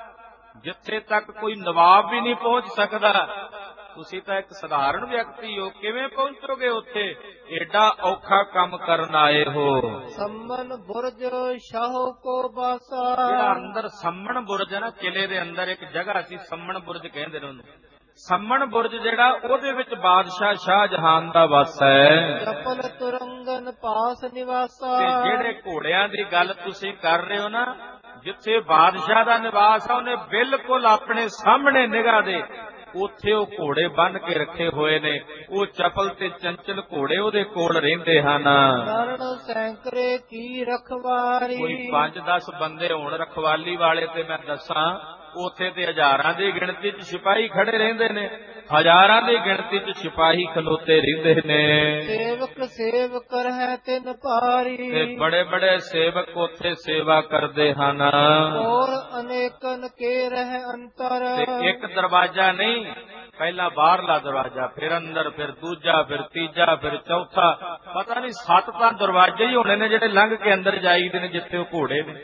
ਜਿੱਥੇ ਤੱਕ ਕੋਈ ਨਵਾਬ ਵੀ ਨਹੀਂ ਪਹੁੰਚ ਸਕਦਾ, ਤੁਸੀਂ ਤਾਂ ਇੱਕ ਸਧਾਰਨ ਵਿਅਕਤੀ ਹੋ, ਕਿਵੇਂ ਪਹੁੰਚੋਗੇ ਉੱਥੇ? ਏਡਾ ਔਖਾ ਕੰਮ ਕਰਨ ਆਏ ਹੋ। ਸੰਮਨ ਬੁਰਜ ਸ਼ਾਹੋ ਕੋ ਬਾਸਾ। ਜਿਹੜਾ ਅੰਦਰ ਸੰਮਣ ਬੁਰਜ ਹੈ ਨਾ, ਕਿਲੇ ਦੇ ਅੰਦਰ ਇੱਕ ਜਗ੍ਹਾ ਸੀ, ਸੰਮਣ ਬੁਰਜ ਕਹਿੰਦੇ ਨੇ ਉਹਨੂੰ। ਸੰਮਣ ਬੁਰਜ ਜਿਹੜਾ, ਉਹਦੇ ਵਿੱਚ ਬਾਦਸ਼ਾਹ ਸ਼ਾਹਜਹਾਨ ਦਾ ਵਾਸ ਹੈ। ਚਪਲ ਤੁਰੰਗਨ ਪਾਸ ਨਿਵਾਸਾ। ਤੇ ਜਿਹੜੇ ਘੋੜਿਆਂ ਦੀ ਗੱਲ ਤੁਸੀਂ ਕਰ ਰਹੇ ਹੋ ਨਾ, ਜਿੱਥੇ ਬਾਦਸ਼ਾਹ ਦਾ ਨਿਵਾਸ ਆ, ਉਹਨੇ ਬਿਲਕੁਲ ਆਪਣੇ ਸਾਹਮਣੇ ਨਿਗਾਹ ਦੇ ਉੱਥੇ ਉਹ ਘੋੜੇ ਬੰਨ ਕੇ ਰੱਖੇ ਹੋਏ ਨੇ। ਉਹ ਚਪਲ ਤੇ ਚੰਚਲ ਘੋੜੇ ਉਹਦੇ ਕੋਲ ਰਹਿੰਦੇ ਹਨ। ਨਰਨ ਸੈਂਕੜੇ ਕੀ ਰਖਵਾਰੀ। ਕੋਈ 5-10 ਬੰਦੇ ਹੋਣ ਰਖਵਾਲੀ ਵਾਲੇ, ਤੇ ਮੈਂ ਦੱਸਾਂ ਉੱਥੇ ਤੇ ਹਜ਼ਾਰਾਂ ਦੀ ਗਿਣਤੀ 'ਚ ਸਿਪਾਹੀ ਖੜੇ ਰਹਿੰਦੇ ਨੇ, ਹਜ਼ਾਰਾਂ ਦੀ ਗਿਣਤੀ 'ਚ ਸਿਪਾਹੀ ਖਲੋਤੇ ਰਹਿੰਦੇ ਨੇ। ਸੇਵਕ ਸੇਵ ਕਰ ਹੈ ਤਿਨ ਭਾਰੀ। ਤੇ ਬੜੇ ਬੜੇ ਸੇਵਕ ਉੱਥੇ ਸੇਵਾ ਕਰਦੇ ਹਨ। ਹੋਰ ਅਨੇਕਨ ਕੇ ਰਹਿ ਅੰਤਰ। ਤੇ ਇੱਕ ਦਰਵਾਜ਼ਾ ਨਹੀਂ, ਪਹਿਲਾਂ ਬਾਹਰਲਾ ਦਰਵਾਜ਼ਾ, ਫਿਰ ਅੰਦਰ, ਫਿਰ ਦੂਜਾ, ਫਿਰ ਤੀਜਾ, ਫਿਰ ਚੌਥਾ, ਪਤਾ ਨਹੀਂ 7 ਤਾਂ ਦਰਵਾਜ਼ੇ ਹੀ ਹੋਣੇ ਨੇ ਜਿਹੜੇ ਲੰਘ ਕੇ ਅੰਦਰ ਜਾਈਦੇ ਨੇ ਜਿੱਥੇ ਉਹ ਘੋੜੇ ਨੇ।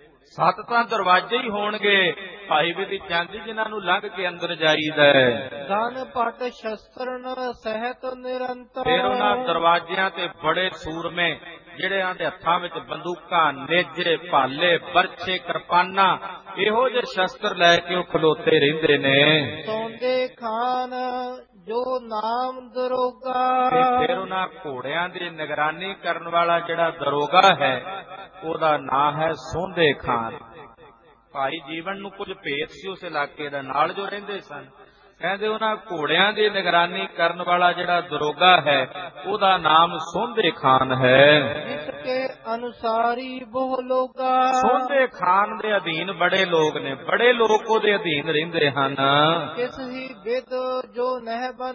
7 ਤਾਂ ਦਰਵਾਜ਼ੇ ਹੀ ਹੋਣਗੇ ਭਾਈ ਵਿਧੀ ਚੰਦ ਜੀ, ਜਿਨ੍ਹਾਂ ਨੂੰ ਲੰਘ ਕੇ ਅੰਦਰ ਜਾਈਦਾ। ਗਨ ਪਟ ਸ਼ਸਤਰਨ ਸਹਿਤ ਨਿਰੰਤਰ। ਫਿਰ ਉਹਨਾਂ ਦਰਵਾਜ਼ਿਆਂ ਤੇ ਬੜੇ ਸੂਰਮੇ, ਜਿਹੜਿਆਂ ਦੇ ਹੱਥਾਂ ਵਿੱਚ ਬੰਦੂਕਾਂ, ਨੇਜੇ, ਭਾਲੇ, ਬਰਛੇ, ਕਿਰਪਾਨਾਂ, ਇਹੋ ਜਿਹੇ ਸ਼ਸਤਰ ਲੈ ਕੇ ਉਹ ਖਲੋਤੇ ਰਹਿੰਦੇ ਨੇ। ਸੌਂਦੇ ਖਾਨ ਜੋ ਨਾਮ ਦਰੋਗਾ। ਫਿਰ ਉਹਨਾਂ ਘੋੜਿਆਂ ਦੀ ਨਿਗਰਾਨੀ ਕਰਨ ਵਾਲਾ ਜਿਹੜਾ ਦਰੋਗਾ ਹੈ, ਉਹਦਾ ਨਾਂ ਹੈ ਸੌਂਦੇ ਖਾਨ। ਭਾਈ ਜੀਵਨ ਨੂੰ ਕੁਝ ਭੇਤ ਸੀ ਉਸ ਇਲਾਕੇ ਦਾ, ਨਾਲ ਜੋ ਰਹਿੰਦੇ ਸਨ। ਕਹਿੰਦੇ ਉਹਨਾਂ ਘੋੜਿਆਂ ਦੀ ਨਿਗਰਾਨੀ ਕਰਨ ਵਾਲਾ ਜਿਹੜਾ ਦਰੋਗਾ ਹੈ, ਉਹਦਾ ਨਾਮ ਸੌਂਦੇ ਖਾਨ ਹੈ। ਜਿਸ ਕੇ ਅਨੁਸਾਰੀ ਬਹੁ ਲੋਗਾ। ਸੌਂਦੇ ਖਾਨ ਦੇ ਅਧੀਨ ਬੜੇ ਲੋਕ ਨੇ, ਬੜੇ ਲੋਕ ਉਹਦੇ ਅਧੀਨ ਰਹਿੰਦੇ ਹਨ। ਕਿਸ ਹੀ ਵਿਦ ਜੋ ਨਹਿ ਬਨ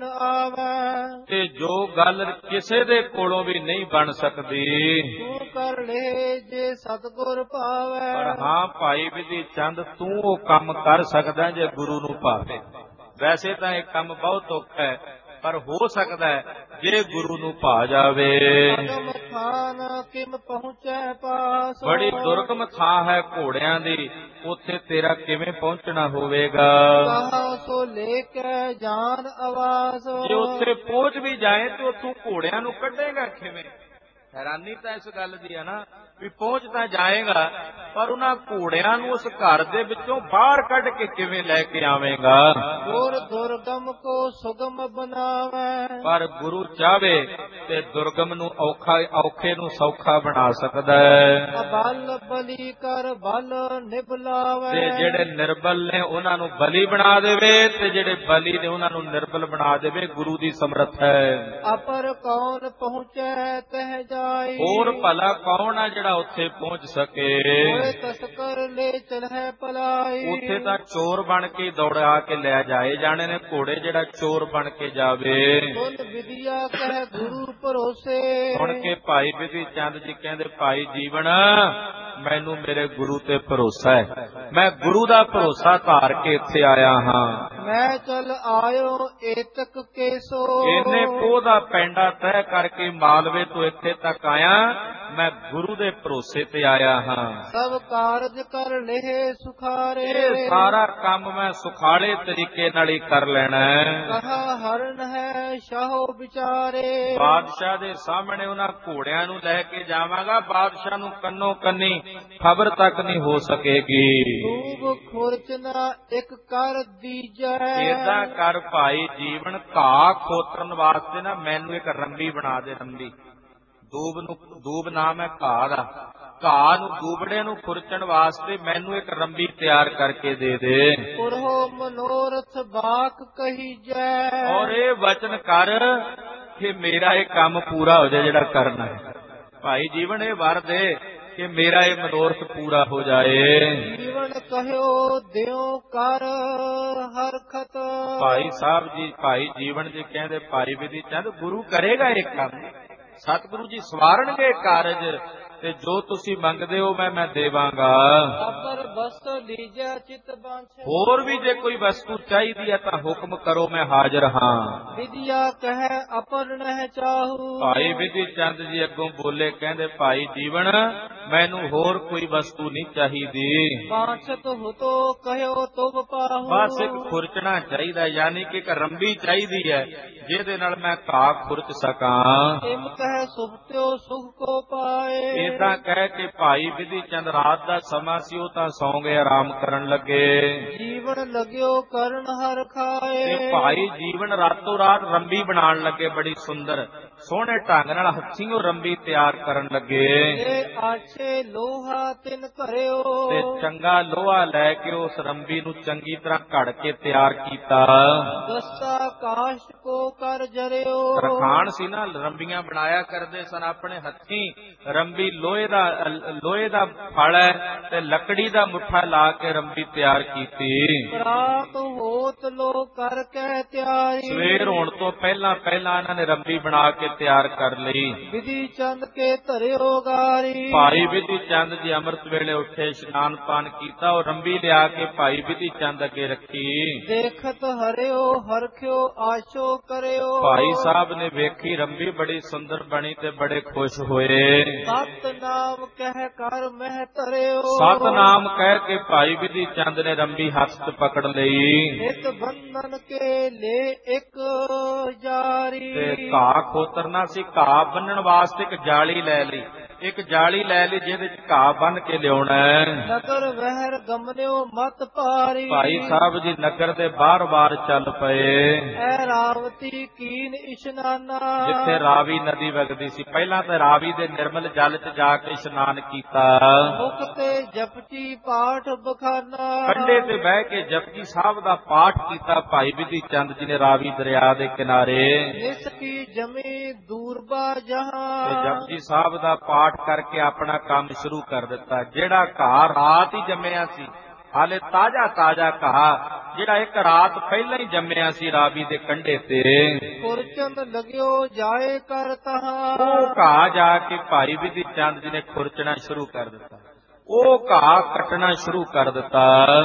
ਆਵੈ। ਤੇ ਜੋ ਗੱਲ ਕਿਸੇ ਦੇ ਕੋਲੋਂ ਵੀ ਨਹੀਂ ਬਣ ਸਕਦੀ, ਤੂੰ ਕਰ ਲੈ ਜੇ ਸਤਿਗੁਰ ਭਾਵੈ। ਪਰ ਹਾਂ ਭਾਈ ਵਿਧੀ ਚੰਦ, ਤੂੰ ਉਹ ਕੰਮ ਕਰ ਸਕਦਾ ਜੇ ਗੁਰੂ ਨੂੰ ਭਾਵੇ। ਵੈਸੇ ਤਾਂ ਇਹ ਕੰਮ ਬਹੁਤ ਔਖਾ ਹੈ, ਪਰ ਹੋ ਸਕਦਾ ਹੈ ਜੇ ਗੁਰੂ ਨੂੰ ਭਾ ਜਾਵੇ। ਅਗਮ ਥਾਨ ਕਿਮ ਪਹੁੰਚੈ ਪਾਸ। ਬੜੀ ਦੁਰਗਮ ਥਾਂ ਹੈ ਘੋੜਿਆਂ ਦੀ, ਉੱਥੇ ਤੇਰਾ ਕਿਵੇਂ ਪਹੁੰਚਣਾ ਹੋਵੇਗਾ। ਕਹਾ ਸੋ ਲੈ ਕੇ ਜਾਨ ਆਵਾਸ। ਜੇ ਉੱਥੇ ਪਹੁੰਚ ਵੀ ਜਾਏ ਤੇ ਉੱਥੋਂ ਘੋੜਿਆਂ ਨੂੰ ਕੱਢੇਗਾ ਕਿਵੇਂ। ਹੈਰਾਨੀ ਤਾਂ ਇਸ ਗੱਲ ਦੀ ਹੈ ਨਾ, ਵੀ ਪਹੁੰਚ ਤਾਂ ਜਾਏਗਾ, ਪਰ ਉਹਨਾਂ ਘੋੜਿਆਂ ਨੂੰ ਉਸ ਘਰ ਦੇ ਵਿੱਚੋਂ ਬਾਹਰ ਕੱਢ ਕੇ ਕਿਵੇਂ ਲੈ ਕੇ ਆਵੇਂਗਾ। ਗੁਰ ਦੁਰਗਮ ਕੋ ਸੁਗਮ ਬਣਾਵੇ। ਪਰ ਗੁਰੂ ਚਾਹਵੇ ਤੇ ਦੁਰਗਮ ਨੂੰ ਔਖੇ ਨੂੰ ਸੌਖਾ ਬਣਾ ਸਕਦਾ ਹੈ। ਬਲ ਬਲੀ ਕਰ ਬਲ ਨਿਭਲਾਵੇ। ਤੇ ਜਿਹੜੇ ਨਿਰਬਲ ਨੇ ਉਹਨਾਂ ਨੂੰ ਬਲੀ ਬਣਾ ਦੇਵੇ, ਤੇ ਜਿਹੜੇ ਬਲੀ ਨੇ ਉਹਨਾਂ ਨੂੰ ਨਿਰਬਲ ਬਣਾ ਦੇਵੇ। ਗੁਰੂ ਦੀ ਸਮਰੱਥਾ ਹੈ। ਅਪਰ ਕੌਣ ਪਹੁੰਚੈ ਤਹਿ ਜਾਈ। ਹੋਰ ਭਲਾ ਕੌਣ ਆ ਜਿਹੜਾ ਉੱਥੇ ਪਹੁੰਚ ਸਕੇ। ਹੋਏ ਤਸਕਰ ਲੈ ਚਲਹਿ ਪਲਾਈ। ਉੱਥੇ ਤਾਂ ਚੋਰ ਬਣ ਕੇ ਦੌੜਾ ਕੇ ਲੈ ਜਾਏ ਜਾਣੇ ਨੇ ਘੋੜੇ, ਜਿਹੜਾ ਚੋਰ ਬਣ ਕੇ ਜਾਵੇ। ਸੁਨ ਵਿਦਿਆ ਕਹਿ ਗੁਰੂ ਭਰੋਸੇ। ਸੁਣ ਕੇ ਭਾਈ ਵਿਧੀ ਚੰਦ ਜੀ ਕਹਿੰਦੇ, ਭਾਈ ਜੀਵਨ, ਮੈਨੂੰ ਮੇਰੇ ਗੁਰੂ ਤੇ ਭਰੋਸਾ ਹੈ, ਮੈਂ ਗੁਰੂ ਦਾ ਭਰੋਸਾ ਧਾਰ ਕੇ ਇੱਥੇ ਆਇਆ ਹਾਂ। ਮੈਂ ਚਲ ਆਇਓ ਏਤਕ ਕੇਸੋ। ਇਹਨੇ ਪੋਹ ਦਾ ਪੈਂਡਾ ਤੈਅ ਕਰਕੇ ਮਾਲਵੇ ਤੋਂ ਇੱਥੇ ਤੱਕ ਆਇਆ, ਮੈਂ ਗੁਰੂ ਦੇ ਭਰੋਸੇ ਤੇ ਆਇਆ ਹਾਂ। ਸਭ ਕਾਰਜ ਕਰ ਲਏ ਸੁਖਾਰੇ। ਇਹ ਸਾਰਾ ਕੰਮ ਮੈਂ ਸੁਖਾਲੇ ਤਰੀਕੇ ਨਾਲ ਹੀ ਕਰ ਲੈਣਾ ਹੈ। ਕਹਾ ਹਰਨ ਹੈ ਸ਼ਾਹੋ ਵਿਚਾਰੇ। ਬਾਦਸ਼ਾਹ ਦੇ ਸਾਹਮਣੇ ਉਹਨਾਂ ਘੋੜਿਆਂ ਨੂੰ ਲੈ ਕੇ ਜਾਵਾਂਗਾ, ਬਾਦਸ਼ਾਹ ਨੂੰ ਕੰਨੋ ਕੰਨੀ ਖਬਰ ਤੱਕ ਨਹੀਂ ਹੋ ਸਕੇਗੀ। ਦੂਬ ਖੁਰਚਨਾ ਇੱਕ ਕਰ ਦੀਜੈ। ਏਦਾਂ ਕਰ ਭਾਈ ਜੀਵਨ, ਘਾਹ ਖੋਤਰਨ ਵਾਸਤੇ ਨਾ ਮੈਨੂੰ ਇੱਕ ਰੰਬੀ ਬਣਾ ਦੇ। ਰੰਬੀ, ਦੂਬ ਨਾਮ ਹੈ ਘਾਹ ਦਾ। ਘਾਹ ਨੂੰ, ਦੂਬੜੇ ਨੂੰ ਖੁਰਚਣ ਵਾਸਤੇ ਮੈਨੂੰ ਇੱਕ ਰੰਬੀ ਤਿਆਰ ਕਰਕੇ ਦੇ ਦੇ। ਪੁਰਹੋ ਮਨੋਰਥ ਬਾਕ ਕਹੀ ਜੈ। ਔਰ ਇਹ ਵਚਨ ਕਰ ਕਿ ਮੇਰਾ ਇਹ ਕੰਮ ਪੂਰਾ ਹੋ ਜਾਏ ਜਿਹੜਾ ਕਰਨਾ ਹੈ। ਭਾਈ ਜੀਵਨ, ਇਹ ਵਰ ਦੇ ਕਿ ਮੇਰਾ ਇਹ ਮਨੋਰਥ ਪੂਰਾ ਹੋ ਜਾਏ। ਜੀਵਨ ਕਹਿਓ ਦਿਓ ਕਰ ਹਰਖਤ। ਭਾਈ ਸਾਹਿਬ ਜੀ, ਭਾਈ ਜੀਵਨ ਜੀ ਕਹਿੰਦੇ, ਭਾਈ ਵਿਧੀ ਚੰਦ, ਗੁਰੂ ਕਰੇਗਾ ਇਹ ਕੰਮ। ਸਤਿਗੁਰੂ ਜੀ ਸਵਾਰਨਗੇ ਕਾਰਜ, ਤੇ ਜੋ ਤੁਸੀਂ ਮੰਗਦੇ ਹੋ ਮੈਂ ਦੇਵਾਂਗਾ। ਅਪਰ ਵਸਤ ਲੀਜੈ ਚਿਤ ਬਾਂਛੈ। ਹੋਰ ਵੀ ਜੇ ਕੋਈ ਵਸਤੂ ਚਾਹੀਦੀ ਹੈ ਤਾਂ ਹੁਕਮ ਕਰੋ, ਮੈਂ ਹਾਜ਼ਰ ਹਾਂ। ਵਿਦਿਆ ਕਹਿ ਅਪਰ ਨਹਿ ਚਾਹੂ। ਭਾਈ ਵਿਧੀ ਚੰਦ ਜੀ ਅੱਗੋਂ ਬੋਲੇ, ਕਹਿੰਦੇ, ਭਾਈ ਜੀਵਨ, ਮੈਨੂੰ ਹੋਰ ਕੋਈ ਵਸਤੂ ਨਹੀਂ ਚਾਹੀਦੀ। ਬਾਛਤ ਹੁਤੋ ਕਹਿਓ ਤੁਮ ਪਾਹੋ। ਬਸ ਇੱਕ ਖੁਰਚਣਾ ਚਾਹੀਦਾ, ਯਾਨੀ ਕਿ ਇੱਕ ਰੰਬੀ ਚਾਹੀਦੀ ਹੈ ਜਿਹਦੇ ਨਾਲ ਮੈਂ ਘਾਹ ਖੁਰਚ ਸਕਾਂ। ਇਮ ਕਹਿ ਸੁਭਤਿਓ ਸੁਖ ਕੋ ਪਾਏ। ਏਦਾਂ ਕਹਿ ਕੇ ਭਾਈ ਵਿਧੀ ਚੰਦ ਰਾਤ ਦਾ ਸਮਾਂ ਸੀ, ਉਹ ਤਾਂ ਸੌਂ ਗਏ, ਆਰਾਮ ਕਰਨ ਲੱਗੇ। ਜੀਵਨ ਲਗਿਓ ਕਰਨ ਹਰ ਖਾਏ। ਤੇ ਭਾਈ ਜੀਵਨ ਰਾਤੋਂ ਰਾਤ ਰੰਬੀ ਬਣਾਉਣ ਲੱਗੇ, ਬੜੀ ਸੁੰਦਰ ਸੋਹਣੇ ਢੰਗ ਨਾਲ ਹੱਥੀਂ ਉਹ ਰੰਬੀ ਤਿਆਰ ਕਰਨ ਲੱਗੇ। ਤੇ ਆਛੇ ਲੋਹਾ ਤਿਨ ਘਰਿਓ। ਤੇ ਚੰਗਾ ਲੋਹਾ ਲੈ ਕੇ ਉਸ ਰੰਬੀ ਨੂੰ ਚੰਗੀ ਤਰ੍ਹਾਂ ਘੜ ਕੇ ਤਿਆਰ ਕੀਤਾ। ਦਸਾ ਕਾਸ਼ ਕੋ ਕਰ ਜਰਿਓ। ਤਰਖਾਣ ਸੀ ਨਾ, ਰੰਬੀਆਂ ਬਣਾਇਆ ਕਰਦੇ ਸਨ ਆਪਣੇ ਹੱਥੀਂ। ਰੰਬੀ ਲੋਹੇ ਦਾ ਫਲ ਹੈ ਤੇ ਲੱਕੜੀ ਦਾ ਮੁੱਠਾ ਲਾ ਕੇ ਰੰਬੀ ਤਿਆਰ ਕੀਤੀ। ਰਾਤ ਹੋਤ ਲੋ ਕਰ ਕੇ ਤਿਆਰੀ। ਸਵੇਰ ਹੋਣ ਤੋਂ ਪਹਿਲਾਂ ਇਹਨਾਂ ਨੇ ਰੰਬੀ ਬਣਾ ਕੇ ਤਿਆਰ ਕਰ ਲਈ। ਵਿਧੀ ਚੰਦ ਕੇ ਧਰਿਓ ਗਾਰੀ। ਭਾਈ ਵਿਧੀ ਚੰਦ ਜੀ ਅੰਮ੍ਰਿਤ ਵੇਲੇ ਉੱਠੇ, ਇਸ਼ਨਾਨ ਪਾਨ ਕੀਤਾ, ਉਹ ਰੰਬੀ ਲਿਆ ਕੇ ਭਾਈ ਵਿਧੀ ਚੰਦ ਅੱਗੇ ਰੱਖੀ। ਦੇਖਤ ਹਰਿਓ ਹਰਖਿਓ ਆਸ਼ੋ ਕਰਿਓ। ਭਾਈ ਸਾਹਿਬ ਨੇ ਵੇਖੀ ਰੰਬੀ ਬੜੀ ਸੁੰਦਰ ਬਣੀ ਤੇ ਬੜੇ ਖੁਸ਼ ਹੋਏ। ਸਤਨਾਮ ਕਹਿ ਕਰ ਮਹਿ ਧਰਿਓ। ਸਤਨਾਮ ਕਹਿ ਕੇ ਭਾਈ ਵਿਧੀ ਚੰਦ ਨੇ ਰੰਬੀ ਹੱਥ 'ਚ ਪਕੜ ਲਈ। ਨਿਤ ਬੰਧਨ ਕੇ ਲੈ ਇੱਕ ਜਾਰੀ। ਤੇ ਘਾਹ ਖੋਤਰਨਾ ਸੀ, ਘਾਹ ਬੰਨਣ ਵਾਸਤੇ ਇੱਕ ਜਾਲੀ ਲੈ ਲਈ। ਇੱਕ ਜਾਲੀ ਲੈ ਲਈ ਜਿਹਦੇ 'ਚ ਘਾਹ ਬੰਨ ਕੇ ਲਿਆਉਣਾ। ਨਗਰ ਵਹਿਰ ਗਮਨਿਓ ਮਤ ਭਾਰੀ। ਭਾਈ ਸਾਹਿਬ ਜੀ ਨਗਰ ਦੇ ਬਾਹਰ ਚੱਲ ਪਏ। ਐ ਰਾਵਤੀ ਕੀਨ ਇਸ਼ਨਾਨਾ। ਜਿੱਥੇ ਰਾਵੀ ਨਦੀ ਵਗਦੀ ਸੀ, ਪਹਿਲਾਂ ਤਾਂ ਰਾਵੀ ਦੇ ਨਿਰਮਲ ਜਲ 'ਚ ਜਾ ਕੇ ਇਸ਼ਨਾਨ ਕੀਤਾ। ਮੁਖ ਤੇ ਜਪਜੀ ਪਾਠ ਬਖਾਨਾ। ਕੰਢੇ ਤੇ ਬਹਿ ਕੇ ਜਪਜੀ ਸਾਹਿਬ ਦਾ ਪਾਠ ਕੀਤਾ ਭਾਈ ਵਿਧੀ ਚੰਦ ਜੀ ਨੇ ਰਾਵੀ ਦਰਿਆ ਦੇ ਕਿਨਾਰੇ। ਨਿਸ ਕੀ ਜਮੀ ਦੂਰਬਾ ਜਹਾਂ। ਤੇ ਜਪਜੀ ਸਾਹਿਬ ਦਾ ਪਾਠ ਕਰਕੇ ਆਪਣਾ ਕੰਮ ਸ਼ੁਰੂ ਕਰ ਦਿੱਤਾ। ਜਿਹੜਾ ਘਾਹ ਰਾਤ ਹੀ ਜੰਮਿਆ ਸੀ, ਹਾਲੇ ਤਾਜ਼ਾ ਘਾਹ ਜਿਹੜਾ ਇੱਕ ਰਾਤ ਪਹਿਲਾਂ ਹੀ ਜੰਮਿਆ ਸੀ ਰਾਵੀ ਦੇ ਕੰਢੇ ਤੇ, ਖੁਰਚਣ ਲਗਿਓ ਜਾਏ ਕਰ ਤਹਾਂ। ਉਹ ਘਾਹ ਜਾ ਕੇ ਭਾਈ ਵਿਧੀ ਚੰਦ ਜੀ ਨੇ ਖੁਰਚਣਾ ਸ਼ੁਰੂ ਕਰ ਦਿੱਤਾ। ਉਹ ਘਾਹ ਕੱਟਣਾ ਸ਼ੁਰੂ ਕਰ ਦਿੱਤਾ।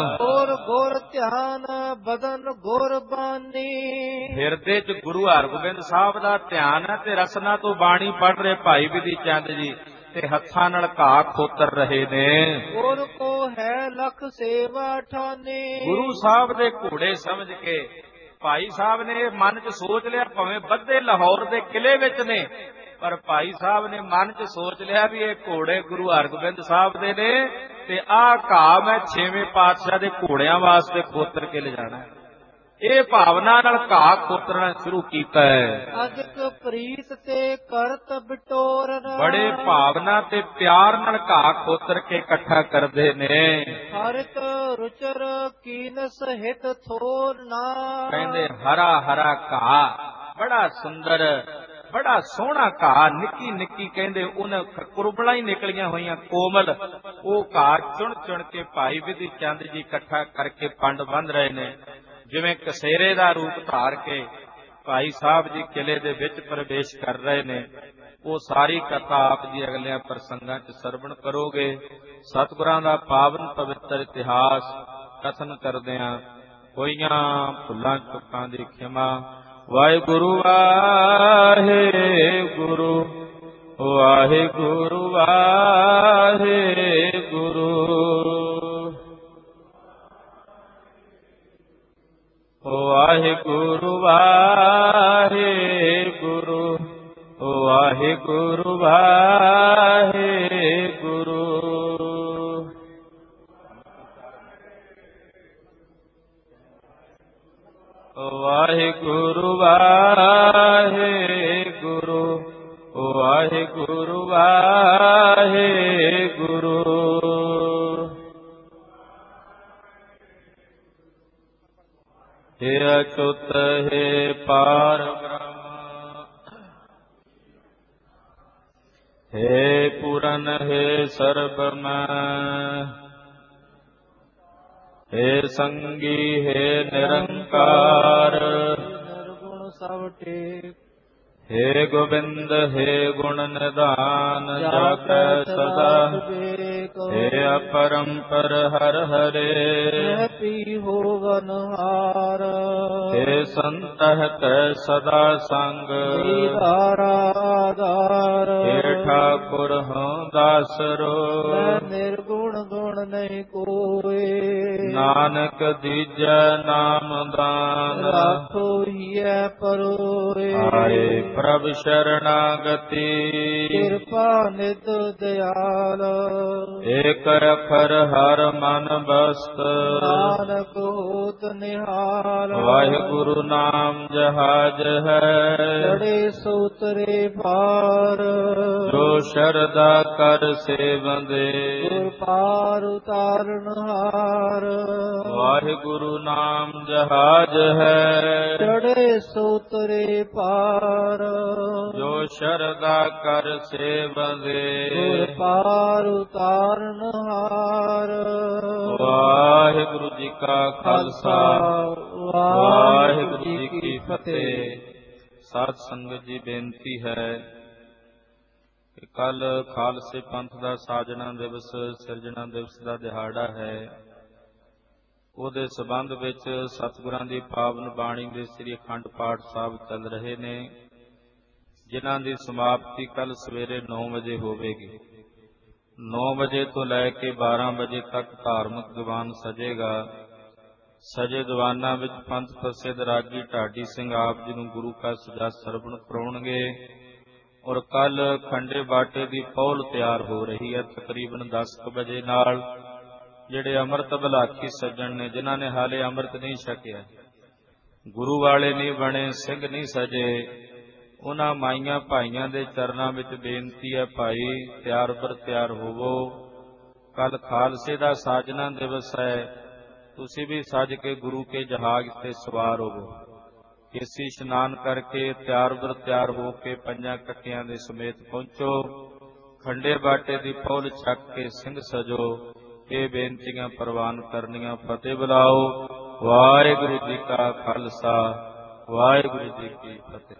ਗੁਰ ਧਿਆਨ ਬਦਨ ਗੁਰ ਬਾਨੀ। ਹਿਰਦੇ 'ਚ ਗੁਰੂ ਹਰਗੋਬਿੰਦ ਸਾਹਿਬ ਦਾ ਧਿਆਨ ਹੈ ਤੇ ਰਸਨਾ ਤੋਂ ਬਾਣੀ ਪੜ੍ਹ ਰਹੇ ਭਾਈ ਵਿਧੀ ਚੰਦ ਜੀ, ਤੇ ਹੱਥਾਂ ਨਾਲ ਘਾਹ ਖੋਤਰ ਰਹੇ ਨੇ। ਗੁਰ ਕੋ ਹੈ ਲਖ ਸੇਵਾ ਠਾਨੀ। ਗੁਰੂ ਸਾਹਿਬ ਦੇ ਘੋੜੇ ਸਮਝ ਕੇ ਭਾਈ ਸਾਹਿਬ ਨੇ ਮਨ 'ਚ ਸੋਚ ਲਿਆ, ਭਾਵੇਂ ਬੱਧੇ ਲਾਹੌਰ ਦੇ ਕਿਲੇ ਵਿੱਚ ਨੇ, ਪਰ ਭਾਈ ਸਾਹਿਬ ਨੇ ਮਨ 'ਚ ਸੋਚ ਲਿਆ ਵੀ ਇਹ ਘੋੜੇ ਗੁਰੂ ਹਰਗੋਬਿੰਦ ਸਾਹਿਬ ਦੇ ਨੇ ਤੇ ਆਹ ਘਾਹ ਮੈਂ 6ਵੇਂ ਪਾਤਸ਼ਾਹ ਦੇ ਘੋੜਿਆਂ ਵਾਸਤੇ ਖੋਤਰ ਕੇ ਲਿਜਾਣਾ। ਇਹ ਭਾਵਨਾ ਨਾਲ ਘਾਹ ਖੋਤਰਨਾ ਸ਼ੁਰੂ ਕੀਤਾ ਹੈ। ਅਜਕ ਪ੍ਰੀਤ ਤੇ ਕਰਤ ਬਿਟੋਰਨ। ਬੜੇ ਭਾਵਨਾ ਤੇ ਪਿਆਰ ਨਾਲ ਘਾਹ ਖੋਤਰ ਕੇ ਇਕੱਠਾ ਕਰਦੇ ਨੇ। ਹਰਿਤ ਰੁਚਰ ਕੀਨਸ ਹਿਤ ਥੋਰ ਨਾ। ਕਹਿੰਦੇ ਹਰਾ ਘਾਹ ਬੜਾ ਸੁੰਦਰ, ਬੜਾ ਸੋਹਣਾ ਘਾਹ, ਨਿੱਕੀ ਕਹਿੰਦੇ ਉਹਨਾਂ ਕੁਰਬਲਾਂ ਹੀ ਨਿਕਲੀਆਂ ਹੋਈਆਂ ਕੋਮਲ, ਉਹ ਘਾਹ ਚੁਣ ਕੇ ਭਾਈ ਵਿਧੀ ਚੰਦ ਜੀ ਇਕੱਠਾ ਕਰਕੇ ਪੰਡ ਬੰਨ੍ਹ ਰਹੇ ਨੇ। ਜਿਵੇਂ ਕਸੇਰੇ ਦਾ ਰੂਪ ਧਾਰ ਕੇ ਭਾਈ ਸਾਹਿਬ ਜੀ ਕਿਲੇ ਦੇ ਵਿੱਚ ਪ੍ਰਵੇਸ਼ ਕਰ ਰਹੇ ਨੇ। ਉਹ ਸਾਰੀ ਕਥਾ ਆਪ ਜੀ ਅਗਲਿਆਂ ਪ੍ਰਸੰਗਾਂ 'ਚ ਸਰਵਣ ਕਰੋਗੇ। ਸਤਿਗੁਰਾਂ ਦਾ ਪਾਵਨ ਪਵਿੱਤਰ ਇਤਿਹਾਸ ਕਥਨ ਕਰਦਿਆਂ ਹੋਈਆਂ ਭੁੱਲਾਂ ਚੁੱਕਾਂ ਦੀ ਖਿਮਾ। ਵਾਹਿਗੁਰੂ ਵਾਹਿਗੁਰੂ ਵਾਹਿਗੁਰੂ ਵਾਹਿਗੁਰੂ। ਵਾਹਿਗੁਰੂ ਵਾਹਿਗੁਰੂ ਵਾਹਿਗੁਰੂ ਵਾਹਿਗੁਰੂ। ਵਾਹਿਗੁਰੂ ਵਾਹਿਗੁਰੂ ਵਾਹਿਗੁਰੂ ਵਾਹਿਗੁਰੂ। ਹੇ ਅਚੁੱਤ ਹੈ ਪਾਰ ਬ੍ਰਹਮ, ਹੇ ਪੂਰਨ ਹੈ ਸਰਬ ਮੈਂ, ਹੇ ਸੰਗੀ ਹੈ ਨਿਰੰਕਾਰ, ਨਿਰਗੁਣ ਸਭ ਟੇਕ। हे गोविंद हे गुण निधान जाकै सदा, हे अपरंपर हर हरे पी होवनहार, हे संत कै सदा संग, आधार हे ਠਾਕੁਰ ਹਉ ਦਾਸਰੋ। ਮੈਂ ਨਿਰਗੁਣ ਗੁਣ ਨਹੀਂ ਕੋਏ। ਨਾਨਕ ਦੀਜੈ ਨਾਮ ਦਾਨ। ਰਾਖੋ ਹੀਐ ਪਰੋਏ। ਆਏ ਪ੍ਰਭ ਸ਼ਰਨਾਗਤੀ। ਕਿਰਪਾ ਨਿਤ ਦਿਆਲ। ਏਕ ਅਖਰ ਹਰ ਮਨ ਬਸਤ। ਨਾਨਕ ਹੋਤ ਨਿਹਾਲ। ਵਾਹਿਗੁਰੂ ਨਾਮ ਜਹਾਜ ਹੈ। ਚੜੇ ਸੋਤਰੇ ਪਾਰ। ਜੋ ਸ਼ਰਧਾ ਕਰ ਸੇਵੰਦੇ। ਗੁਰ ਪਾਰ ਉਤਾਰਨ ਹਾਰ। ਵਾਹਿਗੁਰੂ ਨਾਮ ਜਹਾਜ ਹੈ। ਚੜੇ ਸੋਤਰੇ ਪਾਰ। ਜੋ ਸ਼ਰਧਾ ਕਰ ਸੇਵੰਦੇ। ਗੁਰ ਪਾਰ ਉਤਾਰਨ ਹਾਰ। ਵਾਹਿਗੁਰੂ ਜੀ ਕਾ ਖਾਲਸਾ ਵਾਹਿਗੁਰੂ ਜੀ ਕੀ ਫਤਿਹ। ਸਾਧ ਸੰਗਤ ਜੀ, ਬੇਨਤੀ ਹੈ ਕਿ ਕੱਲ ਖਾਲਸੇ ਪੰਥ ਦਾ ਸਾਜਣਾ ਦਿਵਸ, ਸਿਰਜਣਾ ਦਿਵਸ ਦਾ ਦਿਹਾੜਾ ਹੈ। ਉਹਦੇ ਸਬੰਧ ਵਿੱਚ ਸਤਿਗੁਰਾਂ ਦੀ ਪਾਵਨ ਬਾਣੀ ਦੇ ਸ੍ਰੀ ਅਖੰਡ ਪਾਠ ਸਾਹਿਬ ਚੱਲ ਰਹੇ ਨੇ, ਜਿਨ੍ਹਾਂ ਦੀ ਸਮਾਪਤੀ ਕੱਲ ਸਵੇਰੇ 9 ਵਜੇ ਹੋਵੇਗੀ। 9 ਵਜੇ ਤੋਂ ਲੈ ਕੇ 12 ਵਜੇ ਤੱਕ ਧਾਰਮਿਕ ਦੀਵਾਨ ਸਜੇਗਾ। ਸਜੇ ਦੀਵਾਨਾਂ ਵਿੱਚ ਪੰਥ ਪ੍ਰਸਿੱਧ ਰਾਗੀ ਢਾਡੀ ਸਿੰਘ ਆਪ ਜੀ ਨੂੰ ਗੁਰੂ ਕਾ ਸਜਾ ਸਰਵਣ ਕਰਾਉਣਗੇ। ਔਰ ਕੱਲ ਖੰਡੇ ਬਾਟੇ ਦੀ ਪੌਲ ਤਿਆਰ ਹੋ ਰਹੀ ਹੈ ਤਕਰੀਬਨ 10 ਵਜੇ ਨਾਲ। ਜਿਹੜੇ ਅੰਮ੍ਰਿਤ ਬਲਾਖੀ ਸੱਜਣ ਨੇ, ਜਿਨ੍ਹਾਂ ਨੇ ਹਾਲੇ ਅੰਮ੍ਰਿਤ ਨਹੀਂ ਛਕਿਆ, ਗੁਰੂ ਵਾਲੇ ਨਹੀਂ ਬਣੇ, ਸਿੰਘ ਨਹੀਂ ਸਜੇ, ਉਹਨਾਂ ਮਾਈਆਂ ਭਾਈਆਂ ਦੇ ਚਰਨਾਂ ਵਿੱਚ ਬੇਨਤੀ ਹੈ, ਭਾਈ ਤਿਆਰ ਬਰ ਤਿਆਰ ਹੋਵੋ। ਕੱਲ ਖਾਲਸੇ ਦਾ ਸਾਜਨਾ ਦਿਵਸ ਹੈ। ਤੁਸੀਂ ਵੀ ਸੱਜ ਕੇ ਗੁਰੂ ਕੇ ਜਹਾਜ਼ ਤੇ ਸਵਾਰ ਹੋਵੋ। ਕੇਸੀ ਇਸ਼ਨਾਨ ਕਰਕੇ ਤਿਆਰ ਬਰ ਤਿਆਰ ਹੋ ਕੇ ਪੰਜਾਂ ਕੱਟਿਆਂ ਦੇ ਸਮੇਤ ਪਹੁੰਚੋ। ਖੰਡੇ ਬਾਟੇ ਦੀ ਪੌਲ ਛੱਕ ਕੇ ਸਿੰਘ ਸਜੋ। ਇਹ ਬੇਨਤੀਆਂ ਪ੍ਰਵਾਨ ਕਰਨੀਆਂ। ਫਤਿਹ ਬੁਲਾਓ। ਵਾਹਿਗੁਰੂ ਜੀ ਕਾ ਖਾਲਸਾ ਵਾਹਿਗੁਰੂ ਜੀ ਕੀ ਫਤਿਹ।